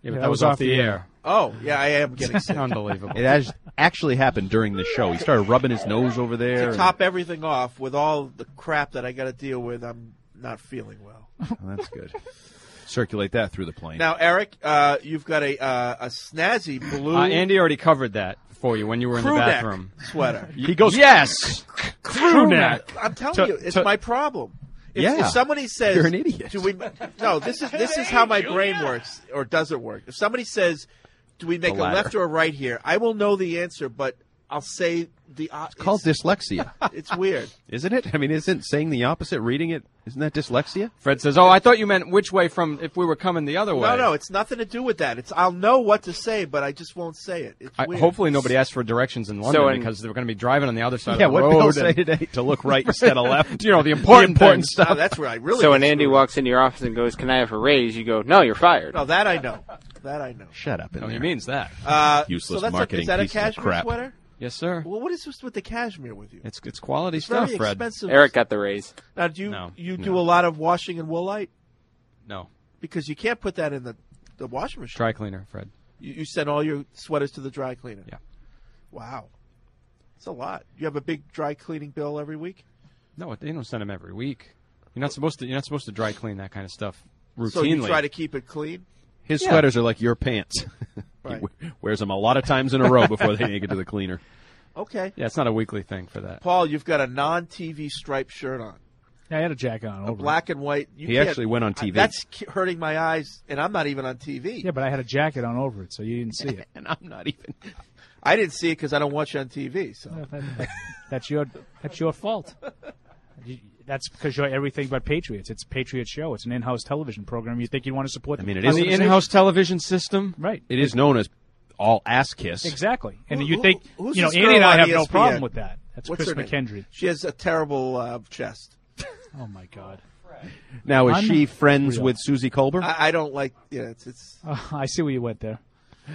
Yeah, but that was off the air. Oh, yeah, I am getting sick. Unbelievable. It has actually happened during the show. He started rubbing his nose over there. To top everything off with all the crap that I got to deal with, I'm not feeling well. Well, that's good. Circulate that through the plane. Now, Eric, uh, you've got a uh, a snazzy blue. Uh, Andy already covered that for you when you were in the crew neck bathroom. sweater. He goes, yes, crew neck. I'm telling To- you, it's to- my problem. If, Yeah. if somebody says, You're an idiot. Do we, no, this is this is how my brain works, or doesn't work. If somebody says, do we make The a latter. left or a right here, I will know the answer, but I'll say the uh, It's called dyslexia. It's weird. Isn't it? I mean, isn't saying the opposite, reading it, isn't that dyslexia? Fred says, oh, I thought you meant which way from if we were coming the other way. No, no, it's nothing to do with that. It's I'll know what to say, but I just won't say it. It's I, weird. hopefully nobody asked for directions in London So in- because they're going to be driving on the other side Yeah, of the what road. Bill and- say today? To look right instead of left? You know, the important, The important things. stuff. Oh, that's where I really. So get when Andy screwed. walks into your office and goes, "Can I have a raise?" You go, "No, you're fired." No, that I know. That I know. Shut up in No, there. he means that. Uh, Useless so that's marketing A, is that a piece of cashmere crap. sweater? Yes, sir. Well, what is this with the cashmere with you? It's it's quality It's stuff, very Fred. expensive. Eric got the raise. Now, do you No, you no. do a lot of washing in Woolite? No. Because you can't put that in the the washing machine. Dry cleaner, Fred. You, you send all your sweaters to the dry cleaner. Yeah. Wow, it's a lot. You have a big dry cleaning bill every week. No, they don't send them every week. You're not supposed to. You're not supposed to dry clean that kind of stuff routinely. So you try to keep it clean. His Yeah. sweaters are like your pants. Right. He we- wears them a lot of times in a row before they make it to the cleaner. Okay. Yeah, it's not a weekly thing for that. Paul, you've got a non-T V striped shirt on, I had a jacket on a over. black and white. You He can't- actually went on T V. I- That's ki- hurting my eyes, and I'm not even on T V. Yeah, but I had a jacket on over it, so you didn't see it. And I'm not even. I didn't see it because I don't watch it on T V. So Well, that- that- that's your that's your fault. You- That's because you're everything but Patriots. It's a Patriot show. It's an in-house television program. You think you'd want to support? I mean, it On is the in-house television system, right? It is known as all ass kiss. Exactly. And Who- you who- think who's you know this Andy girl and I on have E no S P N? problem with that. That's What's Chris her name? McKendry. She has a terrible uh, chest. Oh my God. Now, is I'm she friends real. with Susie Colbert? I, I don't like. Yeah, it's. it's Oh, I see where you went there.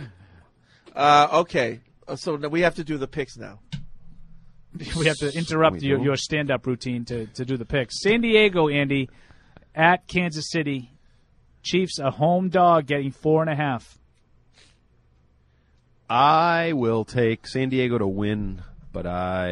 uh, okay, Uh, so now we have to do the picks now. We have to interrupt We your, do. your stand-up routine to, to do the picks. San Diego, Andy, at Kansas City. Chiefs a home dog getting four and a half. I will take San Diego to win, but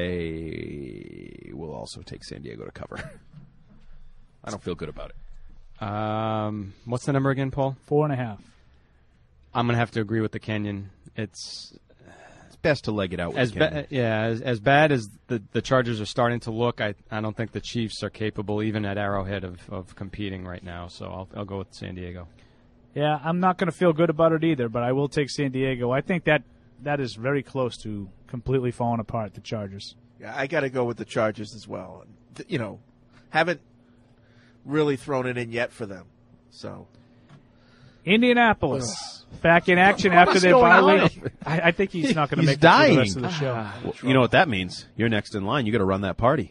I will also take San Diego to cover. I don't feel good about it. Um, what's the number again, Paul? Four and a half. I'm gonna have to agree with the Kenyon. It's It's best to leg it out with as Kenyon. ba- yeah, as, as bad as the the Chargers are starting to look. I I don't think the Chiefs are capable, even at Arrowhead, of, of competing right now. So I'll I'll go with San Diego. Yeah, I'm not going to feel good about it either, but I will take San Diego. I think that that is very close to completely falling apart, the Chargers. Yeah, I got to go with the Chargers as well. Th- You know, haven't really thrown it in yet for them. So Indianapolis, back in action What after is their going bye on? week. I, I think he's not going to He's make it through dying. the rest of the show. Well, you know what that means? You're next in line. You got to run that party.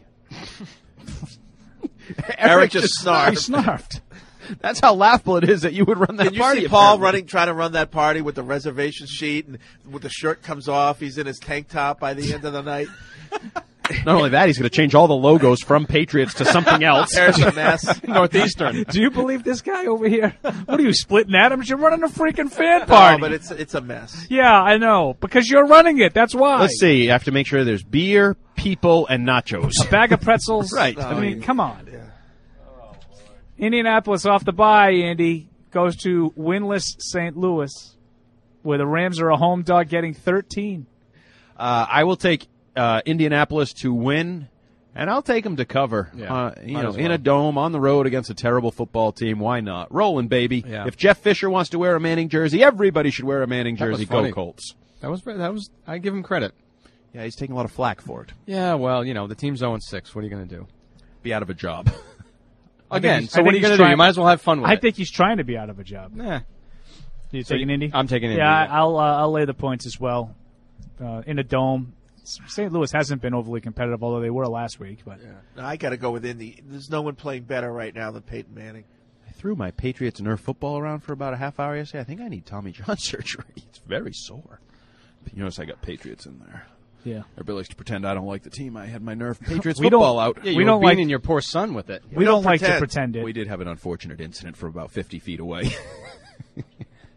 Eric just snarfed. He snarfed. That's how laughable it is that you would run that Did you party. see Paul apparently. running, trying to run that party with the reservation sheet, and with the shirt comes off, he's in his tank top by the end of the night. Not only that, he's going to change all the logos from Patriots to something else. There's a mess. Northeastern. Do you believe this guy over here? What are you, splitting atoms? You're running a freaking fan party. No, but it's it's a mess. Yeah, I know. Because you're running it. That's why. Let's see. You have to make sure there's beer, people, and nachos. A bag of pretzels. Right. I mean, come on. Indianapolis off the bye, Andy, goes to winless Saint Louis, where the Rams are a home dog getting thirteen. Uh, I will take uh, Indianapolis to win, and I'll take them to cover. Yeah, uh, you might know, as in well. a dome on the road against a terrible football team. Why not? Rolling, baby. Yeah. If Jeff Fisher wants to wear a Manning jersey, everybody should wear a Manning That was jersey. funny. Go Colts. That was that was. I give him credit. Yeah, he's taking a lot of flack for it. Yeah, well, you know, the team's oh and six. What are you going to do? Be out of a job. Again, he's- so I what are think you he's going to do? trying- You might as well have fun with I it. think he's trying to be out of a job. Yeah. You So taking you- Indy? I'm taking Indy, Yeah, yeah. I'll uh, I'll lay the points as well. Uh, in a dome, Saint Louis hasn't been overly competitive, although they were last week. But No, I got to go with Indy. There's no one playing better right now than Peyton Manning. I threw my Patriots Nerf football around for about a half hour yesterday. I think I need Tommy John surgery. It's very sore. You notice I got Patriots in there. Yeah. Everybody likes to pretend I don't like the team. I had my Nerf Patriots We don't- football out. Yeah, you We were don't like- beating your poor son with it. we don't like to pretend. pretend it. We did have an unfortunate incident from about fifty feet away.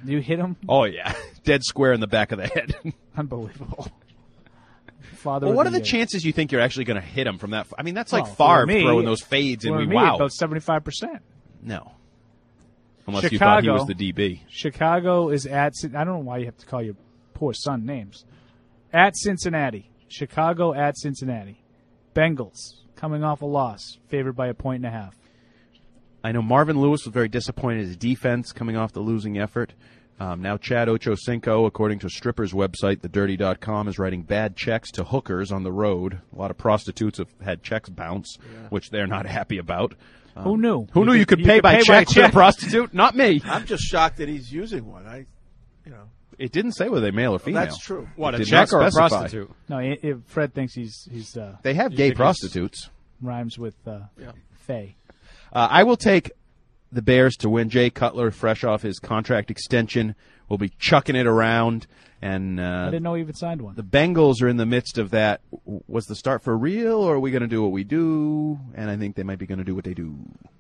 You hit him? Oh, yeah. Dead square in the back of the head. Unbelievable. Father well, of what are the year. chances you think you're actually going to hit him from that? I mean, that's like Well, Favre for me, throwing those fades, and for we me, wow. about seventy-five percent. No. Unless Chicago, you thought he was the D B. Chicago is at. I don't know why you have to call your poor son names. At Cincinnati. Chicago at Cincinnati. Bengals coming off a loss, favored by a point and a half. I know Marvin Lewis was very disappointed in his defense coming off the losing effort. Um, now Chad Ochocinco, according to Stripper's website, the dirty dot com, is writing bad checks to hookers on the road. A lot of prostitutes have had checks bounce, yeah. which they're not happy about. Um, Who knew? Who you knew could, you could you pay could by pay check by to a check. prostitute? Not me. I'm just shocked that he's using one. I, you know, it didn't say whether they male or female. Well, that's true. What, It a did check not or a specify. prostitute? No, it, it, Fred thinks he's he's. Uh, They have you gay think he's- prostitutes. Rhymes with uh, Yeah. Faye. Uh, I will take the Bears to win. Jay Cutler, fresh off his contract extension, will be chucking it around. And I uh, didn't know he even signed one. the Bengals are in the midst of that. W- Was the start for real, or are we going to do what we do? And I think they might be going to do what they do.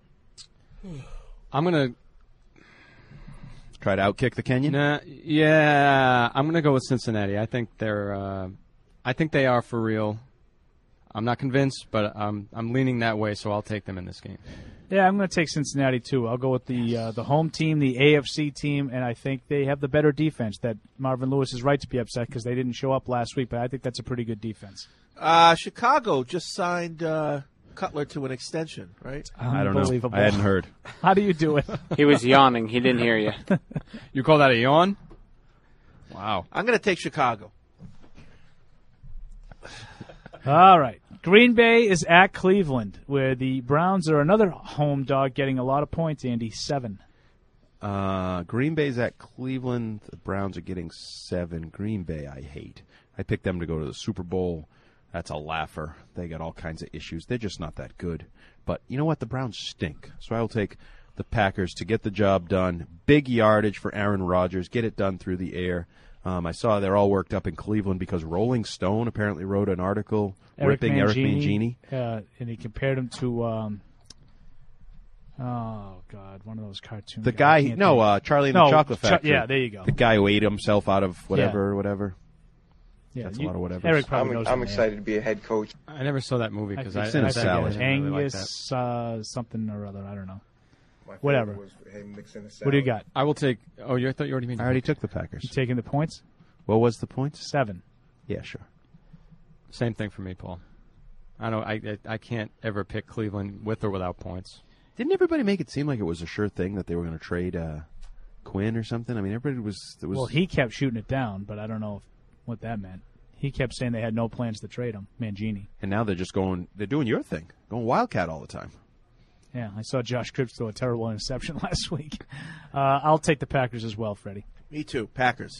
I'm going to Try to outkick the Kenyan? Nah, yeah, I'm going to go with Cincinnati. I think they're, uh, I think they are for real. I'm not convinced, but I'm I'm leaning that way, so I'll take them in this game. Yeah, I'm going to take Cincinnati too. I'll go with the uh, the home team, the A F C team, and I think they have the better defense. That Marvin Lewis is right to be upset because they didn't show up last week, but I think that's a pretty good defense. Uh, Chicago just signed uh, Cutler to an extension, right? I don't know. Unbelievable. I hadn't heard. How do you do it? He was yawning. He didn't hear you. You call that a yawn? Wow. I'm going to take Chicago. All right. Green Bay is at Cleveland, where the Browns are another home dog getting a lot of points, Andy. Seven. Uh, Green Bay's at Cleveland. The Browns are getting seven. Green Bay, I hate. I picked them to go to the Super Bowl. That's a laugher. They got all kinds of issues. They're just not that good. But you know what? The Browns stink. So I will take the Packers to get the job done. Big yardage for Aaron Rodgers. Get it done through the air. Um, I saw they're all worked up in Cleveland because Rolling Stone apparently wrote an article Eric ripping Eric Mangini. Uh, and he compared him to, um, oh, God, one of those cartoons. The guy, no, uh, Charlie and no, the Chocolate Ch- Factory. yeah, there you go. The guy who ate himself out of whatever Yeah. or whatever. Yeah, That's you- a lot of whatever. Eric probably I'm, knows I'm the name. excited to be a head coach. I never saw that movie because I, It's in I, a salad. I didn't really like that. Angus uh, something or other. I don't know. My favorite Whatever. Was, hey, mix in a What do you got? I will take. Oh, you I thought you already made. I already took the Packers. You taking the points? What was the points? Seven. Yeah, sure. Same thing for me, Paul. I don't. I, I I can't ever pick Cleveland with or without points. Didn't everybody make it seem like it was a sure thing that they were going to trade uh, Quinn or something? I mean, everybody was. There was Well, he kept shooting it down, but I don't know if, what that meant. He kept saying they had no plans to trade him, Mangini. and now they're just going. They're doing your thing, going Wildcat all the time. Yeah, I saw Josh Cripps throw a terrible interception last week. Uh, I'll take the Packers as well, Freddie. Me too. Packers.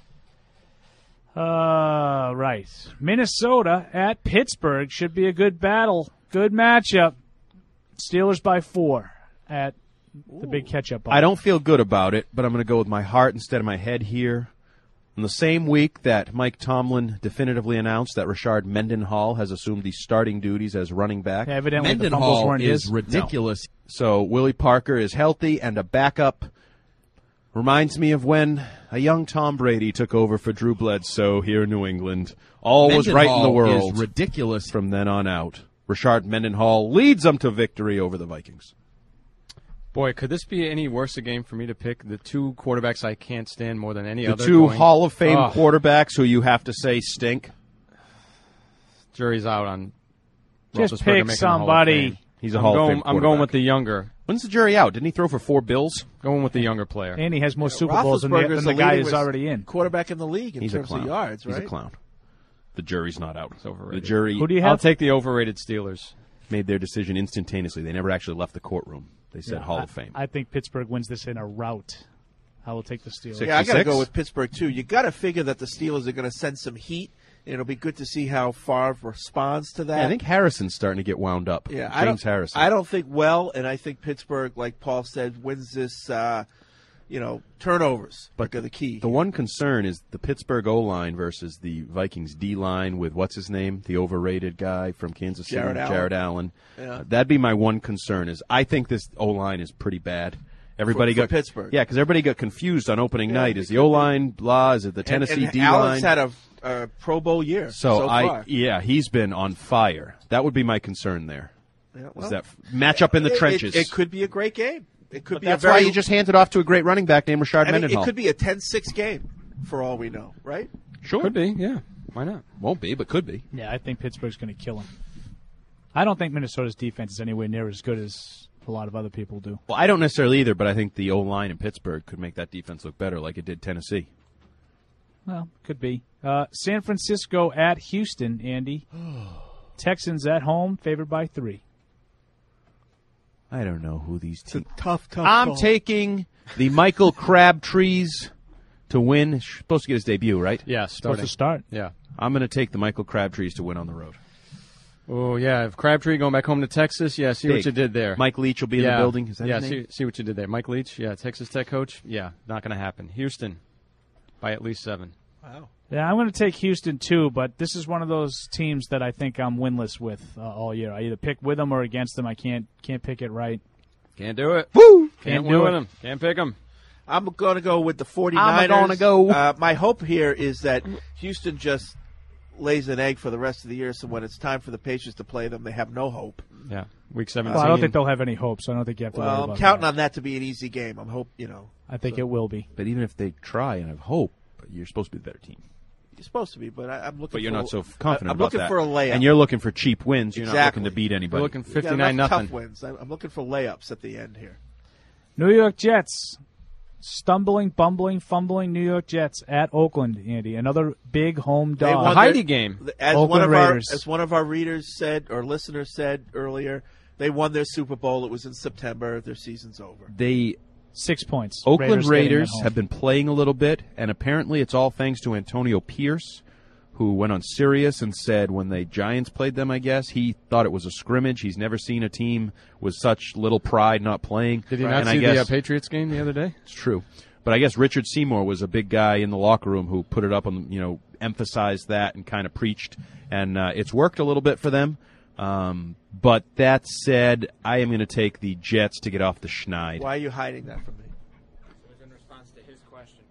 Uh, right. Minnesota at Pittsburgh should be a good battle. Good matchup. Steelers by four at the big catch-up. I don't feel good about it, but I'm going to go with my heart instead of my head here. On the same week that Mike Tomlin definitively announced that Rashard Mendenhall has assumed the starting duties as running back. Yeah, evidently the Mendenhall fumbles weren't is his. ridiculous. No. So Willie Parker is healthy and a backup. Reminds me of when a young Tom Brady took over for Drew Bledsoe here in New England. All was right in the Mendenhall world. is ridiculous from then on out. Rashard Mendenhall leads them to victory over the Vikings. Boy, could this be any worse a game for me to pick the two quarterbacks I can't stand more than any The other? two going- Hall of Fame Oh, quarterbacks who you have to say stink. Jury's out on. Just Roethlisberger pick making the Hall of somebody. Fame. He's a I'm Hall going, of Fame I'm going quarterback. with the younger. When's the jury out? Didn't he throw for four Bills? Going with the younger player. And he has more Super Bowls than the, Roethlisberger's than the guy leading who's with already in. Quarterback in the league in He's a terms clown. of yards, right? He's a clown. The jury's not out. It's overrated. The jury Who do you I'll have? take the overrated Steelers. made their decision instantaneously. They never actually left the courtroom. They said Yeah, Hall I, of Fame. I think Pittsburgh wins this in a rout. I will take the Steelers. Yeah, I got to go with Pittsburgh, too. You got to figure that the Steelers are going to send some heat, and it'll be good to see how Favre responds to that. Yeah, I think Harrison's starting to get wound up. Yeah, James I don't, Harrison. I don't think well, and I think Pittsburgh, like Paul said, wins this, uh, you know, turnovers But are the key. The one concern is the Pittsburgh O-line versus the Vikings D-line with, what's his name, the overrated guy from Kansas City, Jared Allen. Jared Allen. Yeah. Uh, that'd be my one concern is I think this O-line is pretty bad. Everybody for, got for Pittsburgh. Yeah, because everybody got confused on opening Yeah, night. Is the O line blah? Is it the Tennessee and, D and line? Alex had a, a Pro Bowl year. So, so I far. yeah, he's been on fire. That would be my concern there. Yeah, Is well, that matchup in the it, trenches? It, it could be a great game. It could But be that's a very. why you just handed off to a great running back named Rashard I mean, Mendenhall. it could be a ten six game for all we know, right? Sure, could be. Yeah, why not? Won't be, but could be. Yeah, I think Pittsburgh's going to kill him. I don't think Minnesota's defense is anywhere near as good as a lot of other people do. Well, I don't necessarily either, but I think the O-line in Pittsburgh could make that defense look better like it did Tennessee. Well, could be. Uh, San Francisco at Houston, Andy. Texans at home, favored by three. I don't know who these teams. Tough, tough. I'm call. taking the Michael Crabtrees to win. He's supposed to get his debut, right? Yeah, starting. Supposed to start. Yeah. I'm going to take the Michael Crabtrees to win on the road. Oh, yeah. If Crabtree going back home to Texas, yeah, see Big. what you did there. Mike Leach will be in yeah. the building. Is that yeah, his name? see, see what you did there. Mike Leach, yeah, Texas Tech coach. Yeah, not going to happen. Houston by at least seven. Wow. Yeah, I'm going to take Houston too, but this is one of those teams that I think I'm winless with uh, all year. I either pick with them or against them. I can't can't pick it right. Can't do it. Woo! Can't, Can't win do with it. them. Can't pick them. I'm going to go with the 49ers. I'm gonna go. Uh, my hope here is that Houston just lays an egg for the rest of the year, so when it's time for the Patriots to play them, they have no hope. Yeah, week seventeen. Well, I don't think they'll have any hope, so I don't think you have to worry Well, about I'm counting that. on that to be an easy game. I'm hope you know. I think so. it will be. But even if they try and have hope, you're supposed to be the better team. You're supposed to be, but I, I'm looking. But you're for, not so confident I'm about looking that. for a layup, And you're looking for cheap wins. You're exactly. not looking to beat anybody. You're looking You got fifty-nine enough nothing. tough wins. I'm I'm looking for layups at the end here. New York Jets. Stumbling, bumbling, fumbling New York Jets at Oakland, Andy. Another big home They dog. won Heidi their- game. As Oakland one of Raiders. our as one of our readers said or listeners said earlier, they won their Super Bowl. It was in September. Their season's over. They Six points. Oakland Raiders getting Raiders at home. have been playing a little bit, and apparently it's all thanks to Antonio Pierce, who went on Sirius and said when the Giants played them, I guess, he thought it was a scrimmage. He's never seen a team with such little pride not playing. Did you And not I see guess, the uh, Patriots game the other day? It's true. But I guess Richard Seymour was a big guy in the locker room who put it up on, you know, emphasized that and kind of preached. And uh, it's worked a little bit for them. Um, but that said, I am going to take the Jets to get off the schneid. Why are you hiding that from me? It was in response to his question.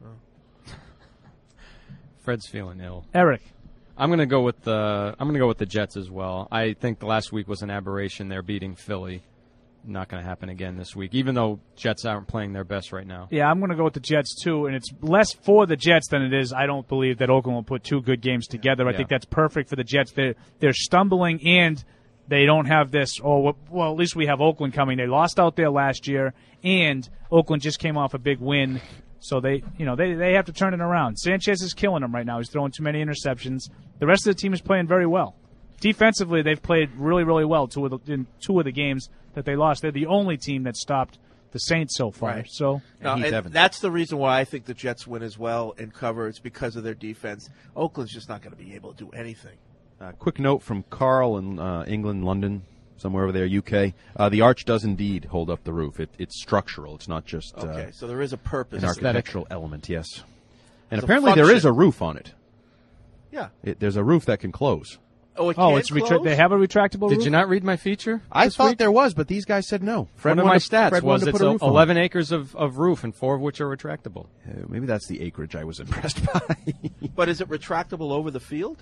Fred's feeling ill. Eric. I'm gonna go with the I'm gonna go with the Jets as well. I think the last week was an aberration. They're beating Philly. Not going to happen again this week, even though Jets aren't playing their best right now. Yeah, I'm going to go with the Jets, too, and it's less for the Jets than it is. I don't believe that Oakland will put two good games together. I Yeah. think that's perfect for the Jets. They're, they're stumbling, and they don't have this, oh, well, at least we have Oakland coming. They lost out there last year, and Oakland just came off a big win. So they, you know, they, they have to turn it around. Sanchez is killing them right now. He's throwing too many interceptions. The rest of the team is playing very well. Defensively, they've played really, really well two of the, in two of the games that they lost. They're the only team that stopped the Saints so far. Right. So No, and that's the reason why I think the Jets win as well and cover. It's because of their defense. Oakland's just not going to be able to do anything. Uh, quick note from Carl in uh, England, London, somewhere over there, U K. Uh, the arch does indeed hold up the roof. It, it's structural. It's not just uh, Okay, so there is a purpose. an architectural element, yes. And It's a apparently there is function. a roof on it. Yeah. It, there's a roof that can close. Oh, it Oh, can't it's retra- close? they have a retractable Did roof? you not read my feature? I this thought week? there was, but these guys said no. Fred One of my wanted to- stats Fred was wanted to it's put a a roof on it. eleven acres of, of roof, and four of which are retractable. Uh, maybe that's the acreage I was impressed by. But is it retractable over the field?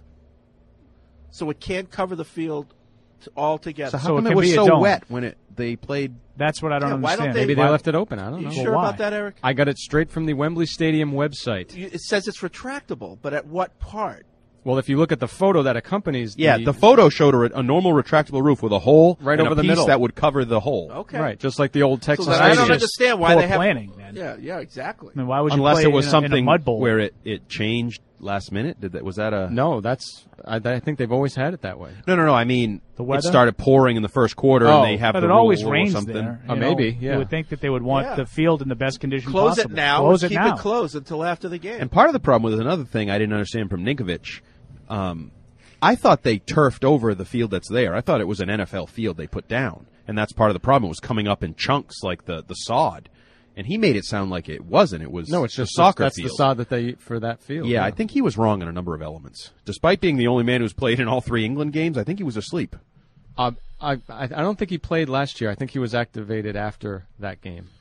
So it can't cover the field t- altogether. So how So it come it, can was be a so dome. wet when it they played? That's what I don't Yeah, why don't understand. they- Maybe they Why- left it open. I don't You know. sure Well, why? about that, Eric? I got it straight from the Wembley Stadium website. You- It says it's retractable, but at what part? Well, if you look at the photo that accompanies Yeah, the, the photo showed a, a normal retractable roof with a hole Right and over a the piece middle. that would cover the hole. Okay. right, just like the old Texas So then I don't Stadium. understand why Poor they have planning, man. Yeah, yeah, exactly. I mean, why would you Unless play it was in a, something in a mud bowl? where it, it changed last minute. Did that was that a No, that's I, I think they've always had it that way. No, no, no. I mean, The it weather? started pouring in the first quarter, Oh, and they have but the it always rule or rains something. there. Oh, you know? maybe, yeah. You would think that they would want Yeah. the field in the best condition Close possible. it now. Close and it keep now. it closed until after the game. And part of the problem with another thing I didn't understand from Ninkovich, um, I thought they turfed over the field that's there. I thought it was an N F L field they put down, and that's part of the problem. It was coming up in chunks like the, the sod, and he made it sound like it wasn't. It was No, it's the just soccer that's field. the sod that they for that field. Yeah, I think he was wrong on a number of elements. Despite being the only man who's played in all three England games, I think he was asleep. Uh, I I I don't think he played last year. I think he was activated after that game.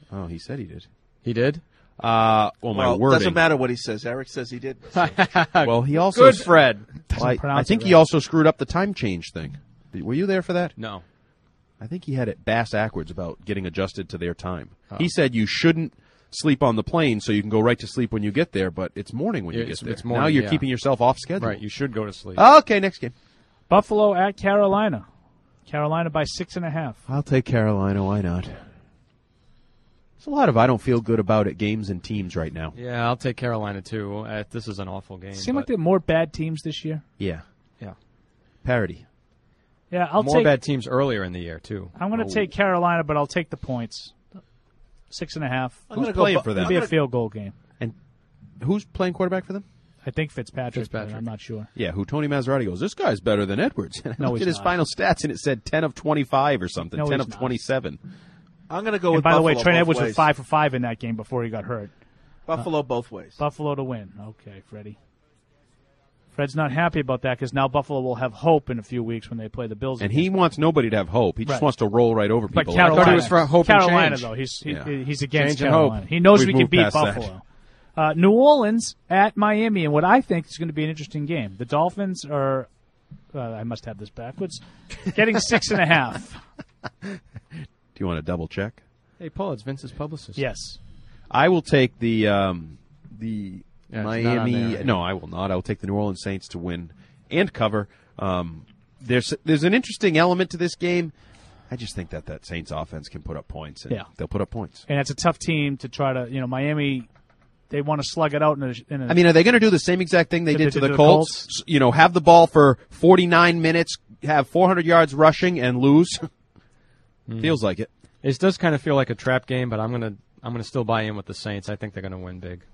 Oh, he said he did. He did? Uh, well, my well, wording. doesn't matter what he says. Eric says he did. So. Well, he also Good, Fred. Well, I, I think he also screwed up the time change thing. Were you there for that? No. I think he had it bass backwards about getting adjusted to their time. Oh. He said you shouldn't sleep on the plane so you can go right to sleep when you get there, but it's morning when you It's- get there. it's morning, now you're yeah. keeping yourself off schedule. Right, you should go to sleep. Okay, next game. Buffalo at Carolina. Carolina by six and a half. I'll take Carolina. Why not? There's a lot of I don't feel good about it games and teams right now. Yeah, I'll take Carolina, too. Uh, this is an awful game. Seem but- like there are more bad teams this year. Yeah. Yeah. Parity. Yeah, I'll More take. bad teams earlier in the year, too. I'm going to Oh. take Carolina, but I'll take the points. Six and a half. I'm Who's gonna go playing bu- for them? It'll be I'm a gonna- field goal game. And who's playing quarterback for them? I think Fitzpatrick. Fitzpatrick. But I'm not sure. Yeah, who Tony Maserati goes, this guy's better than Edwards. And I No, looked he's at his not. final stats, and it said ten of twenty-five or something, No, ten he's of not. twenty-seven. I'm going to go And with by the way, Buffalo Trent both Edwards ways. was five for five in that game before he got hurt. Buffalo both ways. Buffalo to win. Okay, Freddie. Fred's not happy about that because now Buffalo will have hope in a few weeks when they play the Bills. And again. he wants nobody to have hope. He just Right. wants to roll right over But people. Carolina, I thought he was for hope and Carolina change. though, he's he, Yeah. he's against Change and hope. Carolina. He knows We've we can moved beat past that. Buffalo. Uh, New Orleans at Miami, and what I think is going to be an interesting game. The Dolphins are, uh, I must have this backwards, getting six and a half. Do you want to double check? Hey, Paul, it's Vince's publicist. Yes. I will take the um, the Yeah, it's not on Miami. there. No, I will not. I will take the New Orleans Saints to win and cover. Um, there's there's an interesting element to this game. I just think that that Saints offense can put up points. And Yeah. they'll put up points. And it's a tough team to try to, you know, Miami, they want to slug it out in a. In a I mean, are they going to do the same exact thing they That did they to did the to the Colts? Colts? S- You know, have the ball for forty-nine minutes, have four hundred yards rushing, and lose. Feels like it. It does kind of feel like a trap game, but I'm gonna I'm gonna still buy in with the Saints. I think they're gonna win big.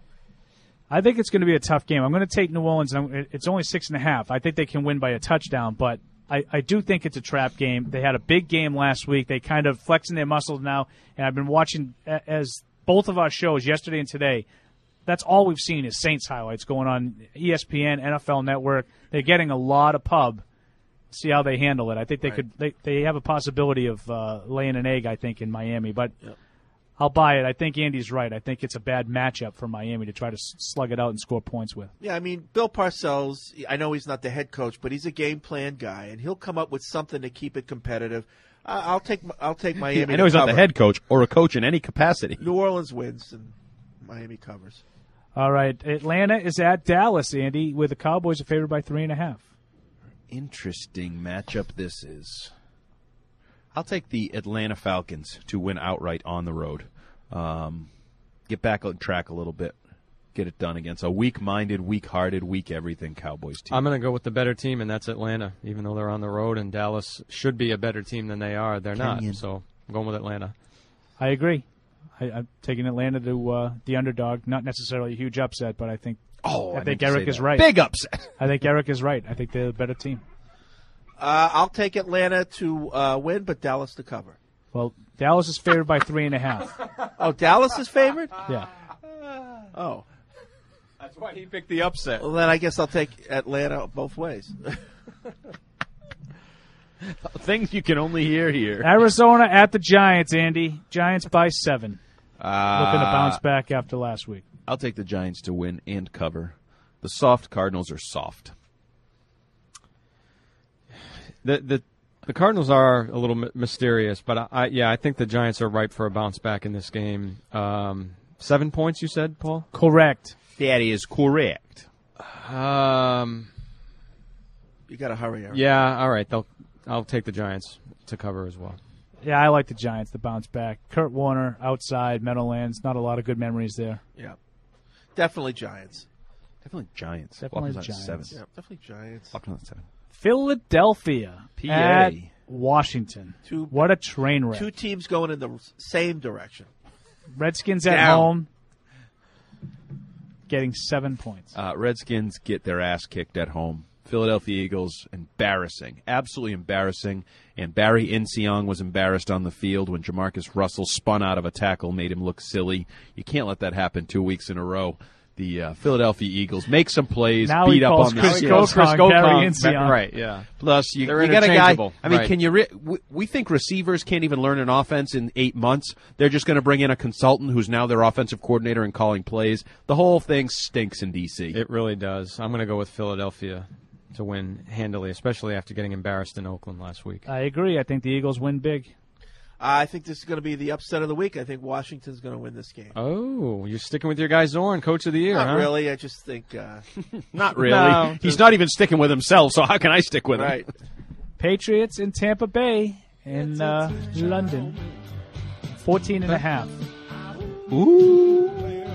I think it's going to be a tough game. I'm going to take New Orleans. and I'm- It's only six and a half. I think they can win by a touchdown, but I, I do think it's a trap game. They had a big game last week. They kind of flexing their muscles now, and I've been watching a- as both of our shows yesterday and today. That's all we've seen is Saints highlights going on E S P N, N F L Network. They're getting a lot of pub. See how they handle it. I think they could. They they have a possibility of uh, laying an egg. I think in Miami, but. I'll buy it. I think Andy's right. I think it's a bad matchup for Miami to try to s- slug it out and score points with. Yeah, I mean, Bill Parcells, I know he's not the head coach, but he's a game plan guy, and he'll come up with something to keep it competitive. I- I'll take I'll take Miami. I know to he's not cover. the head coach or a coach in any capacity. New Orleans wins, and Miami covers. All right. Atlanta is at Dallas, Andy, where the Cowboys are favored by three and a half. Interesting matchup this is. I'll take the Atlanta Falcons to win outright on the road. Um, get back on track a little bit. Get it done against a weak-minded, weak-hearted, weak-everything Cowboys team. I'm going to go with the better team, and that's Atlanta. Even though they're on the road, and Dallas should be a better team than they are, they're not. Kenyon. So I'm going with Atlanta. I agree. I, I'm taking Atlanta to uh, the underdog. Not necessarily a huge upset, but I think Oh, I, I think meant to Eric say is that. right. Big upset. I think Eric is right. I think they're the better team. Uh, I'll take Atlanta to uh, win, but Dallas to cover. Well, Dallas is favored by three and a half. Oh, Dallas is favored? Yeah. Oh. That's why he picked the upset. Well, then I guess I'll take Atlanta both ways. Things you can only hear here. Arizona at the Giants, Andy. Giants by seven. Uh, Looking to bounce back after last week. I'll take the Giants to win and cover. The soft Cardinals are soft. The the the Cardinals are a little mi- mysterious, but I, I yeah I think the Giants are ripe for a bounce back in this game. Um, seven points, you said, Paul? Correct. That is correct. Um, You got to hurry, Eric. yeah, all right. They'll I'll take the Giants to cover as well. Yeah, I like the Giants to bounce back. Kurt Warner outside Meadowlands. Not a lot of good memories there. Yeah. Definitely Giants. Definitely Giants. Definitely Walking on Giants. Seven. Yeah, definitely Giants. Walking on seven. Philadelphia P A. at Washington. Two- What a train wreck. Two teams going in the same direction. Redskins at Down. home, getting seven points. Uh, Redskins get their ass kicked at home. Philadelphia Eagles, embarrassing. Absolutely embarrassing. And Barry Inseong was embarrassed on the field when Jamarcus Russell spun out of a tackle, made him look silly. You can't let that happen two weeks in a row. the uh, Philadelphia Eagles make some plays, Now beat he up calls on the Chris Seahawks. Gokon, Gary Incion. Right, yeah. Plus, you, They're you got a guy. interchangeable. I mean, Right. can you? Re- we, we think receivers can't even learn an offense in eight months. They're just going to bring in a consultant who's now their offensive coordinator and calling plays. The whole thing stinks in D C. It really does. I'm going to go with Philadelphia to win handily, especially after getting embarrassed in Oakland last week. I agree. I think the Eagles win big. I think this is going to be the upset of the week. I think Washington's going to win this game. Oh, you're sticking with your guy Zorn, Coach of the Year, Not huh? really. I just think. Uh, Not really. No. He's not even sticking with himself, so how can I stick with him? Right. Patriots in Tampa Bay in uh, London. fourteen and a half. Ooh.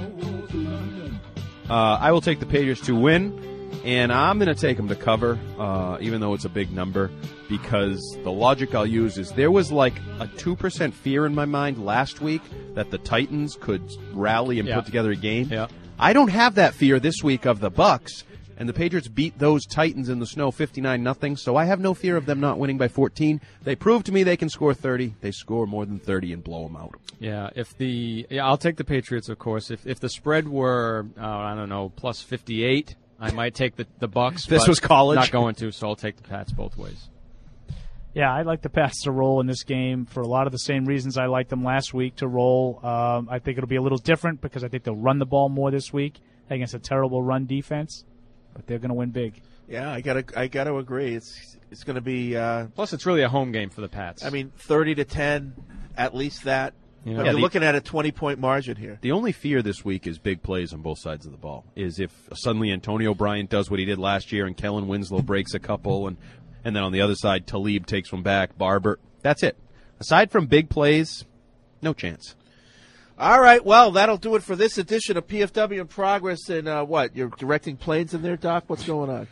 Uh, I will take the Patriots to win, and I'm going to take them to cover, uh, even though it's a big number, because the logic I'll use is there was like a two percent fear in my mind last week that the Titans could rally and Yeah. put together a game. Yeah. I don't have that fear this week of the Bucks, and the Patriots beat those Titans in the snow fifty-nine nothing, so I have no fear of them not winning by fourteen. They proved to me they can score thirty. They score more than thirty and blow them out. Yeah, if the yeah, I'll take the Patriots, of course. If if the spread were uh, I don't know plus fifty-eight, I might take the the Bucks. This but was college. Not going to, so I'll take the Pats both ways. Yeah, I'd like the Pats to roll in this game for a lot of the same reasons I liked them last week to roll. Um, I think it'll be a little different because I think they'll run the ball more this week against a terrible run defense, but they're going to win big. Yeah, I gotta, I gotta agree. It's, it's going to be. Uh, Plus, it's really a home game for the Pats. I mean, thirty to ten, at least that. Yeah. But Yeah, you're the- looking at a twenty-point margin here. The only fear this week is big plays on both sides of the ball. Is if suddenly Antonio Bryant does what he did last year and Kellen Winslow breaks a couple, and, and then on the other side, Talib takes one back, Barber. That's it. Aside from big plays, no chance. All right, well, that'll do it for this edition of P F W in Progress. And uh, what, you're directing planes in there, Doc? What's going on?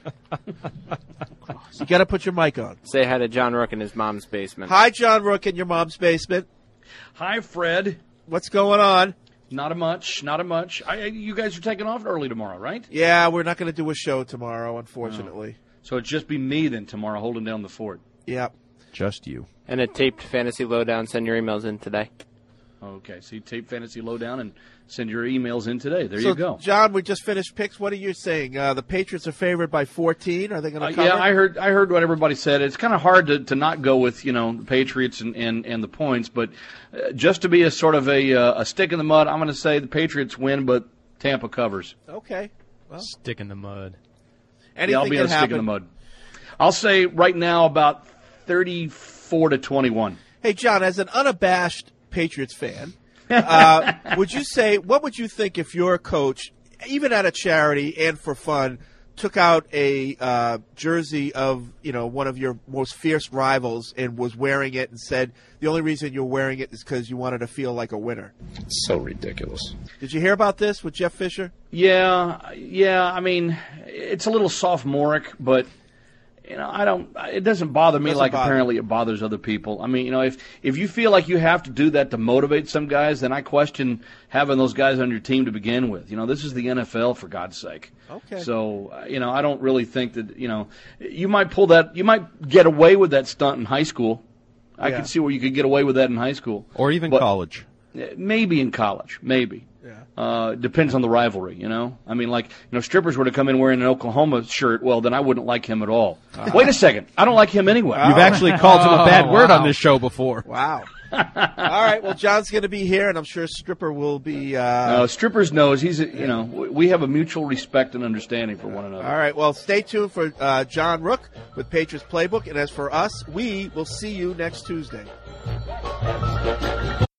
You got to put your mic on. Say hi to John Rook in his mom's basement. Hi, John Rook in your mom's basement. Hi, Fred. What's going on? Not a much, not a much. I, you guys are taking off early tomorrow, right? Yeah, we're not going to do a show tomorrow, unfortunately. So it's just be me then tomorrow holding down the fort. Yep. Just you. And a taped fantasy lowdown. Send your emails in today. Okay, so you tape Fantasy Lowdown and send your emails in today. There so, you go. John, we just finished picks. What are you saying? Uh, the Patriots are favored by fourteen. Are they going to Uh, cover? yeah, I heard. I heard what everybody said. It's kind of hard to, to not go with you know the Patriots and, and, and the points, but uh, just to be a sort of a uh, a stick in the mud, I'm going to say the Patriots win, but Tampa covers. Okay. Well, Stick in the mud. anything yeah, I'll be can a stick happen. in the mud. I'll say right now about thirty-four to twenty-one. Hey, John, as an unabashed Patriots fan, uh, would you say, what would you think if your coach, even at a charity and for fun, took out a uh, jersey of, you know, one of your most fierce rivals and was wearing it and said the only reason you're wearing it is because you wanted to feel like a winner? So ridiculous. Did you hear about this with Jeff Fisher? Yeah, yeah. I mean, it's a little sophomoric, but you know, I don't. It doesn't bother me Doesn't like bother apparently it bothers other people. I mean, you know, if if you feel like you have to do that to motivate some guys, then I question having those guys on your team to begin with. You know, this is the N F L, for God's sake. Okay. So, uh, you know, I don't really think that, you know, you might pull that, you might get away with that stunt in high school. I Yeah. could see where you could get away with that in high school. Or even But- college. Maybe in college, maybe. Yeah. Uh, depends on the rivalry, you know. I mean, like, you know, strippers were to come in wearing an Oklahoma shirt. Well, then I wouldn't like him at all. Wait a second, I don't like him anyway. You've actually called him a bad Oh, word wow. on this show before. Wow. All right, well, John's going to be here, and I'm sure Stripper will be. Uh, No, strippers knows he's, a, you know, we we have a mutual respect and understanding for one another. All right, well, stay tuned for uh, John Rook with Patriots Playbook, and as for us, we will see you next Tuesday.